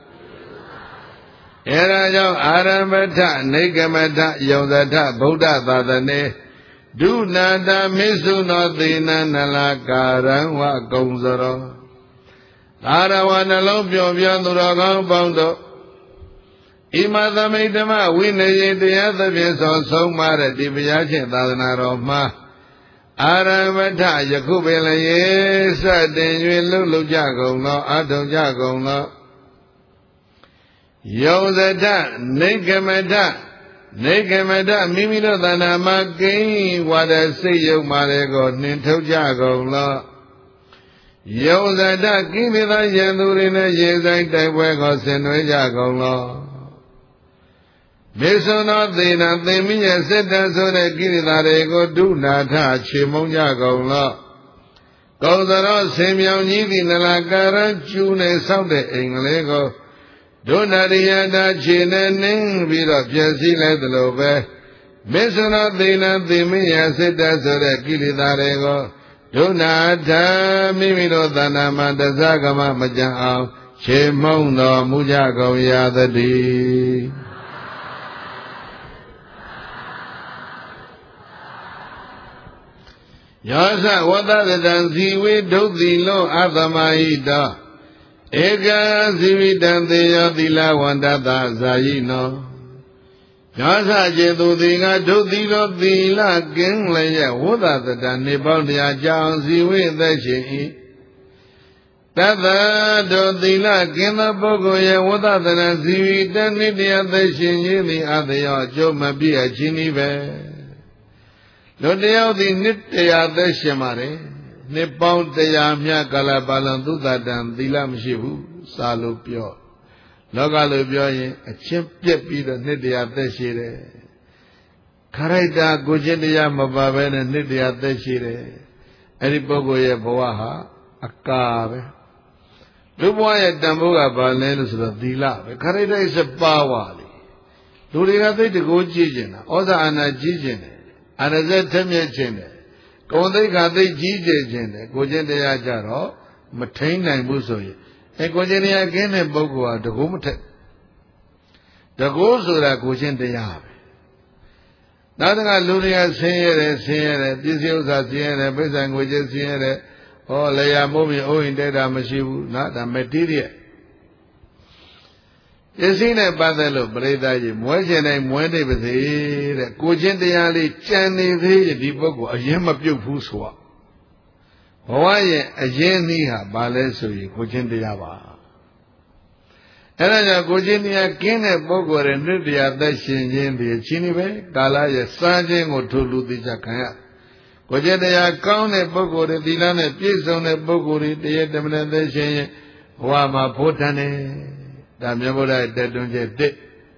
အဲဒါကြောင့်အာရမထနေကမထယောဇထဗုဒ္ဓသာသနေဒုနာတမိစုနောသေနနလကာရံဝကုံစရောသာရဝနှလုံးပျော်ပြောင်းသူတော်ကောင်းပေါင်းတို့ဣမသမိဓမ္မဝိနည်းတရားသဖြင့်သောဆုံးမတဲ့ဒီဘုရားရှင်သာသနာတော်မှာအာရမထယခုပင်လည်းစတင်၍လှုပ်လှုပ်ကြကုန်သောအထုံကြကုန်သောယောဇထနေကမထနေကမထမိမိတို့သဏ္ဍာန်မှာကိန်းဝါဒစိတ်ယုံမာတဲ့ကိုနှင်ထုတ်ကြကုန်သောယောဇထကိလေသာယံသူတွေနဲ့ရေဆိုင်တိုက်ပွဲကိုဆင်နွှဲကြကုန်သောမေဆွန်သောသေနာသင်္မိရဲ့စစ်တမ်းဆိုတဲ့ကိလေသာတွေကိုဒုနာထချေမုံကြကုန်သောကောသရောဆင်မြောင်ကြီးသည်နလကာရကျူနေဆောက်တဲ့အိမ်ကလေးကိုဒုနာရိယတာခြေနဲ့နှင်းပြီးတော့ပြည့်စည်လိုက်သလိုပဲမေဆွန်သောသေနာသင်္မိရဲ့စစ်တမ်းဆိုတဲ့ကိလေသာတွေကိုဒုနာထမိမိတို့သဏ္ဍာန်မှာတဇဂမမကြံအောင်ခြေမုံတော်မူကြကုန်ရသတည်းယောသဝတ္တတံဇီဝေဒုတိလောအသမဟိတောဧကဇီဝိတံသေယောသီလဝန္တတဇာယိနောယောသကျေသူတိကဒုတိလောသီလကင်းလျက်ဝတ္တတံနေပေါင်းတရားကြောင့်ဇီဝေသက်ရှင်၏တသတောသီလကင်းသောပုဂ္ဂိုလ်ရဲ့ဝတ္တတံဇီဝိတံနိတရားသက်ရှင်ခြင်းသည်အတယောအကျိုးမပြည့်အချင်းဤပဲလူတယောက်သည်နှစ်တရားသက်ရှင်ပါတယ်နှစ်ပေါင်းတရားမြတ်ကာလပါလံသုတတံသီလမရှိဘူးစာလို့ပြောလောကလို့ပြောရင်အချင်းပြက်ပြီးတော့နှစ်တရားသက်ရှိတယ်ခရိုက်တာကိုချင်းတရားမပါဘဲနဲ့နှစ်တရားသက်ရှိတယ်အဲ့ဒီပုဂ္ဂိုလ်ရဲ့ဘဝဟာအကာပဲလူဘဝရဲ့တန်ဖိုးကဘာလဲလို့ဆိုတော့သီလပဲခရိုက်တာစပါဝါလေလူတွေကသိတကိုးကြည့်ကျင်တာဩဇာအာဏာကြီးကျင်တယ်အရဇက်ထမြက်ခြင်းတယ်ဂုံသိက္ခာသိကြီးကျယ်ခြင်းတယ်ကိုချင်းတရားကြတော့မထိန်နိုင်ဘူးဆိုရင်အဲကိုချင်းတရားကင်းတဲ့ပုဂ္ဂိုလ်ဟာတကူမထက်တကူဆိုတာကိုချင်းတရားပဲနောက်တကလူတွေကဆင်းရဲတယ်ဆင်းရဲတယ်ပစ္စည်းဥစ္စာဆင်းရဲတယ်ပိဿံငွေကြေးဆင်းရဲတယ်ဟောလေယာမိုးမြအိုးရင်တဲတာမရှိဘူးနော်ဒါမတီးတဲ့ပစ္စည်းနဲ့ပတ်သက်လို့ပရိသတ်ကြီးမွဲကျင်တိုင်းမွဲနေပါစေတဲ့ကိုချင်းတရားလေးကြံနေသေးရင်ဒီပုဂ္ဂိုလ်အရင်မပြုတ်ဘူးဆိုတော့ဘဝရဲ့အရင်နည်းဟာဘာလဲဆိုရင်ကိုချင်းတရားပါအဲ့ဒါကြောင့်ကိုချင်းတရားကင်းတဲ့ပုဂ္ဂိုလ်ရဲ့နှစ်တရားသက်ရှင်ခြင်းဒီအချင်းဒီပဲကာလရဲ့စမ်းခြင်းကိုထိုလူသိချခံရကိုချင်းတရားကောင်းတဲ့ပုဂ္ဂိုလ်တွေသီလနဲ့ပြည့်စုံတဲ့ပုဂ္ဂိုလ်တွေတရားဓမ္မနဲ့သက်ရှင်ရင်ဘဝမှာဖို့တန်တယ်ဒါမြတ်ဗုဒ္ဓရဲ့တက်တွန်းချက်တစ်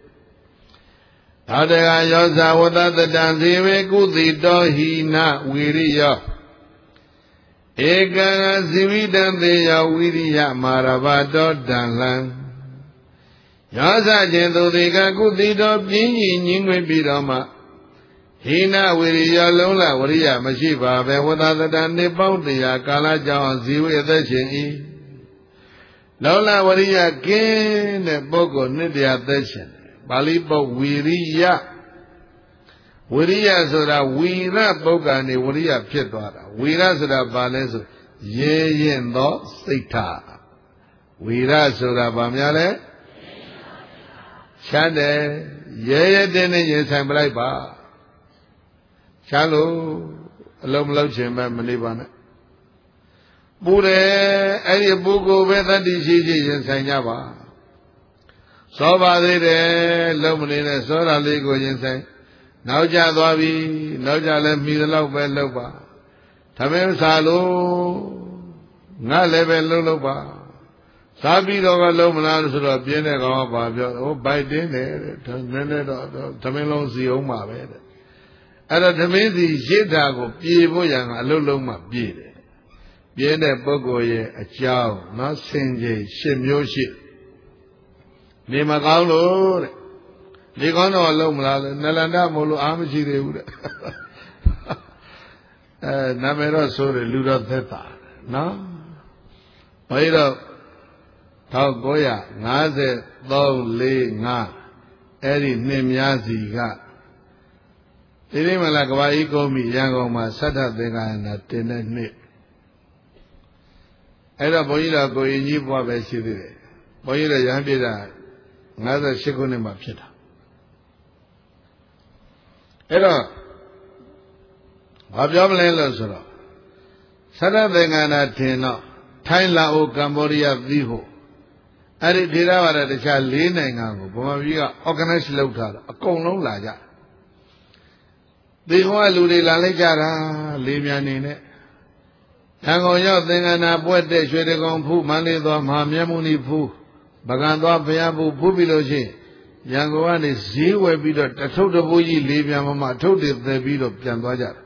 နောက်တကယောဇဝတ္တတံဇေဝေကုသိတောဟိနဝီရိယောဧကံဇိဝိတံသေယဝိရိယမာရဘတောတံလံယောဇခြင်းသူတိကကုသိတောပြင်းကြီးညင်းွေပြီးတော့မှဟိနဝိရိယလုံးလဝရိယမရှိပါပဲဝတ္တတံနေပေါင်းတရားကာလကြောင့်ဇီဝေသက်ရှင်၏လောလဝရိယကင်းတဲ့ပုဂ္ဂိုလ်နှစ်တရားသက်ရှင်တယ်ပါဠိပုတ်ဝီရိယဝိရိယဆိုတာဝီရပုဂ္ဂာနေဝရိယဖြစ်သွားတာဝီရဆိုတာဘာလဲဆိုရဲရင်သောစိတ်ထားဝီရဆိုတာဘာများလဲချမ်းတယ်ရဲရဲတင်းတင်းရင်ဆိုင်ပလိုက်ပါချမ်းလို့အလုံးမလုံးချင်ပဲမနေပါနဲ့ပူတယ်အဲ့ဒီပူကိုပဲတတိရှိရှိရင်ဆိုင်ကြပါစောပါသေးတယ်လုံးမနေနဲ့စောတာလေးကိုရင်ဆိုင်နောက်ကျသွားပြီနောက်ကျလည်းမိသလောက်ပဲလှုပ်ပါသမင်းစားလို့ငါလည်းပဲလှုပ်လှုပ်ပါစားပြီးတော့ကလုံးမလားဆိုတော့ပြင်းတဲ့ကောင်ကပါပြောဟိုဘိုက်တင်းတယ်တဲ့နည်းနည်းတော့သမင်းလုံးစီအောင်ပါပဲတဲ့အဲ့တော့သမင်းစီရစ်တာကိုပြေဖို့ရံကအလုံးလုံးမှပြေတယ်ပြင်းတဲ့ပုဂ္ဂိုလ်ရဲ့အကြောင်းနော်ဆင်ခြေရှစ်မျိုးရှိနေမကောင်းလို့တဲ့ဒီကောင်းတော့လုံးမလားနလန္ဒမို့လို့အားမရှိသေးဘူးတဲ့အဲနာမည်တော့ဆိုတယ်လူတော့သက်တာနော်ဘယ်တော့၁၉၅၃ ၄ ၅အဲ့ဒီနှစ်များစီကဒီနေ့မလားကဘာကြီးကုန်းပြီရန်ကုန်မှာသတ္တသင်္ကာယနာတင်တဲ့နှစ်အဲ့တော့ဘုန်းကြီးတော်ကိုရင်ကြီးဘွားပဲရှိသေးတယ်ဘုန်းကြီးတော်ရဟန်းပြည်တာ၅၈ခုနှစ်မှာဖြစ်တာအဲ့တော့ဘဘာပြောမလဲလို့ဆိုတော့သရသင်္ကနာထင်တော့ထိုင်းလာအိုကမ္ဘောဒီးယားပြီးဖို့အဲ့ဒီဒေသဝါဒတခြား၄နိုင်ငံကိုဗမာပြည်က organize လုပ်ထားတော့အကုန်လုံးလာကြဒီဟောလူတွေလာလိုက်ကြတာလေးမြန်နေနဲ့ရန်ကုန်ရောက်သင်္ကနာပွဲတဲ့ရွှေတကောင်ဖူးမန္တလေးသွားမဟာမြတ်မုနီဖူးပကံသွားဘုရားဖူးဖူးပြီးလို့ရှိရင်ရန်ကုန်ကနေဈေးဝယ်ပြီးတော့တထုပ်တပိုးကြီးလေးပြန်မှအထုပ်တွေသယ်ပြီးတော့ပြန်သွားကြတယ်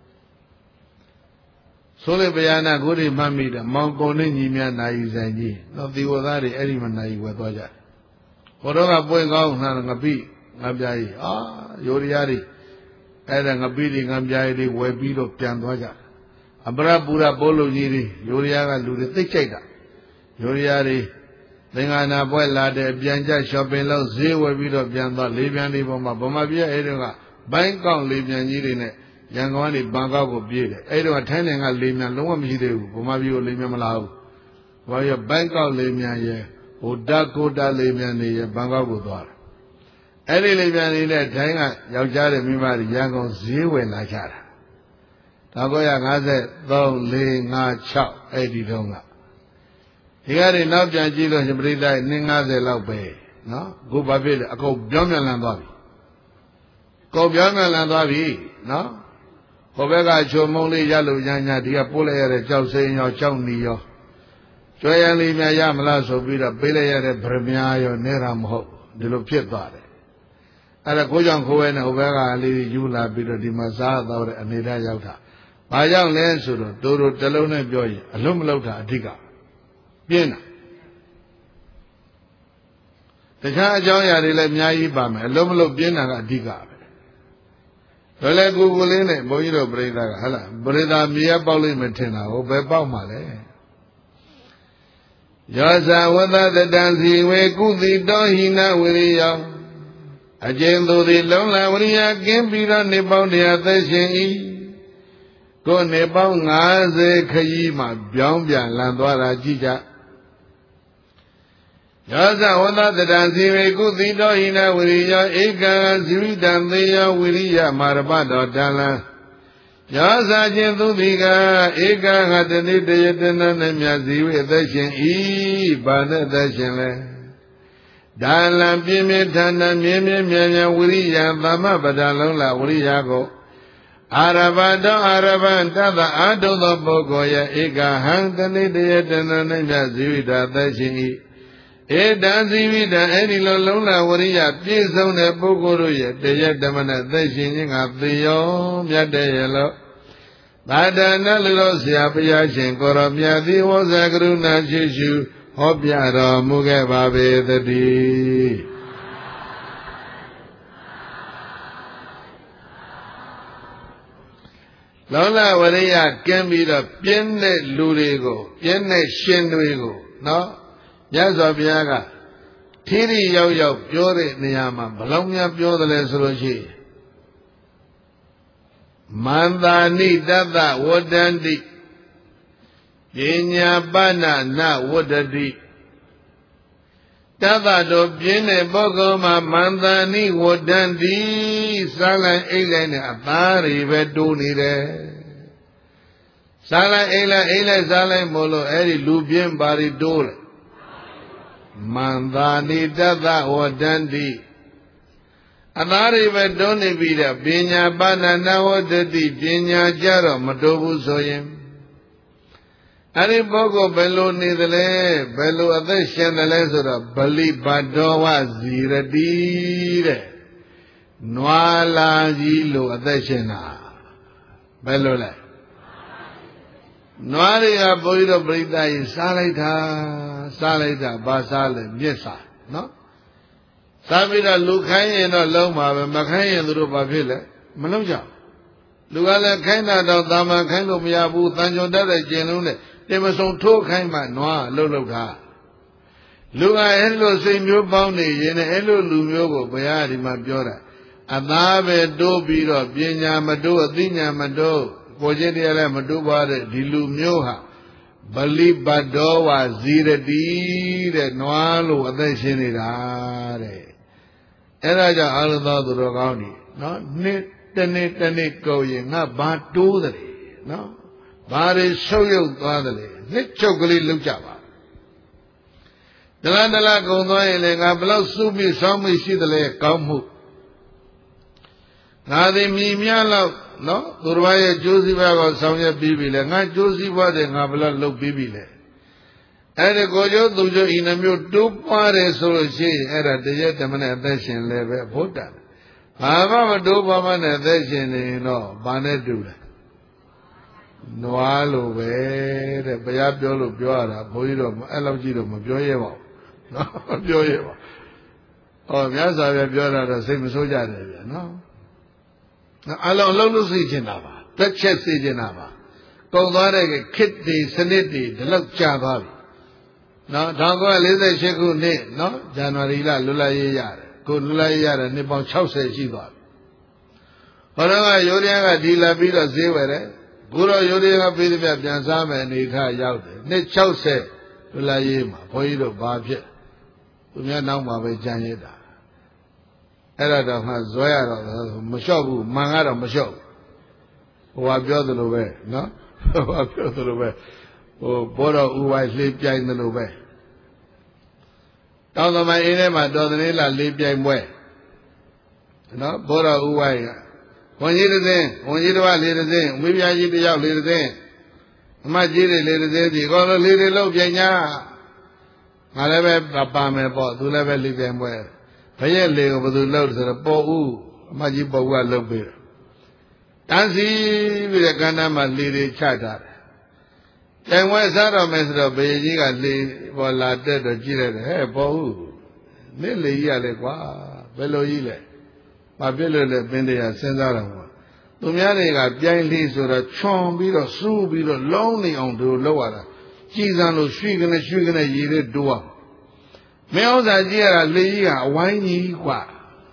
ဆိုလေဗျာနာကိုတွေမှတ်မိတယ်မောင်ကုန်နဲ့ညီမြနာယီဆိုင်ကြီးတော့ဒီဝသားတွေအဲ့ဒီမှာနာယီဝယ်သွားကြတယ်ဟိုတော့ကပွင့်ကောင်းနှာငပိငါပြားကြီးအာရိုရီယာတွေအဲ့ဒါငပိတွေငါပြားကြီးတွေဝယ်ပြီးတော့ပြန်သွားကြတယ်အပရပူရပိုးလုံးကြီးတွေရိုရီယာကလူတွေသိကြိုက်တာရိုရီယာတွေသင်္ကနာပွဲလာတဲ့ပြန်ကြ shopping လုပ်ဈေးဝယ်ပြီးတော့ပြန်သွားလေးပြန်လေးပေါ်မှာဗမာပြည်အဲ့တော့ကဘိုင်းကောက်လေးပြန်ကြီးတွေနဲ့ရန်ကုန်ကနေဘန်ကောက်ကိုပြေးတယ်အဲ့တော့ထိုင်းနိုင်ငံလေးမြန်လုံးဝမရှိသေးဘူးဗမာပြည်ကိုလေးမြန်မလာဘူးဘာရဘန်ကောက်လေးမြန်ရဲ့ဟိုဒါကိုတာလေးမြန်နေရဲ့ဘန်ကောက်ကိုသွားတယ်အဲ့ဒီလေးမြန်နေတဲ့ထိုင်းကယောက်ျားတွေမိန်းမတွေရန်ကုန်ဈေးဝယ်လာကြတာ၁၉၅၃ ၄ ၅ ၆အဲ့ဒီတုန်းကဒီကနေ့နောက်ပြန်ကြည့်လို့ရှင်ပရိသတ်နှစ်၅၀လောက်ပဲနော်အခုဘာဖြစ်လဲအကုန်ပြောင်းပြန်လန်သွားပြီကောက်ပြောင်းပြန်လန်သွားပြီနော်ဟိုဘက်ကချုံမုံလေးရလို့ညာညာဒီကပို့လိုက်ရတဲ့ကြောက်စိမ်းရောကြောက်နီရောကျွဲရန်လေးများရမလားဆိုပြီးတော့ပေးလိုက်ရတဲ့ဗရမ ्या ရောနေတာမဟုတ်ဒီလိုဖြစ်သွားတယ်အဲ့ဒါကိုကြောင့်ခိုးဝဲနဲ့ဟိုဘက်ကလေးယူလာပြီးတော့ဒီမှာစားတော့တဲ့အနေထားရောက်တာဘာကြောင့်လဲဆိုတော့တို့တို့တလုံးနဲ့ပြောရင်အလုံးမလောက်တာအဓိကပြင်းတာတခြားအကြောင်းအရာတွေလည်းအများကြီးပါမယ်အလုံးမလောက်ပြင်းတာကအဓိကပဲဒါလည်းကိုကိုလေးနဲ့ဘုန်းကြီးတို့ပြိဿကဟလာပရိသမြေရပေါက်လိမ့်မယ်ထင်တာဟိုဘယ်ပေါက်မှာလဲယောဇဝတ္တတံစီဝေကုသီတောဟိနဝိရိယအကျဉ်သူသည်လုံးလာဝိရိယကင်းပြီးတော့နေပေါင်းတရားသက်ရှင်၏ကိုနေပေါင်း၅၀ခရီးမှပြောင်းပြန်လန်သွားတာကြည့်ကြယောဇဝတ္တတံစီဝေကုသီတောဟိနဝိရိယဧကံဇိဝိတံသေယဝိရိယမာရပတောတလံယောဇချင်းသူတိကဧကံဟတနိတယတနနဲ့မြတ်ဇီဝိအသက်ရှင်ဤဘာနဲ့အသက်ရှင်လဲဒါလံပြင်းပြထန်ထန်မြင်းမြင်းမြန်မြန်ဝိရိယသမ္မပဒလုံးလာဝိရိယကိုအာရဘတောအာရဘံတသအာထုသောပုဂ္ဂိုလ်ရဲ့ဧကဟံတနိတယတနနဲ့မြတ်ဇီဝိတအသက်ရှင်ဤဧတံဇီဝိတံအဲ့ဒီလိုလုံးလာဝရိယပြည့်စုံတဲ့ပုဂ္ဂိုလ်တို့ရဲ့တရဓမ္မနဲ့သက်ရှင်ခြင်းကသေရောမြတ်တဲ့ရလို့သာဒနာလူတော်ဆရာဘုရားရှင်ကိုရောမြတ်သည်ဝဇ္ဇကရုဏာရှိရှုဟောပြတော်မူခဲ့ပါပေသတည်းလုံးလာဝရိယကင်းပြီးတော့ပြင်းတဲ့လူတွေကိုပြင်းတဲ့ရှင်တွေကိုနော်မြတ်စွာဘုရားကထီရိရောက်ရောက်ပြောတဲ့နေရာမှာဘလောက်များပြောတယ်လဲဆိုလို့ရှိရင်မန္တာနိတတ္တဝတ္တန္တိပညာပဏနဝတ္တတိတတ္တတို့ပြင်းတဲ့ပုဂ္ဂိုလ်မှာမန္တာနိဝတ္တန္တိစားလိုက်အိတ်လိုက်နဲ့အသားတွေပဲတိုးနေတယ်စားလိုက်အိတ်လိုက်အိတ်လိုက်စားလိုက်မို့လို့အဲ့ဒီလူပြင်းပါရီတိုးတယ်မန္တာနိတတ္တဝတ္တန္တိအသားတွေပဲတွန်းနေပြီးတော့ပညာပါဏနဝတ္တိပညာကြတော့မတိုးဘူးဆိုရင်အဲ့ဒီပုဂ္ဂိုလ်ဘယ်လိုနေသလဲဘယ်လိုအသက်ရှင်သလဲဆိုတော့ဗလိဘဒောဝဇီရတိတဲ့နွားလာကြီးလိုအသက်ရှင်တာဘယ်လိုလဲနွားတွေကဘုန်းကြီးတို့ပြိဿကြီးစားလိုက်တာစားလိုက်တာဘာစားလဲမြစ်စားနော်စားပြီးတော့လူခိုင်းရင်တော့လုံးပါပဲမခိုင်းရင်သူတို့ဘာဖြစ်လဲမလုံးကြလူကလည်းခိုင်းတာတော့တာမန်ခိုင်းလို့မရဘူးတန်ကြုံတတ်တဲ့ကျင်လုံးနဲ့တင်မစုံထိုးခိုင်းမှနွားလှုပ်လှုပ်တာလူကအဲ့လိုစိတ်မျိုးပေါင်းနေရင်လည်းအဲ့လိုလူမျိုးကိုဘုရားဒီမှာပြောတာအသားပဲတိုးပြီးတော့ပညာမတိုးအသိဉာဏ်မတိုးကိုချင်းတရားလည်းမတိုးပါတဲ့ဒီလူမျိုးဟာဗလိဘဒောဝဇီရတိတဲ့နွားလို့အသက်ရှင်နေတာတဲ့အဲ့ဒါကြောင့်အာရသောသူတော်ကောင်းကြီးနော်နှစ်တတနေ့တနေ့ကိုရင်ငါဘာတိုးတယ်နော်ဘာတွေရှုပ်ရုပ်သွားတယ်နှစ်ချုပ်ကလေးလောက်ကြပါတလားတလားကုံသွားရင်လည်းငါဘလောက်စုမိဆောင်းမိရှိတယ်လေကောင်းမှုငါသည်မြည်များလောက်နော်သူတစ်ပါးရဲ့ကျိုးစည်းပွားကိုဆောင်ရွက်ပြီးပြီလေငါကျိုးစည်းပွားတယ်ငါဘလောက်လုပ်ပြီးပြီလေအဲ့ဒီကိုကျိုးသူကျိုးဤနှမျိုးတိုးပွားတယ်ဆိုလို့ရှိရင်အဲ့ဒါတရက်တမနဲ့အသက်ရှင်လည်းပဲဘုဒ္ဓဘာမှမတိုးပွားမနဲ့အသက်ရှင်နေရင်တော့ဘာနဲ့တူလဲနွားလိုပဲတဲ့ဘုရားပြောလို့ပြောရတာဘုန်းကြီးတော့အဲ့လောက်ကြည့်တော့မပြောရဲပါဘူးနော်မပြောရဲပါဟောမြတ်စွာဘုရားပြောတာတော့စိတ်မဆိုးကြတယ်ဗျာနော်အလုံးလုံးလို့သိချင်တာပါတက်ချက်သိချင်တာပါကုံသွားတဲ့ခေတ်တွေစနစ်တွေဒီလောက်ကြာသွားပြီနော်၁၉၄၈ခုနှစ်နော်ဇန်နဝါရီလလွတ်လပ်ရေးရတယ်ကိုလွတ်လပ်ရေးရတဲ့နှစ်ပေါင်း၆၀ရှိသွားပြီဟောတော့ကရိုးရင်းကဒီလာပြီးတော့ဈေးဝယ်တယ်ကိုတော့ရိုးရင်းကပြီးတဲ့ပြပြန်စားမယ်အနေထားရောက်တယ်နှစ်၆၀လွတ်လပ်ရေးမှာဘုန်းကြီးတို့ဘာဖြစ်သူများနောက်မှာပဲကြံရတာအဲ့ဒါတော့မှဇွဲရတော့မလျှော့ဘူးမှန်ကတော့မလျှော့ဘူးဟိုကပြောသလိုပဲနော်ဟိုကပြောသလိုပဲဟိုဘောတော်ဥဝိုင်းလှေပြိုင်သလိုပဲတောင်သမိုင်းအင်းထဲမှာတော်သလေးလာလေးပြိုင်ပွဲနော်ဘောတော်ဥဝိုင်းကဝန်ကြီးတစ်သိန်းဝန်ကြီးတစ်ပါးလေးတစ်သိန်းမိဖုရားကြီးတစ်ယောက်လေးတစ်သိန်းအမကြီးတွေလေးတစ်သိန်းဒီကောလို့လေးတွေလုံးပြိုင်ညာငါလည်းပဲပါမယ်ပေါ့သူလည်းပဲလေးပြိုင်ပွဲဘရဲ့လေကိုဘယ်သူလှုပ်ဆိုတော့ပေါ်ဦးအမကြီးပေါ်ဦးကလှုပ်ပေးတယ်တန်းစီပြီးတဲ့ကဏ္ဍမှာလေတွေချထားတယ်တိုင်ဝဲစားတော့မယ်ဆိုတော့ဘယေကြီးကလေပေါ်လာတက်တော့ကြည့်လိုက်တယ်ဟဲ့ပေါ်ဦးနေလေကြီးရလေကွာဘယ်လိုကြီးလဲမပြည့်လို့လဲပင်တရားစဉ်းစားတော့ကွာသူများတွေကပြိုင်လေးဆိုတော့ချွန်ပြီးတော့စူးပြီးတော့လုံးနေအောင်တို့လောက်ရတာကြည်စံလို့ရွှေကနေရွှေကနေရေတွေတိုးအောင်မင်းဥစ္စာကြည့်ရတာလေကြီးကအဝိုင်းကြီးกว่า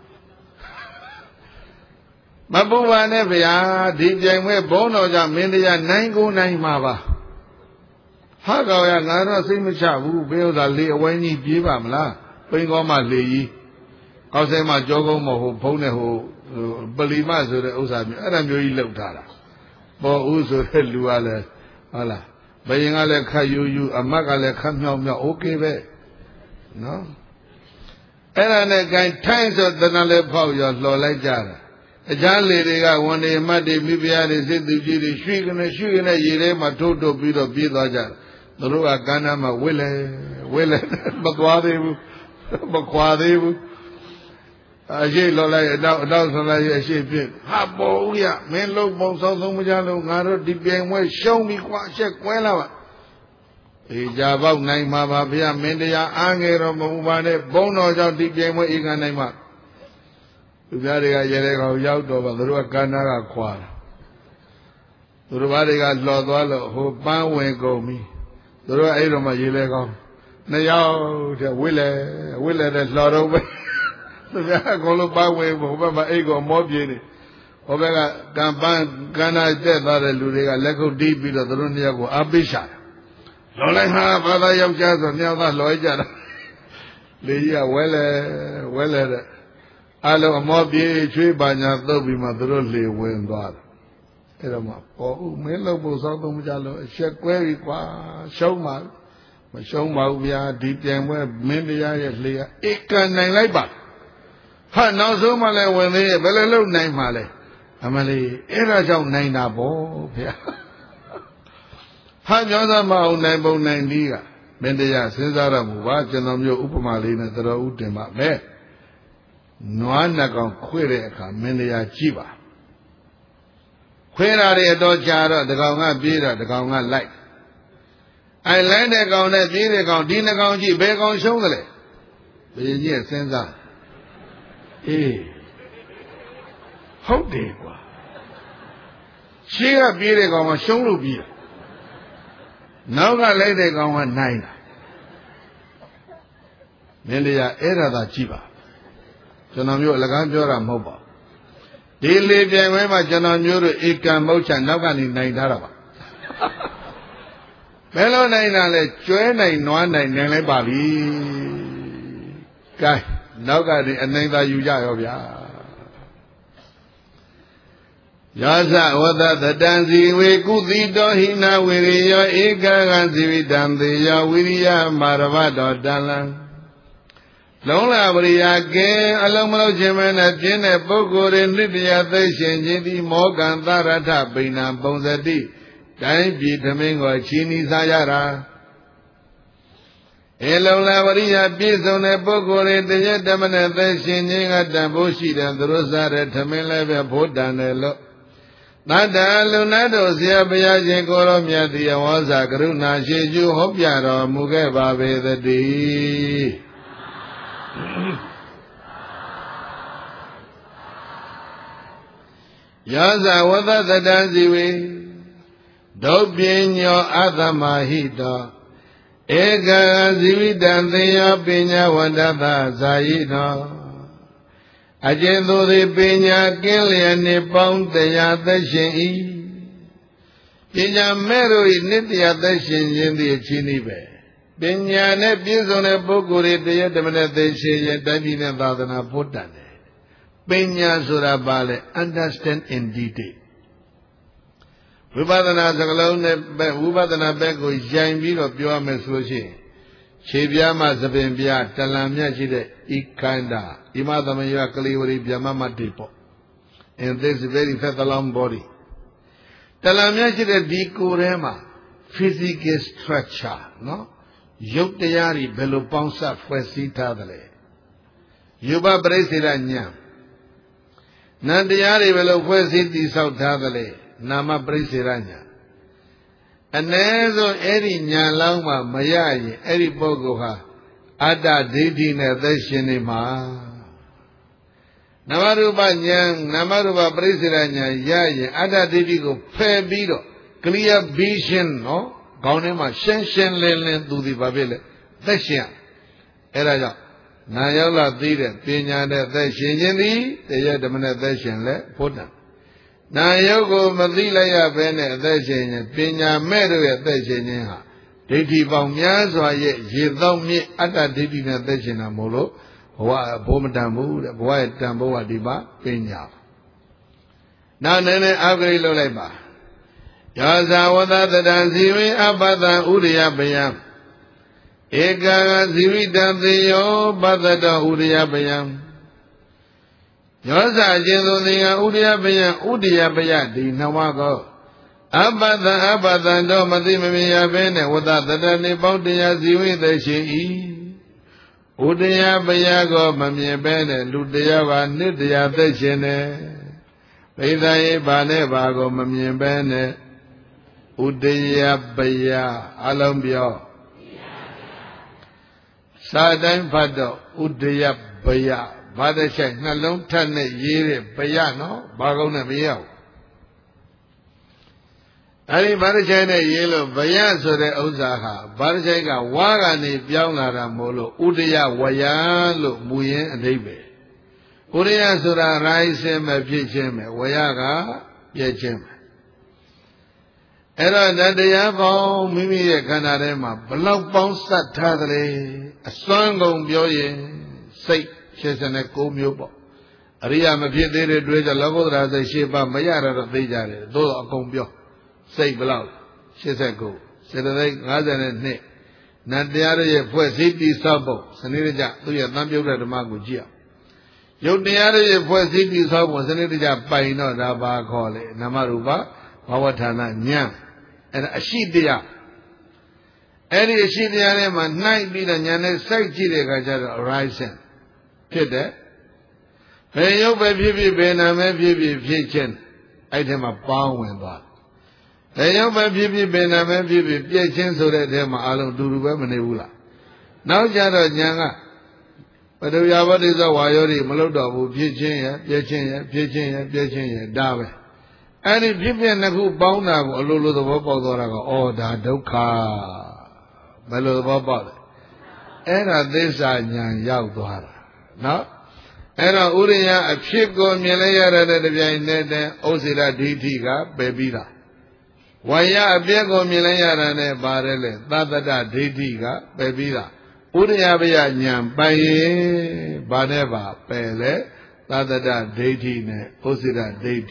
မပူပါနဲ့ဗျာဒီပြိုင်ပွဲဘုန်းတော်ကြောင့်မင်းတရားနိုင်ကိုနိုင်မှာပါဟာကောင်ရငါတော့စိတ်မချဘူးဘင်းဥစ္စာလေအဝိုင်းကြီးပြေးပါမလားပိန်ကောမှလေကြီးကောက်ဆိုင်မှာကြောကုန်းမဟုတ်ဘုန်းနဲ့ဟိုပလီမဆိုတဲ့ဥစ္စာမျိုးအဲ့ဒါမျိုးကြီးလောက်ထားတာပေါ်ဦးဆိုတဲ့လူကလည်းဟုတ်လားဘယင်ကလည်းခတ်ယူယူအမတ်ကလည်းခတ်မြောက်မြောက်โอเคပဲနော်အဲ့ဒါနဲ့ဂိုင်းထိုင်းဆိုတဏှာလေးဖောက်ရောလှော်လိုက်ကြတာအခြားလေတွေကဝန်တွေအမတ်တွေမိဖုရားတွေစစ်သူကြီးတွေရွှေကနေရွှေကနေရေထဲမှာထိုးထုတ်ပြီးတော့ပြေးသွားကြတယ်သူတို့ကကမ်းနားမှာဝစ်လေဝစ်လေမသွားသေးဘူးမခွာသေးဘူးအရှိလှော်လိုက်အတော့အတော့ဆွန်လိုက်အရှိပြစ်ဟာပေါ်ဦးရမင်းလုံးပုံဆောင်ဆုံးမကြလို့ငါတို့ဒီပြိုင်ပွဲရှုံးပြီကွာအချက်ကွဲလာပါအေးကြပေါက်နိုင်မှာပါဗျာမင်းတရားအားငယ်တော့မဟုတ်ပါနဲ့ဘုန်းတော်ကြောင့်ဒီပြိုင်ပွဲဧကနိုင်မှာသူများတွေကရေလေကောင်ရောက်တော့ပါသူတို့ကကန္နာကခွာတာသူတို့ဘာတွေကလှော်သွားလို့ဟိုပန်းဝင်ကုန်ပြီသူတို့အဲ့တော့မှရေလေကောင်နှစ်ယောက်တည်းဝစ်လေဝစ်လေတဲ့လှော်တော့ပဲသူများအကုန်လုံးပန်းဝင်ဟိုဘက်မှာအိတ်ကောင်မောပြေးနေဟိုဘက်ကကံပန်းကန္နာတက်သွားတဲ့လူတွေကလက်ခုပ်တီးပြီးတော့သူတို့နှစ်ယောက်ကိုအားပေးရှာတယ်လောလိုက်ဟာဘာသာယောက်ျားဆိုမြောက်သားလောကြတာလေကြီးကဝဲလေဝဲလေတဲ့အလုံးအမောပြေးချွေးပါညာသုတ်ပြီးမှသူတို့လေဝင်သွားတယ်အဲ့တော့မှပေါ်ဦးမင်းလို့ပို့ဆောင်တော့မကြလို့အချက်ကွဲပြီကွာရှုံးပါမရှုံးပါဘူးဗျာဒီပြိုင်ပွဲမင်းတရားရဲ့လေကဧကန်နိုင်လိုက်ပါဟာနောက်ဆုံးမှလည်းဝင်သေးရဲ့ဘယ်လိုလုပ်နိုင်မှာလဲအမလေးအဲ့ဒါကြောင့်နိုင်တာပေါ့ဗျာဟာညောသမအောင်နိုင်ပုံနိုင်ဒီကမင်းတရားစဉ်းစားရမှုပါကျွန်တော်မျိုးဥပမာလေးနဲ့သတော်ဥတင်ပါမယ်နွားနှကောင်ခွေတဲ့အခါမင်းတရားကြည့်ပါခွေတာတွေအတော်ကြာတော့တကောင်ကပြေးတော့တကောင်ကလိုက်အဲလိုက်တဲ့ကောင်နဲ့ပြေးတဲ့ကောင်ဒီနှကောင်ကြည့်ဘယ်ကောင်ရှုံးသလဲဘယ်ကြီးစဉ်းစားအေးဟုတ်တယ်ကွာရှေ့ကပြေးတဲ့ကောင်ကရှုံးလို့ပြေးနောက်ကလိုက်တဲ့ကောင်ကနိုင်တာမင်းတရားအဲ့ဒါသာကြည့်ပါကျွန်တော်မျိုးအလကားပြောတာမဟုတ်ပါဒီလေပြိုင်ပွဲမှာကျွန်တော်မျိုးတို့ဧကံမုတ်ချနောက်ကနေနိုင်ထားတာပါဘယ်လိုနိုင်တာလဲကျွဲနိုင်နွားနိုင်နိုင်လိုက်ပါပြီကဲနောက်ကနေအနိုင်သာယူကြရောဗျာ Yasa wada tatansi we kudito hina wiriyo eka gansi vitantiyo wiriya maravato talan. Longla wiriya ke alamalo chemena chene pokore nitya teshin chiti moganta ratha pina ponsati Kainpi dhamingo chini sayara. Elongla wiriya pisone pokore teye damane teshin nyinga tamboshi dan durusare dhaminleve bhodhanelo. Nada lunado siya bayaje koro miyati awasa karuna sheju hopyaro muge babedati. Yasa wada tatansiwe Dopinyo athamahito Eka zivitantiyo pinya wadata sayito Ajendu di pinya kilya nipong teya tashin Pinya meru nitya tashin jindi chinibe Pinya ne piso ne pukuri teya tamane tashin ya tabine dadana putane Pinya surabale understand in detail Vipatana sakalaw ne Vipatana beko jainbiro pyo me solution Chebyama Zabembia, Talamia Jide, Ikanda, Imadamaya Kaliwari, Biamama Depo. And this is very fatal body. Talamia Jide Dikurema, physical structure, no? Yukayari, Beluponsa, Fuesita Dale. Yuba Bresiranya. Nandiari Velo Fuesiti South Hadale, Nama Bresiranya. Anezo eri nyalama mayayi eri pogo ha ada didi ne deshini ma Namaruba nyang namaruba presiranya yayi ada didi ko phe biro clear vision no gaune ma shen shen len len tu di ba phit le deshin era jaw na yaw la thi de pinya de deshin chin di teye dhamane deshin le photan Na yoko madilaya bene deshin pinya meru ya deshin ha Diti pang myaswa ye yidong mi atta diti na deshin na molo Bwa bomatambu bwa ya tambo wa diba pinya Na nene upgrade lo lai ba Yasa wada tatansiwe abada uriya bayam Eka zivitantiyo badata uriya bayam Yosa jindu niga udiya baya udiya baya di nawako Abada abada do mati mamiya bene wada tatani pautiya ziwi deshi i Udiya baya go mamye bene ludaya wa nidya deshi ne Pedaye bane bago mamye bene Udiya baya alambyo Sadang pado udiya baya Bada chay na long tan ne yere baya no bagong na biyaw. Ari bada chay ne yelo baya so de usa ha bada chay ka waga ni pyaung la ra molo udaya waya lo muyin adaibe. Udaya so ra rise me phit chin me waya ka pye chin me. Ero nadaya paung mimi ye khanda de ma balauk paung sat tha dale aswan gong pyo yin sait Shesane ko myo po Ariya ma phit the de dwe ja lokodara sai she pa ma ya ra do thei ja de do akong pyo Sait balauk eighty-nine Sedathai fifty-two Nan taya ro ye phwe si ti saw po Saniraja tu ye tan pyot de dhamma ko ji ya Yot taya ro ye phwe si ti saw po Saniraja pai no da ba kho le Nama rupa bhavathana nyan Era ashi taya Eri ashi taya ne ma nai pi da nyan ne sai ji de kha ja do arisingဖြစ်တယ်ဘယ်ရုပ်ပဲဖြစ်ဖြစ်ဘယ်နာမဲဖြစ်ဖြစ်ဖြစ်ချင်းအဲ့ထဲမှာပေါင်းဝင်သွားဘယ်ရုပ်ပဲဖြစ်ဖြစ်ဘယ်နာမဲဖြစ်ဖြစ်ပြည့်ချင်းဆိုတဲ့အထဲမှာအလုံးတူတူပဲမနေဘူးလားနောက်ကြတော့ညာကပထဝီဝတ္တိသောဝါယောတွေမလုပ်တော့ဘူးဖြစ်ချင်းရပြည့်ချင်းရပြည့်ချင်းရပြည့်ချင်းရဒါပဲအဲ့ဒီဖြစ်ဖြစ်နှစ်ခုပေါင်းတာကိုအလိုလိုသဘောပေါက်သွားတာကဩဒါဒုက္ခဘယ်လိုသဘောပေါက်လဲအဲ့ဒါသစ္စာဉာဏ်ရောက်သွားတာနော်အဲ့တော့ဥရိယအဖြစ်ကိုမြင်လိုက်ရတဲ့တပြိုင်နက်တည်းဩစေရဒိဋ္ဌိကပယ်ပြီးတာဝါယအပြည့်ကိုမြင်လိုက်ရတာနဲ့ပါတယ်လေသတ္တတဒိဋ္ဌိကပယ်ပြီးတာဥရိယဘယဉာဏ်ပိုင်ရင်ဘာနဲ့ပါပယ်လေသတ္တတဒိဋ္ဌိနဲ့ဩစေရဒိဋ္ဌိ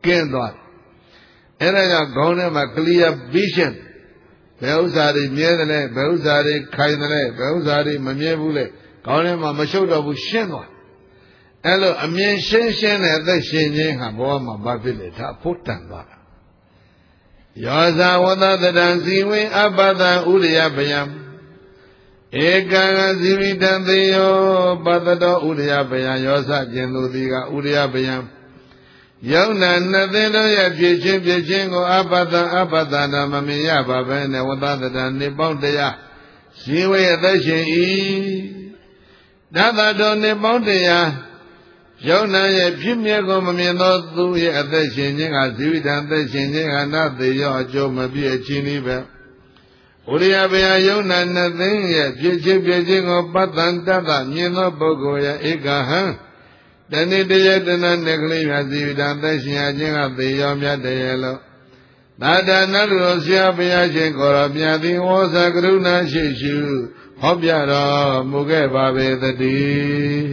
ကင်းသွားတယ်အဲ့ဒါကြောင့်ခေါင်းထဲမှာ clear vision ဘယ်ဥစ္စာတွေမြဲတယ်လဲဘယ်ဥစ္စာတွေခိုင်တယ်လဲဘယ်ဥစ္စာတွေမမြဲဘူးလဲခေါင်းထဲမှာမရှုပ်တော့ဘူးရှင်းသွားအဲ့လိုအမြင်ရှင်းရှင်းနဲ့အသက်ရှင်ခြင်းဟာဘဝမှာဘာဖြစ်လဲဒါဖို့တန်သွားတာယောဇဝတ္တတံဇီဝေအပ္ပတံဥရိယဗယံဧကံဇီဝိတံသေယောပတ္တတောဥရိယဗယံယောဇကျင်သူသည်ကဥရိယဗယံယုံနာနှစ်သိန်းတို့ရဲ့ဖြစ်ချင်းဖြစ်ချင်းကိုအပ္ပတံအပ္ပတံမမြင်ရပါပဲနဲ့ဝတ္တတံနေပေါင်းတရားဇီဝေအသက်ရှင်၏တသတောနေပေါင်းတရားယုံနာရဲ့ဖြစ်မြဲကိုမမြင်သောသူရဲ့အသက်ရှင်ခြင်းကဇီဝိတံအသက်ရှင်ခြင်းကနသေရောအကျိုးမပြည့်အချင်းဤပဲဥရိယဘယယုံနာနှစ်သိန်းရဲ့ဖြစ်ချင်းဖြစ်ချင်းကိုပတ္တန်တတမြင်သောပုဂ္ဂိုလ်ရဲ့ဧကဟံတဏိတယတနာနဲ့ကလေးမြဇီဝိတံအသက်ရှင်ခြင်းကသေရောမြတ်တည်းလို့သာဒနာလူဆရာဘုရားရှင်ကိုရောမြတ်သည်ဝေါဇကရုဏာရှိရှုဟောပြတော်မူခဲ့ပါပေသတည်း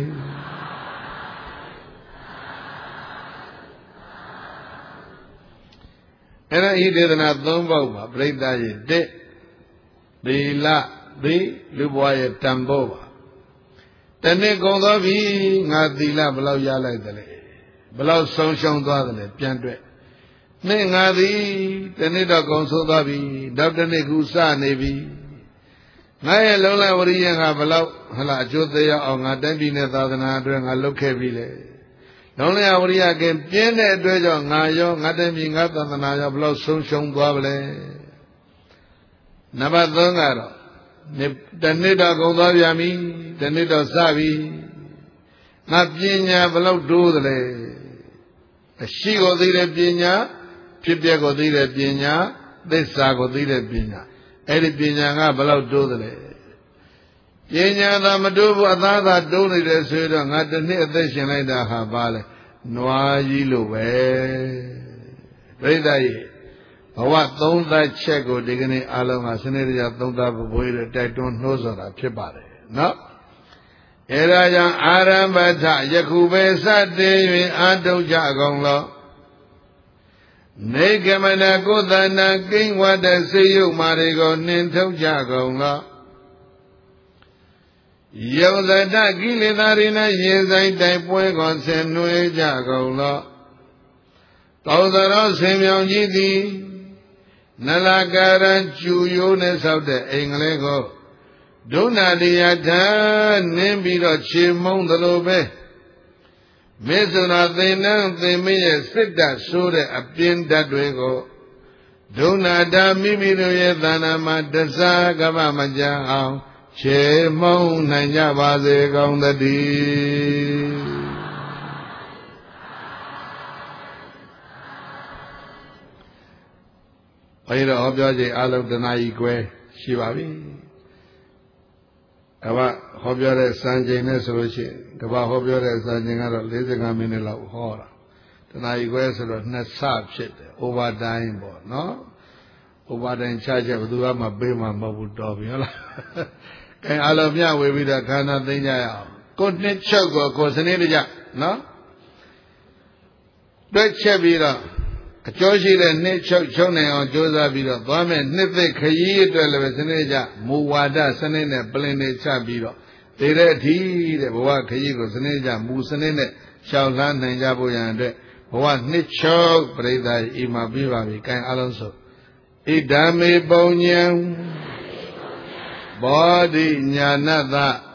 အဲ့ဒါဤဒေသနာသုံးပေါက်ပါပြိဿရဲ့တက်သီလသီလူဘဝရဲ့တန်ဖိုးပါတနေ့ကုန်သောပြီငါသီလဘယ်လောက်ရလိုက်တယ်လဲဘယ်လောက်ဆုံးရှုံးသွားတယ်လဲပြန်တွေ့နေ့ငါသည်တနေ့တော့ကုန်ဆိုးသွားပြီနောက်တစ်နေ့ခုစနေပြီငါရဲ့လုံလဝရိယကဘယ်လောက်ဟလာအကျိုးသေးအောင်ငါတိုင်းပြည်နဲ့သာသနာအတွက်ငါလုပ်ခဲ့ပြီလေလုံလဝရိယကပြင်းတဲ့အတွက်ကြောင့်ငါရောငါတိုင်းပြည်ငါသာသနာရောဘယ်လောက်ဆုံးရှုံးသွားပါလဲနံပါတ်သုံးကတော့တနေ့တော့ကုန်သွားပြန်ပြီတနေ့တော့စပြီငါပညာဘယ်လောက်တိုးသလဲအရှိကိုသိတဲ့ပညာဖြစ်ပျက်ကိုသိတဲ့ပညာသစ္စာကိုသိတဲ့ပညာအဲ့ဒီပညာကဘယ်လောက်တိုးသလဲပညာသာမတိုးဘူးအသားသာတိုးနေတယ်ဆိုတော့ငါတစ်နှစ်အသက်ရှင်လိုက်တာဟာဘာလဲနွားကြီးလို့ပဲပြိဿရဲ့ဘဝသုံးသပ်ချက်ကိုဒီကနေ့အားလုံးကစနစ်တကျသုံးသပ်ဖို့ရတိုက်တွန်းနှိုးဆော်တာဖြစ်ပါတယ်နော်အဲဒါကြောင့်အာရမထယခုပဲစတင်၍အာထုတ်ကြကုန်လောနေကမနကုသနာကိဉ္ဝတ္တစေယုမာတွေကိုနှင်ထုတ်ကြကုန်လောယုံဇတကိလေသာတွေနဲ့ရင်ဆိုင်တိုက်ပွဲကိုဆင်နွှဲကြကုန်လောကောင်းသောဆင်မြောင်ကြီးသည်နလကာရံကျူရိုးနဲ့ဆောက်တဲ့အိမ်ကလေးကိုဒုနာတရားထားနင်းပြီးတော့ခြေမုံသလိုပဲမေသုနာသင်္နံသင်မင်းရဲ့စစ်တပ်ဆိုးတဲ့အပြင်းဓာတ်တွေကိုဒုနာတာမိမိတို့ရဲ့သဏ္ဍာန်မှာတစားကမမကြအောင်ခြေမုံနိုင်ကြပါစေကောင်းသတည်းအဲဒီတော့ဟောပြောချိန်အလုံးတနာကြီးကွဲရှိပါပြီကဘာဟောပြောတဲ့စံချိန်နဲ့ဆိုလို့ရှိရင်ကဘာဟောပြောတဲ့စံချိန်ကတော့၄၅မိနစ်လောက်ဟောတာတနာကြီးကွဲဆိုတော့နှစ်ဆဖြစ်တယ် overtime ပေါ့နော် overtime ချချက်ဘယ်သူမှပေးမှာမဟုတ်ဘူးတော်ပြီဟုတ်လားအဲအလုံးမြဝေပြီးတော့ခန္ဓာသိမ်းကြရအောင်ကိုနှစ်ချုပ်ကိုကိုစနေတကြနော်တွက်ချက်ပြီးတော့အကျိုးရှိတဲ့နှစ်ချုပ်ချုပ်နိုင်အောင်ကြိုးစားပြီးတော့သွားမယ်နှစ်သိခရီးအတွက်လည်းပဲစနစ်ကြမူဝါဒစနစ်နဲ့ပလင်တွေချပြီးတော့တည်တဲ့အထိတဲ့ဘဝခရီးကိုစနစ်ကြမူစနစ်နဲ့ရှောင်လန်းနိုင်ကြဖို့ရန်အတွက်ဘဝနှစ်ချုပ်ပြိဿာဤမှာပြီးပါပြီ။ကဲအလုံးစုံဣဒာမေပုံညံဘောဓိညာဏတ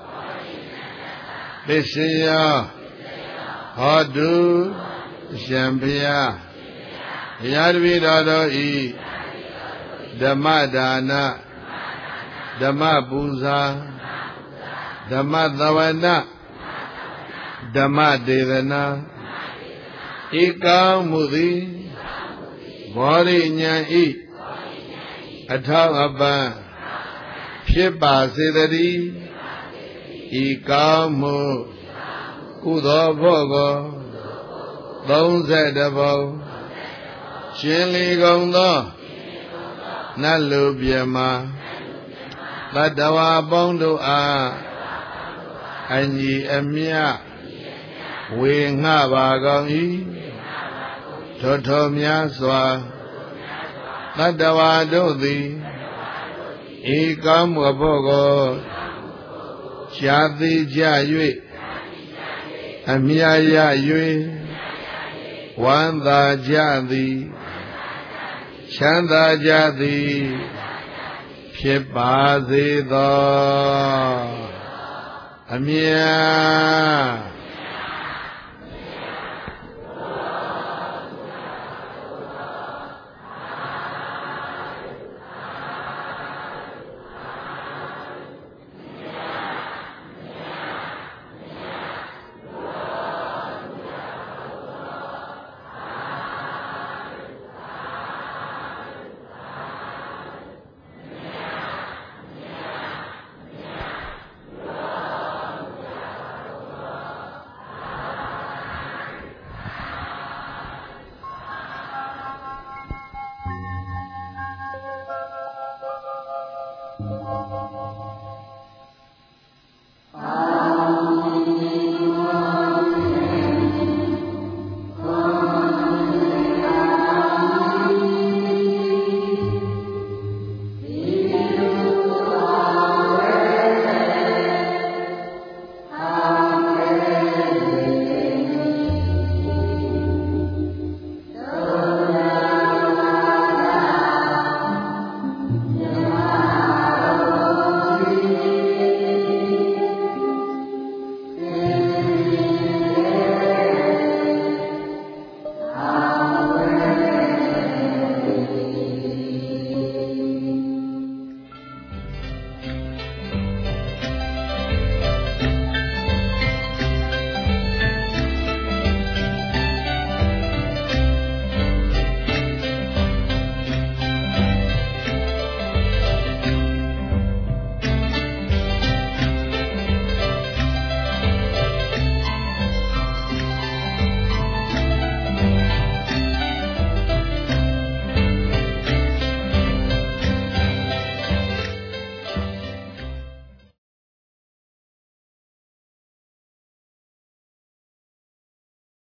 ပစ္စယဟောတုရှင်ဘုရားဘုရားတပည့်တော်တို့ဤဓမ္မဒါနဓမ္မပူဇာဓမ္မသဝနာဓမ္မဒေသနာဤကောင်းမှုသည်ဘောဓိဉာဏ်ဤအထောက်အပံ့ဖြစ်ပါစေတည်းဤကောင်းမှုကုသိုလ်ဖို့ကိုသုံးဆယ်တဘုံရှင်လီကုန်သောနတ်လူပြမသတ္တဝါပေါင်းတို့အားအညီအမျှဝေငှပါကုန်၏ထောထောများစွာတတ္တဝါတို့သည်ဧကောင်းမှုဘောကိုရှားသိကြ၍အမြတ်ရ၍ဝမ်းသာကြသည်ချမ်းသာကြသည်ဖြစ်ပါစေသောအမြတ်